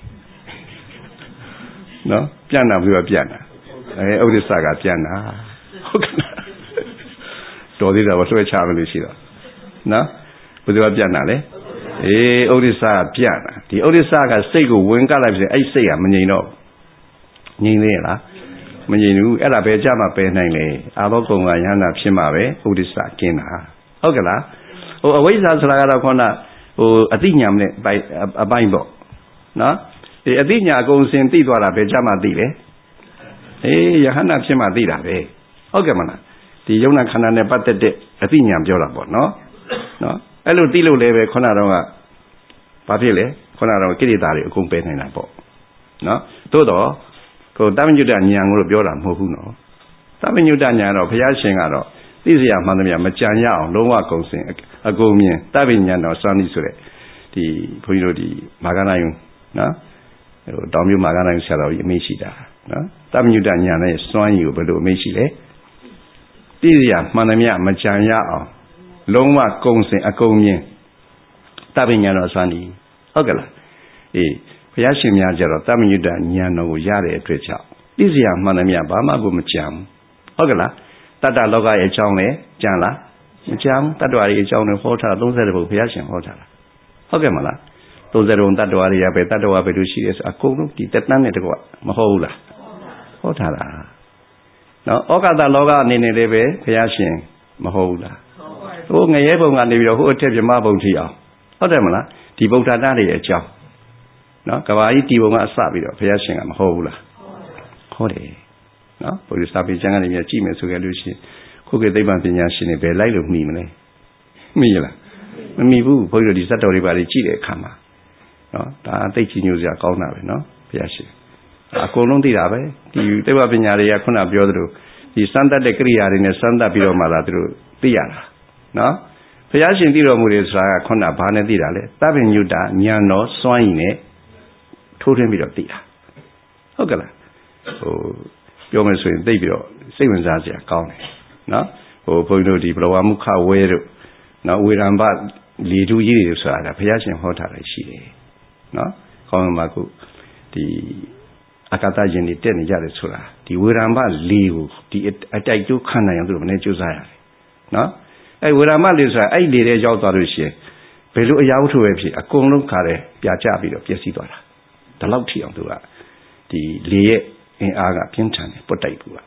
နော်ပြန့်တာပြီးတော့ပြန့်တာအဲဥဒိစ္စကပြန့်တာဟုတ်ကဲ့တော်သေးတာမဆွဲချမလို့ရှိတော့နော်ဘယ်သူကပြန့်တာလဲအေးဥဒိစ္စကပြန့်တာဒီဥဒိစ္စကစိတ်ကိုဝင်ကပ်လိုက်ပြီအဲ့စိတ်ကမငြိမ်တော့ငြိမ်သေးလားမငြိမ်ဘူးအဲ့ဒါပဲကြမှာပယ်နိုင်လေအာဘောကုံကယန္တာဖြစ်မှာပဲဥဒိစ္စကင်းတာဟုတ်ကဲ့လားဟိုအဝိဇ္ဇာဆိုတာကတော့ခေါင်းကဟိုအတိညာမနဲ့အပိုင်းပေါ့နော်ဒီအတိညာအကုန်စင်သိသွားတာပဲကြမှာသိလေအေးယဟန္တာဖြစ်မှာသိတာပဲဟုတ်ကဲ့မလားဒီယုံနာခန္ဓာနဲ့ပတ်သက်တဲ့အတိညာပြောတာပေါ့နော်နော်အဲ့လိုသိလို့လည်းပဲခုနတော့ကဘာဖြစ်လဲခုနတော့ကိရိတာတွေအကုန်ပယ်နိုင်တာပေါ့နော်သို့တော့ဟိုတမညုတဉာဏ်ကိုပြောတာမဟုတ်ဘူးနော်တမညုတဉာဏ်တော့ဘုရားရှင်ကတော့သိစရာမှန်သမျှမကြံရအောင်လုံးဝကုန်စင်အကုန်မြင်တပညာတော်စွမ်းပြီးဆိုတဲ့ဒီဘုန်းကြီးတို့ဒီမာဂနာယုနော်ဟိုတောင်မြို့မာဂနာယုဆရာတော်ကြီးအမေရှိတာနော်တမညုတဉာဏ်နဲ့စွမ်းရည်ကိုဘယ်လိုအမေရှိလဲသိစရာမှန်သမျှမကြံရအောင်လုံးဝကုန်စင်အကုန်မြင်တပညာတော်စွမ်းပြီးဟုတ်ကဲ့လားအေးဘုရားရှင်များကြတော့တမညုတဉာဏ်တော်ကိုရတဲ့အတွက်ကြောင့်သိစရာမှန်သမျှဘာမှကိုမကြံဘူးဟုတ်ကဲ့လားတတ္တလောကရဲ့အကြောင်းလဲကြံလားမကြံတတ္တဝါရဲ့အကြောင်းနဲ့ဟောထားသုံးဆယ်ဘုရားရှင်ဟောထားတာဟုတ်ကဲ့မလားသုံးဆယ်ဘုံတတ္တဝါတွေကပဲတတ္တဝါပဲလို့ရှိရဲဆိုအကုန်လုံးဒီတက်တန်းနဲ့တကွမဟုတ်ဘူးလားဟောထားတာနော်ဩကာသလောကအနေနဲ့လည်းပဲဘုရားရှင်မဟုတ်ဘူးလားဟိုငရဲဘုံကနေပြီးတော့ဟိုအထက်ပြမဘုံထီအောင်ဟုတ်တယ်မလားဒီဗုဒ္ဓတာတွေရဲ့အကြောင်းနော်ကဘာကြီးတီဘုံကအစပြီးတော့ဘုရားရှင်ကမဟုတ်ဘူးလားဟောတယ်နော်ဘုရားစာပေကျမ်းကနေမြကြည့်မယ်ဆိုကြလို့ရှိရင်ခုခေတ်သိပ္ပံပညာရှင်တွေဘယ်လိုက်လို့မှီမလဲမှီရလားမမှီဘူးဘုန်းကြီးတို့ဒီစက်တော်တွေပါလေကြည့်တဲ့အခါမှာနော်ဒါသိချင်ညိုစရာကောင်းတာပဲနော်ဘုရားရှင်အကုန်လုံးသိတာပဲဒီသိပ္ပံပညာတွေကခုနပြောသလိုဒီစမ်းသပ်တဲ့ကိရိယာတွေနဲ့စမ်းသပ်ပြီးတော့မှလာသူတို့သိရတာနော်ဘုရားရှင်သိတော်မူတယ်ဆိုတာကခုနဘာနဲ့သိတာလဲသဗ္ဗညုတဉာဏ်တော်စွမ်းရည်နဲ့ထိုးထွင်းပြီးတော့သိတာဟုတ်ကဲ့လားဟိုပြောမယ်ဆိုရင်သိပြီးတော့စိတ်ဝင်စားစရာကောင်းတယ်နော်ဟိုဘုန်းကြီးတို့ဒီဘလဝမုခဝဲတို့နော်ဝေရံဘလေတူကြီးတွေဆိုတာဘုရားရှင်ဟောထားတာရှိတယ်နော်ခေါင်းမှာခုဒီအကတရင်တွေတက်နေကြတယ်ဆိုတာဒီဝေရံဘလေကိုဒီအတိုက်တိုးခံနိုင်အောင်သူတို့မနေ့ကြိုးစားရတယ်နော်အဲဝေရံဘလေဆိုတာအဲ့လေတဲ့ရောက်သွားလို့ရှိရင်ဘယ်လိုအရာဝတ္ထုပဲဖြစ်အကုန်လုံးခါတယ်ပြာကျပြီးတော့ပျက်စီးသွားတာဒါလောက်ထိအောင်သူကဒီလေရဲ့အင်းအားကပြင်းထန်တယ်ပုတ်တိုက်ဘူးက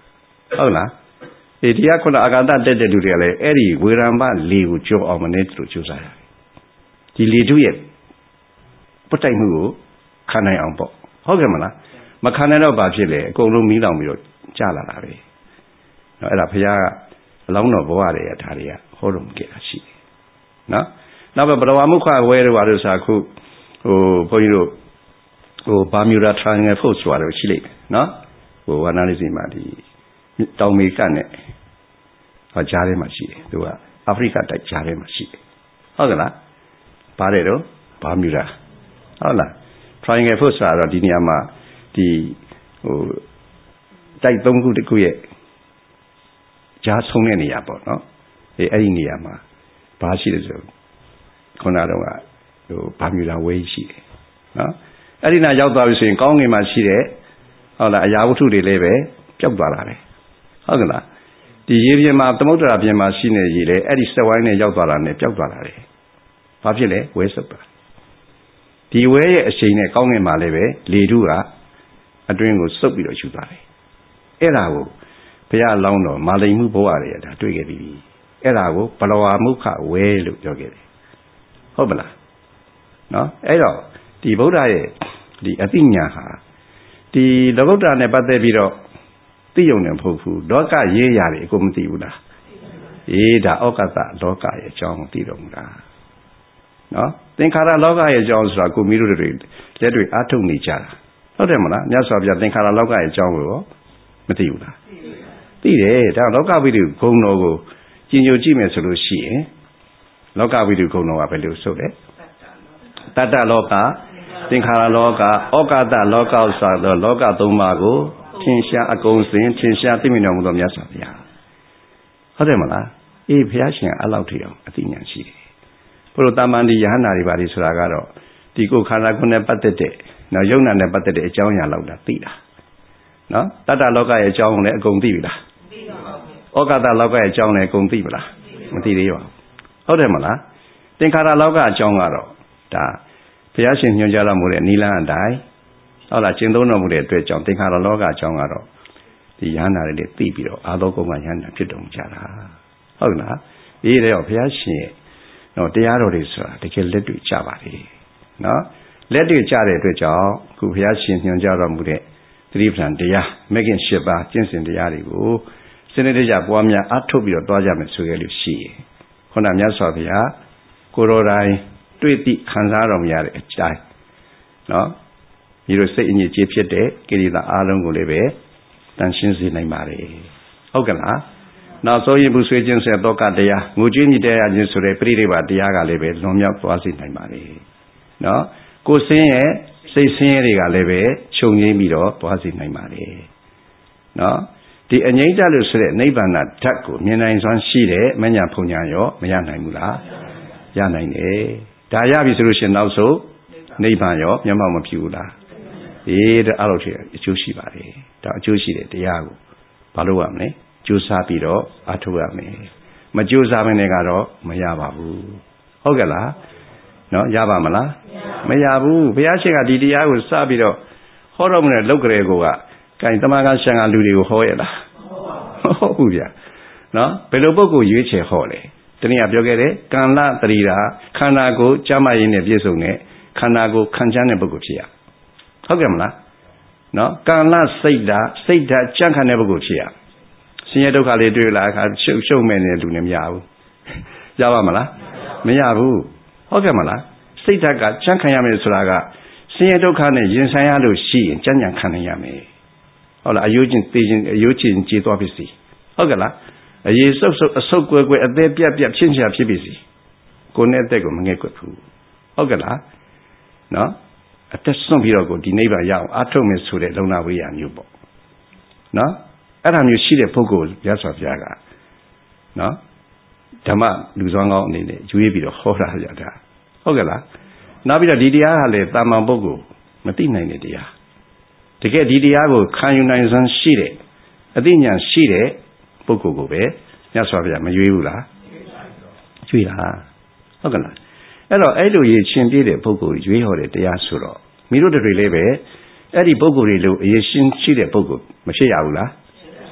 ဟုတ်လားဒီတရားခုနအာဂါတတက်တဲ့လူတွေကလည်းအဲ့ဒီဝေရံပလေကိုကြောအောင်မနေသူတို့ကြိုးစားရတယ်ဒီလေတို့ရဲ့ပုတ်တိုက်မှုကိုခံနိုင်အောင်ပေါ့ဟုတ်ကဲ့မလားမခံနိုင်တော့ဘာဖြစ်လဲအကုန်လုံးမီးလောင်ပြီးတော့ကြာလာတာပဲနော်အဲ့ဒါဘုရားကအလောင်းတော်ဘဝတွေကဒါတွေကဟောတော်မူခဲ့တာရှိတယ်နော်နောက်ပဲဘရဝမှုခဝဲတို့ဘာလို့ဆိုအခုဟိုဘုန်းကြီးတို့ဟိုဘာမြူရာထရန်ငယ်ဖို့ဆိုတာတော့ရှိလိမ့်မယ်နော်ဟိုဝါနာလိစီမှာဒီတောင်မေကနဲ့ဟောကြားထဲမှာရှိတယ်သူကအာဖရိကတိုက်ကြားထဲမှာရှိတယ်ဟုတ်ကဲ့လားပါတယ်တော့ဘာမြူရာဟုတ်လား triangle force ဆိုတော့ဒီနေရာမှာဒီဟိုတိုက်သုံးခုတခုရဲ့ကြားဆုံးတဲ့နေရာပေါ့နော်အဲအဲ့ဒီနေရာမှာဘာရှိလဲဆိုခုနတော့ကဟိုဘာမြူရာဝဲရှိတယ်နော်အဲ့ဒီနာရောက်သွားပြီဆိုရင်ကောင်းငင်မှာရှိတဲ့ဟုတ်လားအရာဝတ္ထုတွေလည်းပဲပျောက်သွားတာလေဟုတ်ကဲ့လားဒီရေပြင်မှာသမုဒ္ဒရာပြင်မှာရှိနေရေလေအဲ့ဒီစက်ဝိုင်းနဲ့ရောက်သွားတာနဲ့ပျောက်သွားတာလေဘာဖြစ်လဲဝဲဆုပ်တာဒီဝဲရဲ့အချိန်နဲ့ကောင်းငင်မှာလည်းပဲလေထုကအတွင်းကိုစုပ်ပြီးတော့ယူသွားတယ်အဲ့ဒါကိုဘုရားလောင်းတော်မာလိန်မှုဘဝတွေဒါတွေ့ခဲ့ပြီအဲ့ဒါကိုဘလဝါမုခဝဲလို့ပြောခဲ့တယ်ဟုတ်ပလားနော်အဲ့တော့ဒီဗုဒ္ဓရဲ့ဒီအသိဉာဏ်ဟာဒီလောကုတ္တရာနဲ့ပတ်သက်ပြီးတော့သိယုံနေမဟုတ်ဘူးလောကရေးရာတွေအကုန်မသိဘူးလားအေးဒါဩကတလောကရဲ့အကြောင်းသိတော်မူတာနော်သင်္ခါရလောကရဲ့အကြောင်းဆိုတာကိုမိတို့တွေလက်တွေအားထုတ်နေကြတာဟုတ်တယ်မလားမြတ်စွာဘုရားသင်္ခါရလောကရဲ့အကြောင်းကိုရောမသိဘူးလားသိတယ်ဒါလောကဝိတုဂုဏ်တော်ကိုကျင်ညိုကြည့်မယ်ဆိုလို့ရှိရင်လောကဝိတုဂုဏ်တော်ကဘယ်လိုဆိုလဲတတ္တလောကသင်္ခါရလောကဩကာသလောကဆိုတော့လောကသုံးပါးကိုထင်ရှားအကုန်စင်ထင်ရှားသိမြင်တော်မူသောမြတ်စွာဘုရားဟုတ်တယ်မလားအေးဘုရားရှင်အဲ့လောက်ထိအောင်အသိဉာဏ်ရှိတယ်ဘုလိုတာမန်ဒီယဟန္တာတွေပါလိဆိုတာကတော့ဒီကိုခန္ဓာကိုယ်နဲ့ပတ်သက်တဲ့နော်ယုံနာနဲ့ပတ်သက်တဲ့အကြောင်းအရာလောက်တာသိတာနော်တတ္တလောကရဲ့အကြောင်းကိုလည်းအကုန်သိပြီလားသိပါဘူးဩကာသလောကရဲ့အကြောင်းလည်းအကုန်သိပြီလားမသိသေးပါဘူးဟုတ်တယ်မလားသင်္ခါရလောကအကြောင်းကတော့ဒါဘုရားရှင်ညွှန်ကြားတော်မူတဲ့နိလန်းအတိုင်းဟုတ်လားကျင့်သုံးတော်မူတဲ့အတွက်ကြောင့်သင်္ခါရလောကအကြောင်းကတော့ဒီယန္တာတွေလည်းသိပြီးတော့အာသောကုံကယန္တာဖြစ်တော်မူကြတာဟုတ်လားအေးတဲ့ဘုရားရှင်ရဲ့နော်တရားတော်တွေဆိုတာတကယ်လက်တွေ့ကြပါလေနော်လက်တွေ့ကြတဲ့အတွက်ကြောင့်ခုဘုရားရှင်ညွှန်ကြားတော်မူတဲ့သတိပဋ္ဌာန်တရားမဂ်ကင်၈ပါးကျင့်စဉ်တရားတွေကိုစနစ်တကျပွားများအထုတ်ပြီးတော့တွားကြမယ်ဆိုခဲ့လို့ရှိရင်ခုနမြတ်စွာဘုရားကိုယ်တော်တိုင်တွေ့သိခံစားတော်မူရတဲ့အတိုင်းနော်ဒီလိုစိတ်အညစ်အကြေးဖြစ်တဲ့ကိလေသာအလုံးကိုလည်းပဲတန်ရှင်းစေနိုင်ပါတယ်ဟုတ်ကဲ့လားနောက်ဆိုရင်ဘုဆွေးခြင်းဆိုတဲ့တောကတရားငိုကြွေးမြည်တရားခြင်းဆိုတဲ့ပရိနိဗ္ဗာန်တရားကလည်းပဲလွန်မြောက်သွားစေနိုင်ပါတယ်နော်ကိုယ်စင်းရဲ့စိတ်ဆင်းရဲတွေကလည်းပဲချုပ်ငြိမ်းပြီးတော့သွားစေနိုင်ပါတယ်နော်ဒီအငြိမ့်ကြလို့ဆိုတဲ့နိဗ္ဗာန်ဓာတ်ကိုမြင်နိုင်စွမ်းရှိတဲ့မညာဖုန်ညာရောမရနိုင်ဘူးလားရနိုင်တယ်ဒါရပြီဆိုလို့ရှိရင်နောက်ဆုံးနိဗ္ဗာန်ရောမျက်မှောက်မပြုဘူးလားအေးဒါအဲ့လိုဖြစ်အကျိုးရှိပါတယ်ဒါအကျိုးရှိတဲ့တရားကိုဘာလို့ရမလဲကြိုးစားပြီးတော့အထောက်ရမယ်မကြိုးစားမနဲ့ကတော့မရပါဘူးဟုတ်ကဲ့လားနော်ရပါမလားမရဘူးဘုရားရှင်ကဒီတရားကိုစပြီးတော့ဟောတော်မူတဲ့လောက်ကလေးကိုကကင်တမန်ကရှံကလူတွေကိုဟောရလားမဟုတ်ဘူးဗျာနော်ဘယ်လိုပုဂ္ဂိုလ်ရွေးချယ်ဟောလဲတနည်းပြောခဲ့တယ်ကံလတရိတာခန္ဓာကိုယ်ကြမ်းမရင်းနဲ့ပြည့်စုံတဲ့ခန္ဓာကိုယ်ခံချမ်းတဲ့ပုဂ္ဂိုလ်ဖြစ်ရဟုတ်ကဲ့မလားနော်ကံလစိတ်ဓာတ်စိတ်ဓာတ်ကြံ့ခံတဲ့ပုဂ္ဂိုလ်ဖြစ်ရဆင်းရဲဒုက္ခလေးတွေ့လာအခါရှုပ်ရှုပ်မဲ့နေတဲ့လူနဲ့မရဘူးရပါမလားမရဘူးဟုတ်ကဲ့မလားစိတ်ဓာတ်ကကြံ့ခံရမယ်ဆိုတာကဆင်းရဲဒုက္ခနဲ့ရင်ဆိုင်ရလို့ရှိရင်ကြံ့ကြံ့ခံနိုင်ရမယ်ဟုတ်လားအယုချင်းသိချင်းအယုချင်းကြေသွားပြီစီဟုတ်ကဲ့လားအရေးစုပ်စုပ်အဆုတ်ကွယ်ကွယ်အသေးပြက်ပြက်ဖြစ်ချာဖြစ်ပြီစီကိုယ်နဲ့အသက်ကိုမငဲ့ကွက်ဘူးဟုတ်ကဲ့လားနော်အသက်ဆုံးပြီးတော့ကိုဒီနိဗ္ဗာန်ရအောင်အားထုတ်မယ်ဆိုတဲ့လုံလဝိယမျိုးပေါ့နော်အဲ့ဒါမျိုးရှိတဲ့ပုဂ္ဂိုလ်ရသော်ဘုရားကနော်ဓမ္မလူစွမ်းကောင်းအနေနဲ့ရွေးပြီးတော့ဟောတာကြတာဟုတ်ကဲ့လားနောက်ပြီးတော့ဒီတရားကလည်းတာမန်ပုဂ္ဂိုလ်မသိနိုင်တဲ့တရားတကယ်ဒီတရားကိုခံယူနိုင်စွမ်းရှိတဲ့အသိဉာဏ်ရှိတဲ့ပုဂ္ဂိုလ်ကိုပဲမြတ်စွာဘုရားမရွေးဘူးလားရွေးတာဟုတ်ကဲ့လားအဲ့တော့အဲ့လိုရည်ချင်းပြည့်တဲ့ပုဂ္ဂိုလ်ရွေးဟောတဲ့တရားဆိုတော့မိတို့တွေလည်းပဲအဲ့ဒီပုဂ္ဂိုလ်တွေလို့အရေးရှင်းရှိတဲ့ပုဂ္ဂိုလ်မဖြစ်ရဘူးလား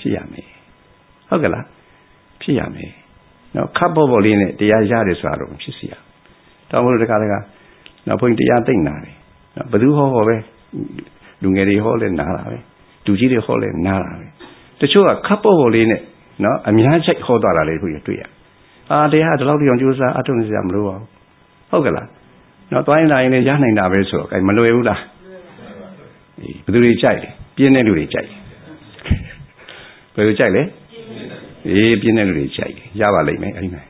ဖြစ်ရမယ်ဟုတ်ကလားဖြစ်ရမယ်နော်ခပ်ပေါ်ပေါ်လေးနဲ့တရားရတယ်ဆိုတာတော့ဖြစ်စီရတော်ဘုရားတခါတခါနော်ဘုန်းကြီးတရားသိမ့်နာတယ်နော်ဘယ်သူဟောဟောပဲလူငယ်တွေဟောလဲနားတာပဲလူကြီးတွေဟောလဲနားတာပဲတချို့ကခပ်ပေါ်ပေါ်လေးနဲ့နော်အများကြီးဟောသွားတာလေဘုရားတွေ့ရအာတရားဒီလောက်တောင်ကြိုးစားအထုံးစရာမလိုပါဘူးဟုတ်ကလားနော်တွိုင်းလာရင်လည်းရနိုင်တာပဲဆိုတော့အဲမလွယ်ဘူးလားအေးဘယ်သူတွေကြိုက်လဲပြင်းတဲ့လူတွေကြိုက်ဘယ်လိုကြိုက်လဲအေးပြင်းတဲ့လူတွေကြိုက်ရပါလိမ့်မယ်အဲ့ဒီမှာ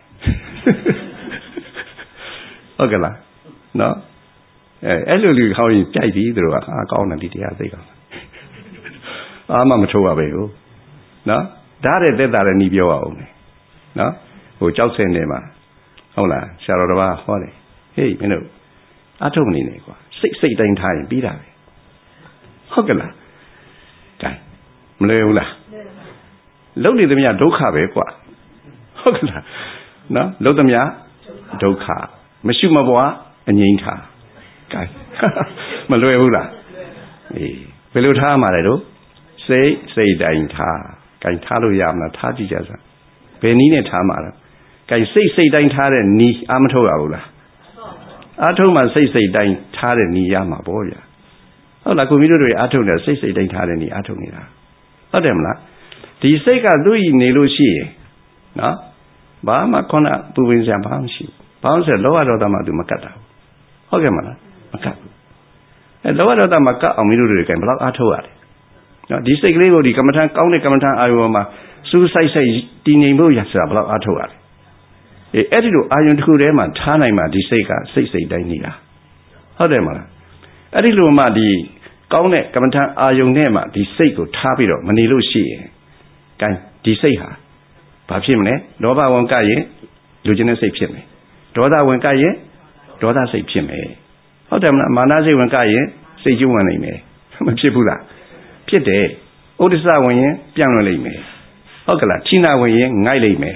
ဟုတ်ကလားနော်အဲအဲ့လိုလူဟောင်းရင်ကြိုက်ပြီသူတို့ကအာကောင်းတယ်ဒီတရားသိကောင်းအာမမထိုးပါပဲဟုတ်နော်ဓာတ်တဲ့သက်တာလည်းနှီးပြောအောင်မယ်နော်ဟိုကြောက်စင်နေမှာဟုတ်လားဆရာတော်တစ်ပါးဟောတယ်ဟေးမင်းတို့အထုတ်နေနေကွာစိတ်စိတ်တိုင်းထားရင်ပြီးတာပဲဟုတ်ကလားကဲမလွယ်ဘူးလားလုံနေသမျှဒုက္ခပဲကွာဟုတ်ကလားနော်လုံသမျှဒုက္ခမရှိမပွားအငြိမ်းထားကဲမလွယ်ဘူးလားအေးဘယ်လိုထားမှာလဲတို့စိတ်စိတ်တိုင်းထားကဲထားလို့ရမလားထားကြည့်ကြစမ်းဘယ်နည်းနဲ့ထားမှာလဲကဲစိတ်စိတ်တိုင်းထားတဲ့နီးအာမထုတ်ရဘူးလားအာထုတ်မှစိတ်စိတ်တိုင်းထားတဲ့နီးရမှာပေါ့ဗျာဟုတ်လားကိုမိတို့တွေအာထုတ်တယ်စိတ်စိတ်တိုင်းထားတဲ့နီးအာထုတ်နေတာဟုတ်တယ်မလားဒီစိတ်ကသူ့ဤနေလို့ရှိရင်နော်ဘာမှခုနပူပင်စရာဘာမှမရှိဘူးဘာလို့ဆိုလောဘဒေါသမှသူမကတ်တာဟုတ်ကဲ့မလားမကတ်ဘူးအဲလောဘဒေါသမကတ်အောင်မိတို့တွေကဘယ်လောက်အားထုတ်ရလဲနော်ဒီစိတ်ကလေးကိုဒီကမ္မထံကောင်းတဲ့ကမ္မထံအာယုံမှာစူးစိုက်စိုက်တည်ငြိမ်ဖို့ရဆိုတာဘယ်လောက်အားထုတ်ရလဲအဲအဲ့ဒီလိုအာယုံတစ်ခုတည်းမှာထားနိုင်မှဒီစိတ်ကစိတ်စိတ်တိုင်းနေတာဟုတ်တယ်မလားအဲ့ဒီလိုမှဒီကောင်းတဲ့ကမ္မထံအာယုံနဲ့မှဒီစိတ်ကိုထားပြီးတော့မနေလို့ရှိရင်ကဲဒီစိတ်ဟာဘာဖြစ်မလဲလောဘဝင်ကရင်လူချင်းတဲ့စိတ်ဖြစ်မယ်ဒေါသဝင်ကရင်ဒေါသစိတ်ဖြစ်မယ်ဟုတ်တယ်မလားမာနစိတ်ဝင်ကရင်စိတ်ကြီးဝင်နိုင်မယ်မဖြစ်ဘူးလားဖြစ်တယ်ဥဒိစ္စဝင်ရင်ပြန့်လွင့်လိမ့်မယ်ဟုတ်ကလားဌိနဝင်ရင်ငိုက်လိမ့်မယ်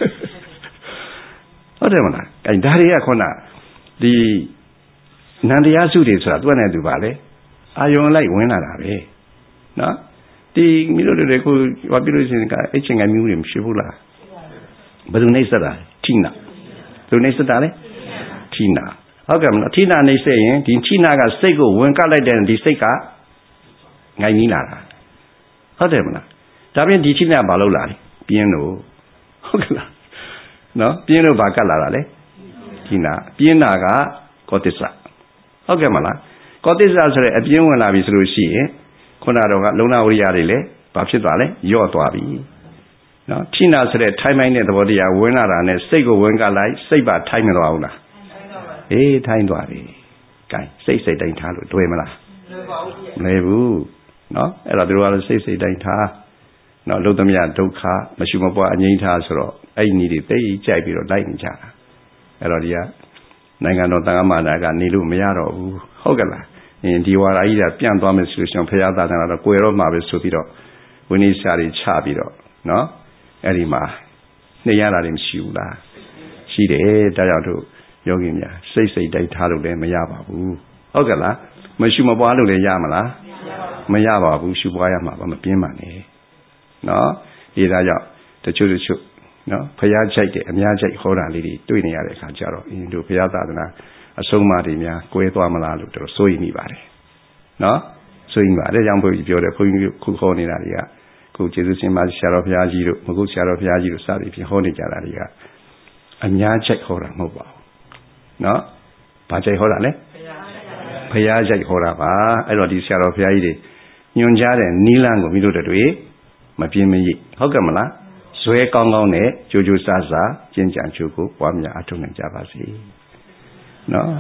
ဟုတ်တယ်မလားအဲဒါတွေကခုနဒီနန္တရားစုတွေဆိုတာသူ့နဲ့သူပါလေအာယုံလိုက်ဝင်လာတာပဲနော်ဒီမိတို့တွေကိုဘာဖြစ်လို့ရှိရင်ကအချင်းငယ်မျိုးတွေမရှိဘူးလားဘယ်သူနှိမ့်ဆက်တာဌိနဘယ်သူနှိမ့်ဆက်တာလဲဌိနဟုတ်ကဲ့မလားဌိနနှိမ့်ဆက်ရင်ဒီဌိနကစိတ်ကိုဝင်ကလိုက်တဲ့ဒီစိတ်ကငိုင်ကြီးလာတာဟုတ်တယ်မလားဒါပြင်ဒီဌိနဘာလို့လာလဲပြင်းလို့ဟုတ်ကဲ့လားနော်ပြင်းလို့ဘာကတ်လာတာလဲဌိနပြင်းတာကကောသစ္စဟုတ်ကဲ့မလားကောသစ္စဆိုတဲ့အပြင်းဝင်လာပြီဆိုလို့ရှိရင်ခုနတော့ကလုံနာဝိရိယတွေလည်းဘာဖြစ်သွားလဲယော့သွားပြီနော်ဌိနဆိုတဲ့ထိုင်းမိုင်းတဲ့သဘောတရားဝင်လာတာနဲ့စိတ်ကိုဝင်ကလိုက်စိတ်ပါထိုင်းမသွားဘူးလားအေးထိုင်းသွားပြီကဲစိတ်စိတ်တိုင်းထားလို့တွေ့မလားမလဲဘူးနော်အဲ့တော့တို့ကလည်းစိတ်စိတ်တိုင်းထားနော်လုံသမျှဒုက္ခမရှိမပွားအငြိမ်းထားဆိုတော့အဲ့ဒီနည်းတွေသိကြိုက်ပြီးတော့လိုက်နေကြတာအဲ့တော့ဒီကနိုင်ငံတော်တန်ခါးမာနာကနေလို့မရတော့ဘူးဟုတ်ကဲ့လားအင်းဒီဝါရာကြီးကပြန့်သွားမယ်ဆိုလို့ရှိရင်ဖရာသာသနာတော့ကွယ်တော့မှာပဲဆိုပြီးတော့ဝိနည်းစာတွေချပြီးတော့နော်အဲ့ဒီမှာနှိမ့်ရတာတွေမရှိဘူးလားရှိတယ်ဒါကြောင့်တို့ယောဂီများစိတ်စိတ်တိုင်းထားလို့လည်းမရပါဘူးဟုတ်ကဲ့လားမရှိမပွားလို့လည်းရမလားမရပါဘူးရှုပွားရမှာပါမပြင်းပါနဲ့နော်ဒီဒါကြောင့်တချို့တချို့နော်ဖရာကြိုက်တဲ့အများကြိုက်ဟောတာလေးတွေတွေ့နေရတဲ့အခါကျတော့အင်းတို့ဖရာသာသနာအဆုံးအမတွေများကွဲသွားမလားလို့တို့စိုးရိမ်မိပါတယ်နော်စိုးရိမ်ပါတယ်ကြောင့်ဘုန်းကြီးပြောတယ်ဘုန်းကြီးခုခေါ်နေတာတွေကခုကျေးဇူးရှင်မဆရာတော်ဘုရားကြီးတို့မကုဆရာတော်ဘုရားကြီးတို့စသည်ဖြင့်ဟောနေကြတာတွေကအများကြိုက်ဟောတာမဟုတ်ပါဘူးနော်ဘာကြိုက်ဟောတာလဲဖရာကြိုက်ဟောတာပါအဲ့တော့ဒီဆရာတော်ဘုရားကြီးတွေညွှန်ကြားတဲ့နီးလန်းကိုမိတို့တို့မပြင်းမရိဟုတ်ကဲ့မလားဇွဲကောင်းကောင်းနဲ့ကြိုးကြိုးစားစားကျင့်ကြံကြိုးကိုပွားများအထောက်နိုင်ကြပါစေနော်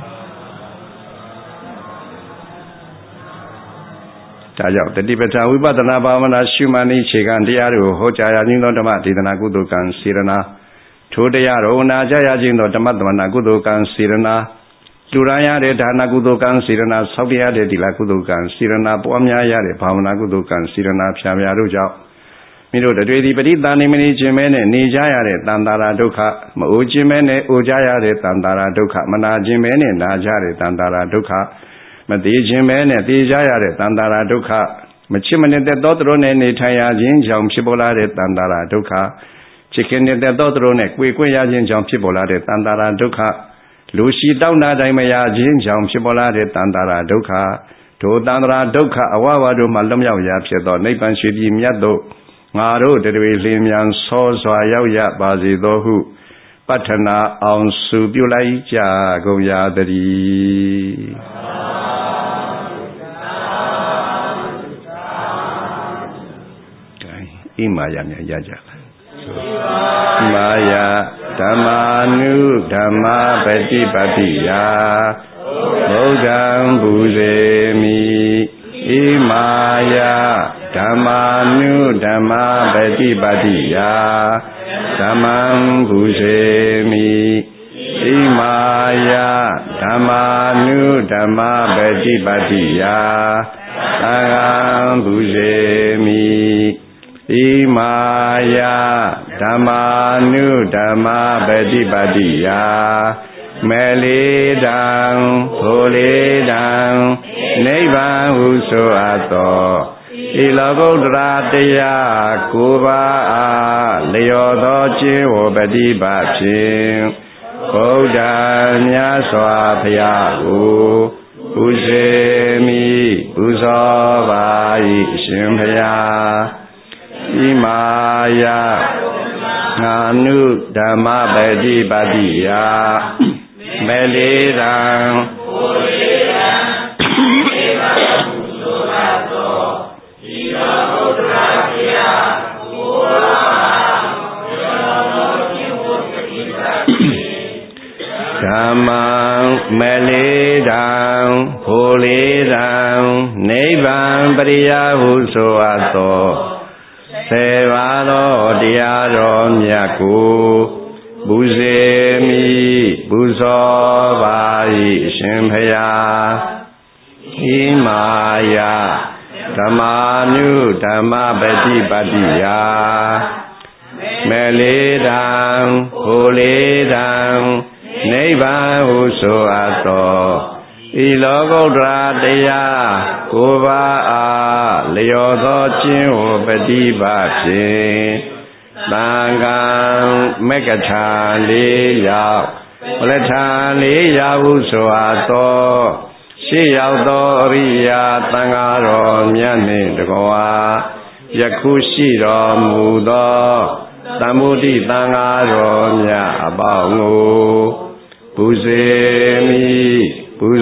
ဒါကြောင့်တတိပဋ္ဌာန်ဝိပဿနာဘာဝနာရှုမှတ်နည်းခြေခံတရားတွေကိုဟောကြားရခြင်းသောဓမ္မဒေသနာကုသိုလ်ကံစေရနာထိုတရားတော်နာကြားရခြင်းသောဓမ္မသမဏကုသိုလ်ကံစေရနာလူရန်ရတဲ့ဒါနကုသိုလ်ကံစေရနာဆောက်တရားတဲ့ဒီလကုသိုလ်ကံစေရနာပွားများရတဲ့ဘာဝနာကုသိုလ်ကံစေရနာဖြာများတို့ကြောင့်မိတို့တွေ့ဒီပရိသန္တိမနေခြင်းမဲနဲ့နေကြရတဲ့တန်တာရာဒုက္ခမအိုခြင်းမဲနဲ့အိုကြရတဲ့တန်တာရာဒုက္ခမနာခြင်းမဲနဲ့နာကြတဲ့တန်တာရာဒုက္ခမသေးခြင်းမဲနဲ့သေကြရတဲ့တန်တာရာဒုက္ခ Machimane the Dodrone Netaya Jin Jam Chibolare Tandara Duka Chicken the Dodrone Quiquia Jin Jam Chibolare Tandara Duka Lucy Downa Daimaya Jin Jam Chibolare Tandara Duka To Dandra Duka Awawadu Malamya Yapsedo Napan Shidi Miado Maru the William Sosa Yaya Bazidohu Patana on Subulai Jagoyadri Imaya Yaja Maya Dhammanu Dhamma Pati Patiya Bodham Bhuzemi Imaya Dhammanu Dhamma Pati Patiya Dhammam Bhuzemi Imaya Dhammanu Dhamma Pati Patiya Dhammam Bhuzemi Imaya Dhammanu Dhamma Pati Patiya Melidang Holidang Nibbān Huso Ato Ilagodra Teya Kuba Leodo Chiwo Pati Bapsin Buddha Myaswa Phayahu Bhuzemi Bhuzovai Shimphaya Imaya Nanu Dhamma Pati Patiya Melidang Dhammam Melidang Holidang Nibbān Patiyahuso Ato Sevalo Diyaro Myaku Bhuzemi Bhuzovai Shimphaya Imaya Dhammanu Dhamma Pati Patiya Melidang Holidang Nibbān Huso Ato Ilogodra Teya Kuba Leodo Chiwo Pati Bapsin Tangan Megachan Liya Olechan Liya Huso Ato Shiyaudo Riya Tangaro Myane Dagawa Yakushiro Mudo Tamudi Tangaro Mya Abangu Bhuzemi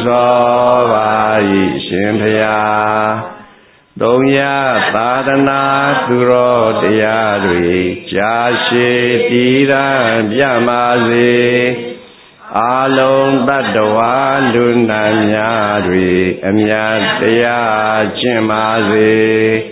Bhuzovai Shimphaya Donya Tadana Duro Diyadri Jashi Tiran Byamazi Along Badawa Lunanyadri Amyataya Chimazi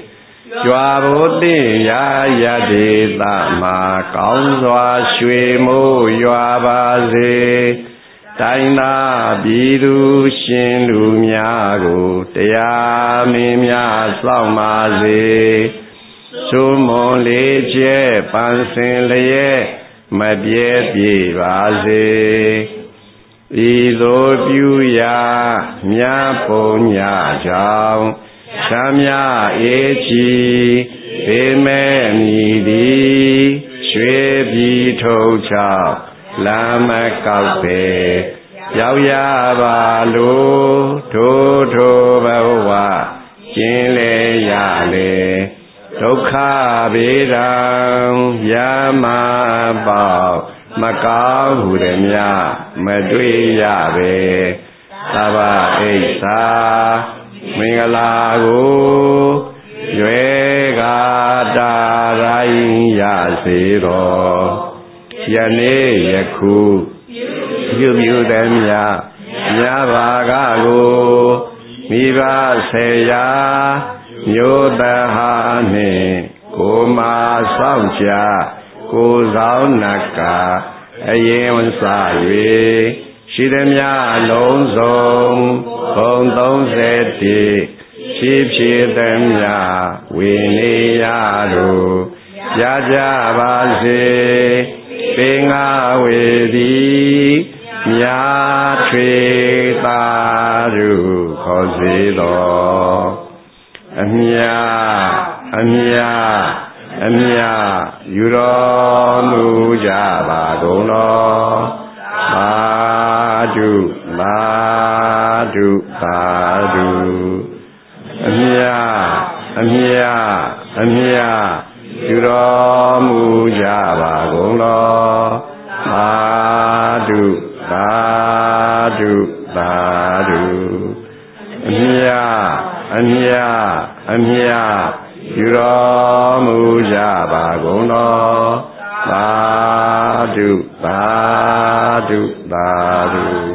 Yuabudi Yayadi Dhamma Kaunzwa Shwemu Yuabazi Taina Bidu Shindu Myagu Teya Mimya Saumazi Sumon Leje Pansin Leye Mabye Bivazi Izo Pyuya Mya Ponya Jao Shamya Echi Pime Midi Shwe Bito Chao Lama Kaupe Yauya Balu Toto Bawa Jinle Yale Dokha Vedam Yama Bao Makau Huremya Madri Yabe Taba Esa Mingalago Yuega Darai Yasiro Yane Yaku Yumudemya Yavagago Miva Seya Yodahane Koma Samcha Kozaunaka Ayen Saye Shidemya Lonzong Hong Zeti Shipshidemya Winiyadu Yajabase Pinga Wedi Mya Tritaru Kozido အမြအမြအမြယူတော်မူကြပါကုန်တော်သာဓုသာဓုသာဓုအမြအမြအမြယူတော်မူကြပါကုန်တော်သာဓုသာဓုသာဓုအမြအမြအမြယူတော်မူကြပါကုန်တော်သာဓုသာဓုသာဓု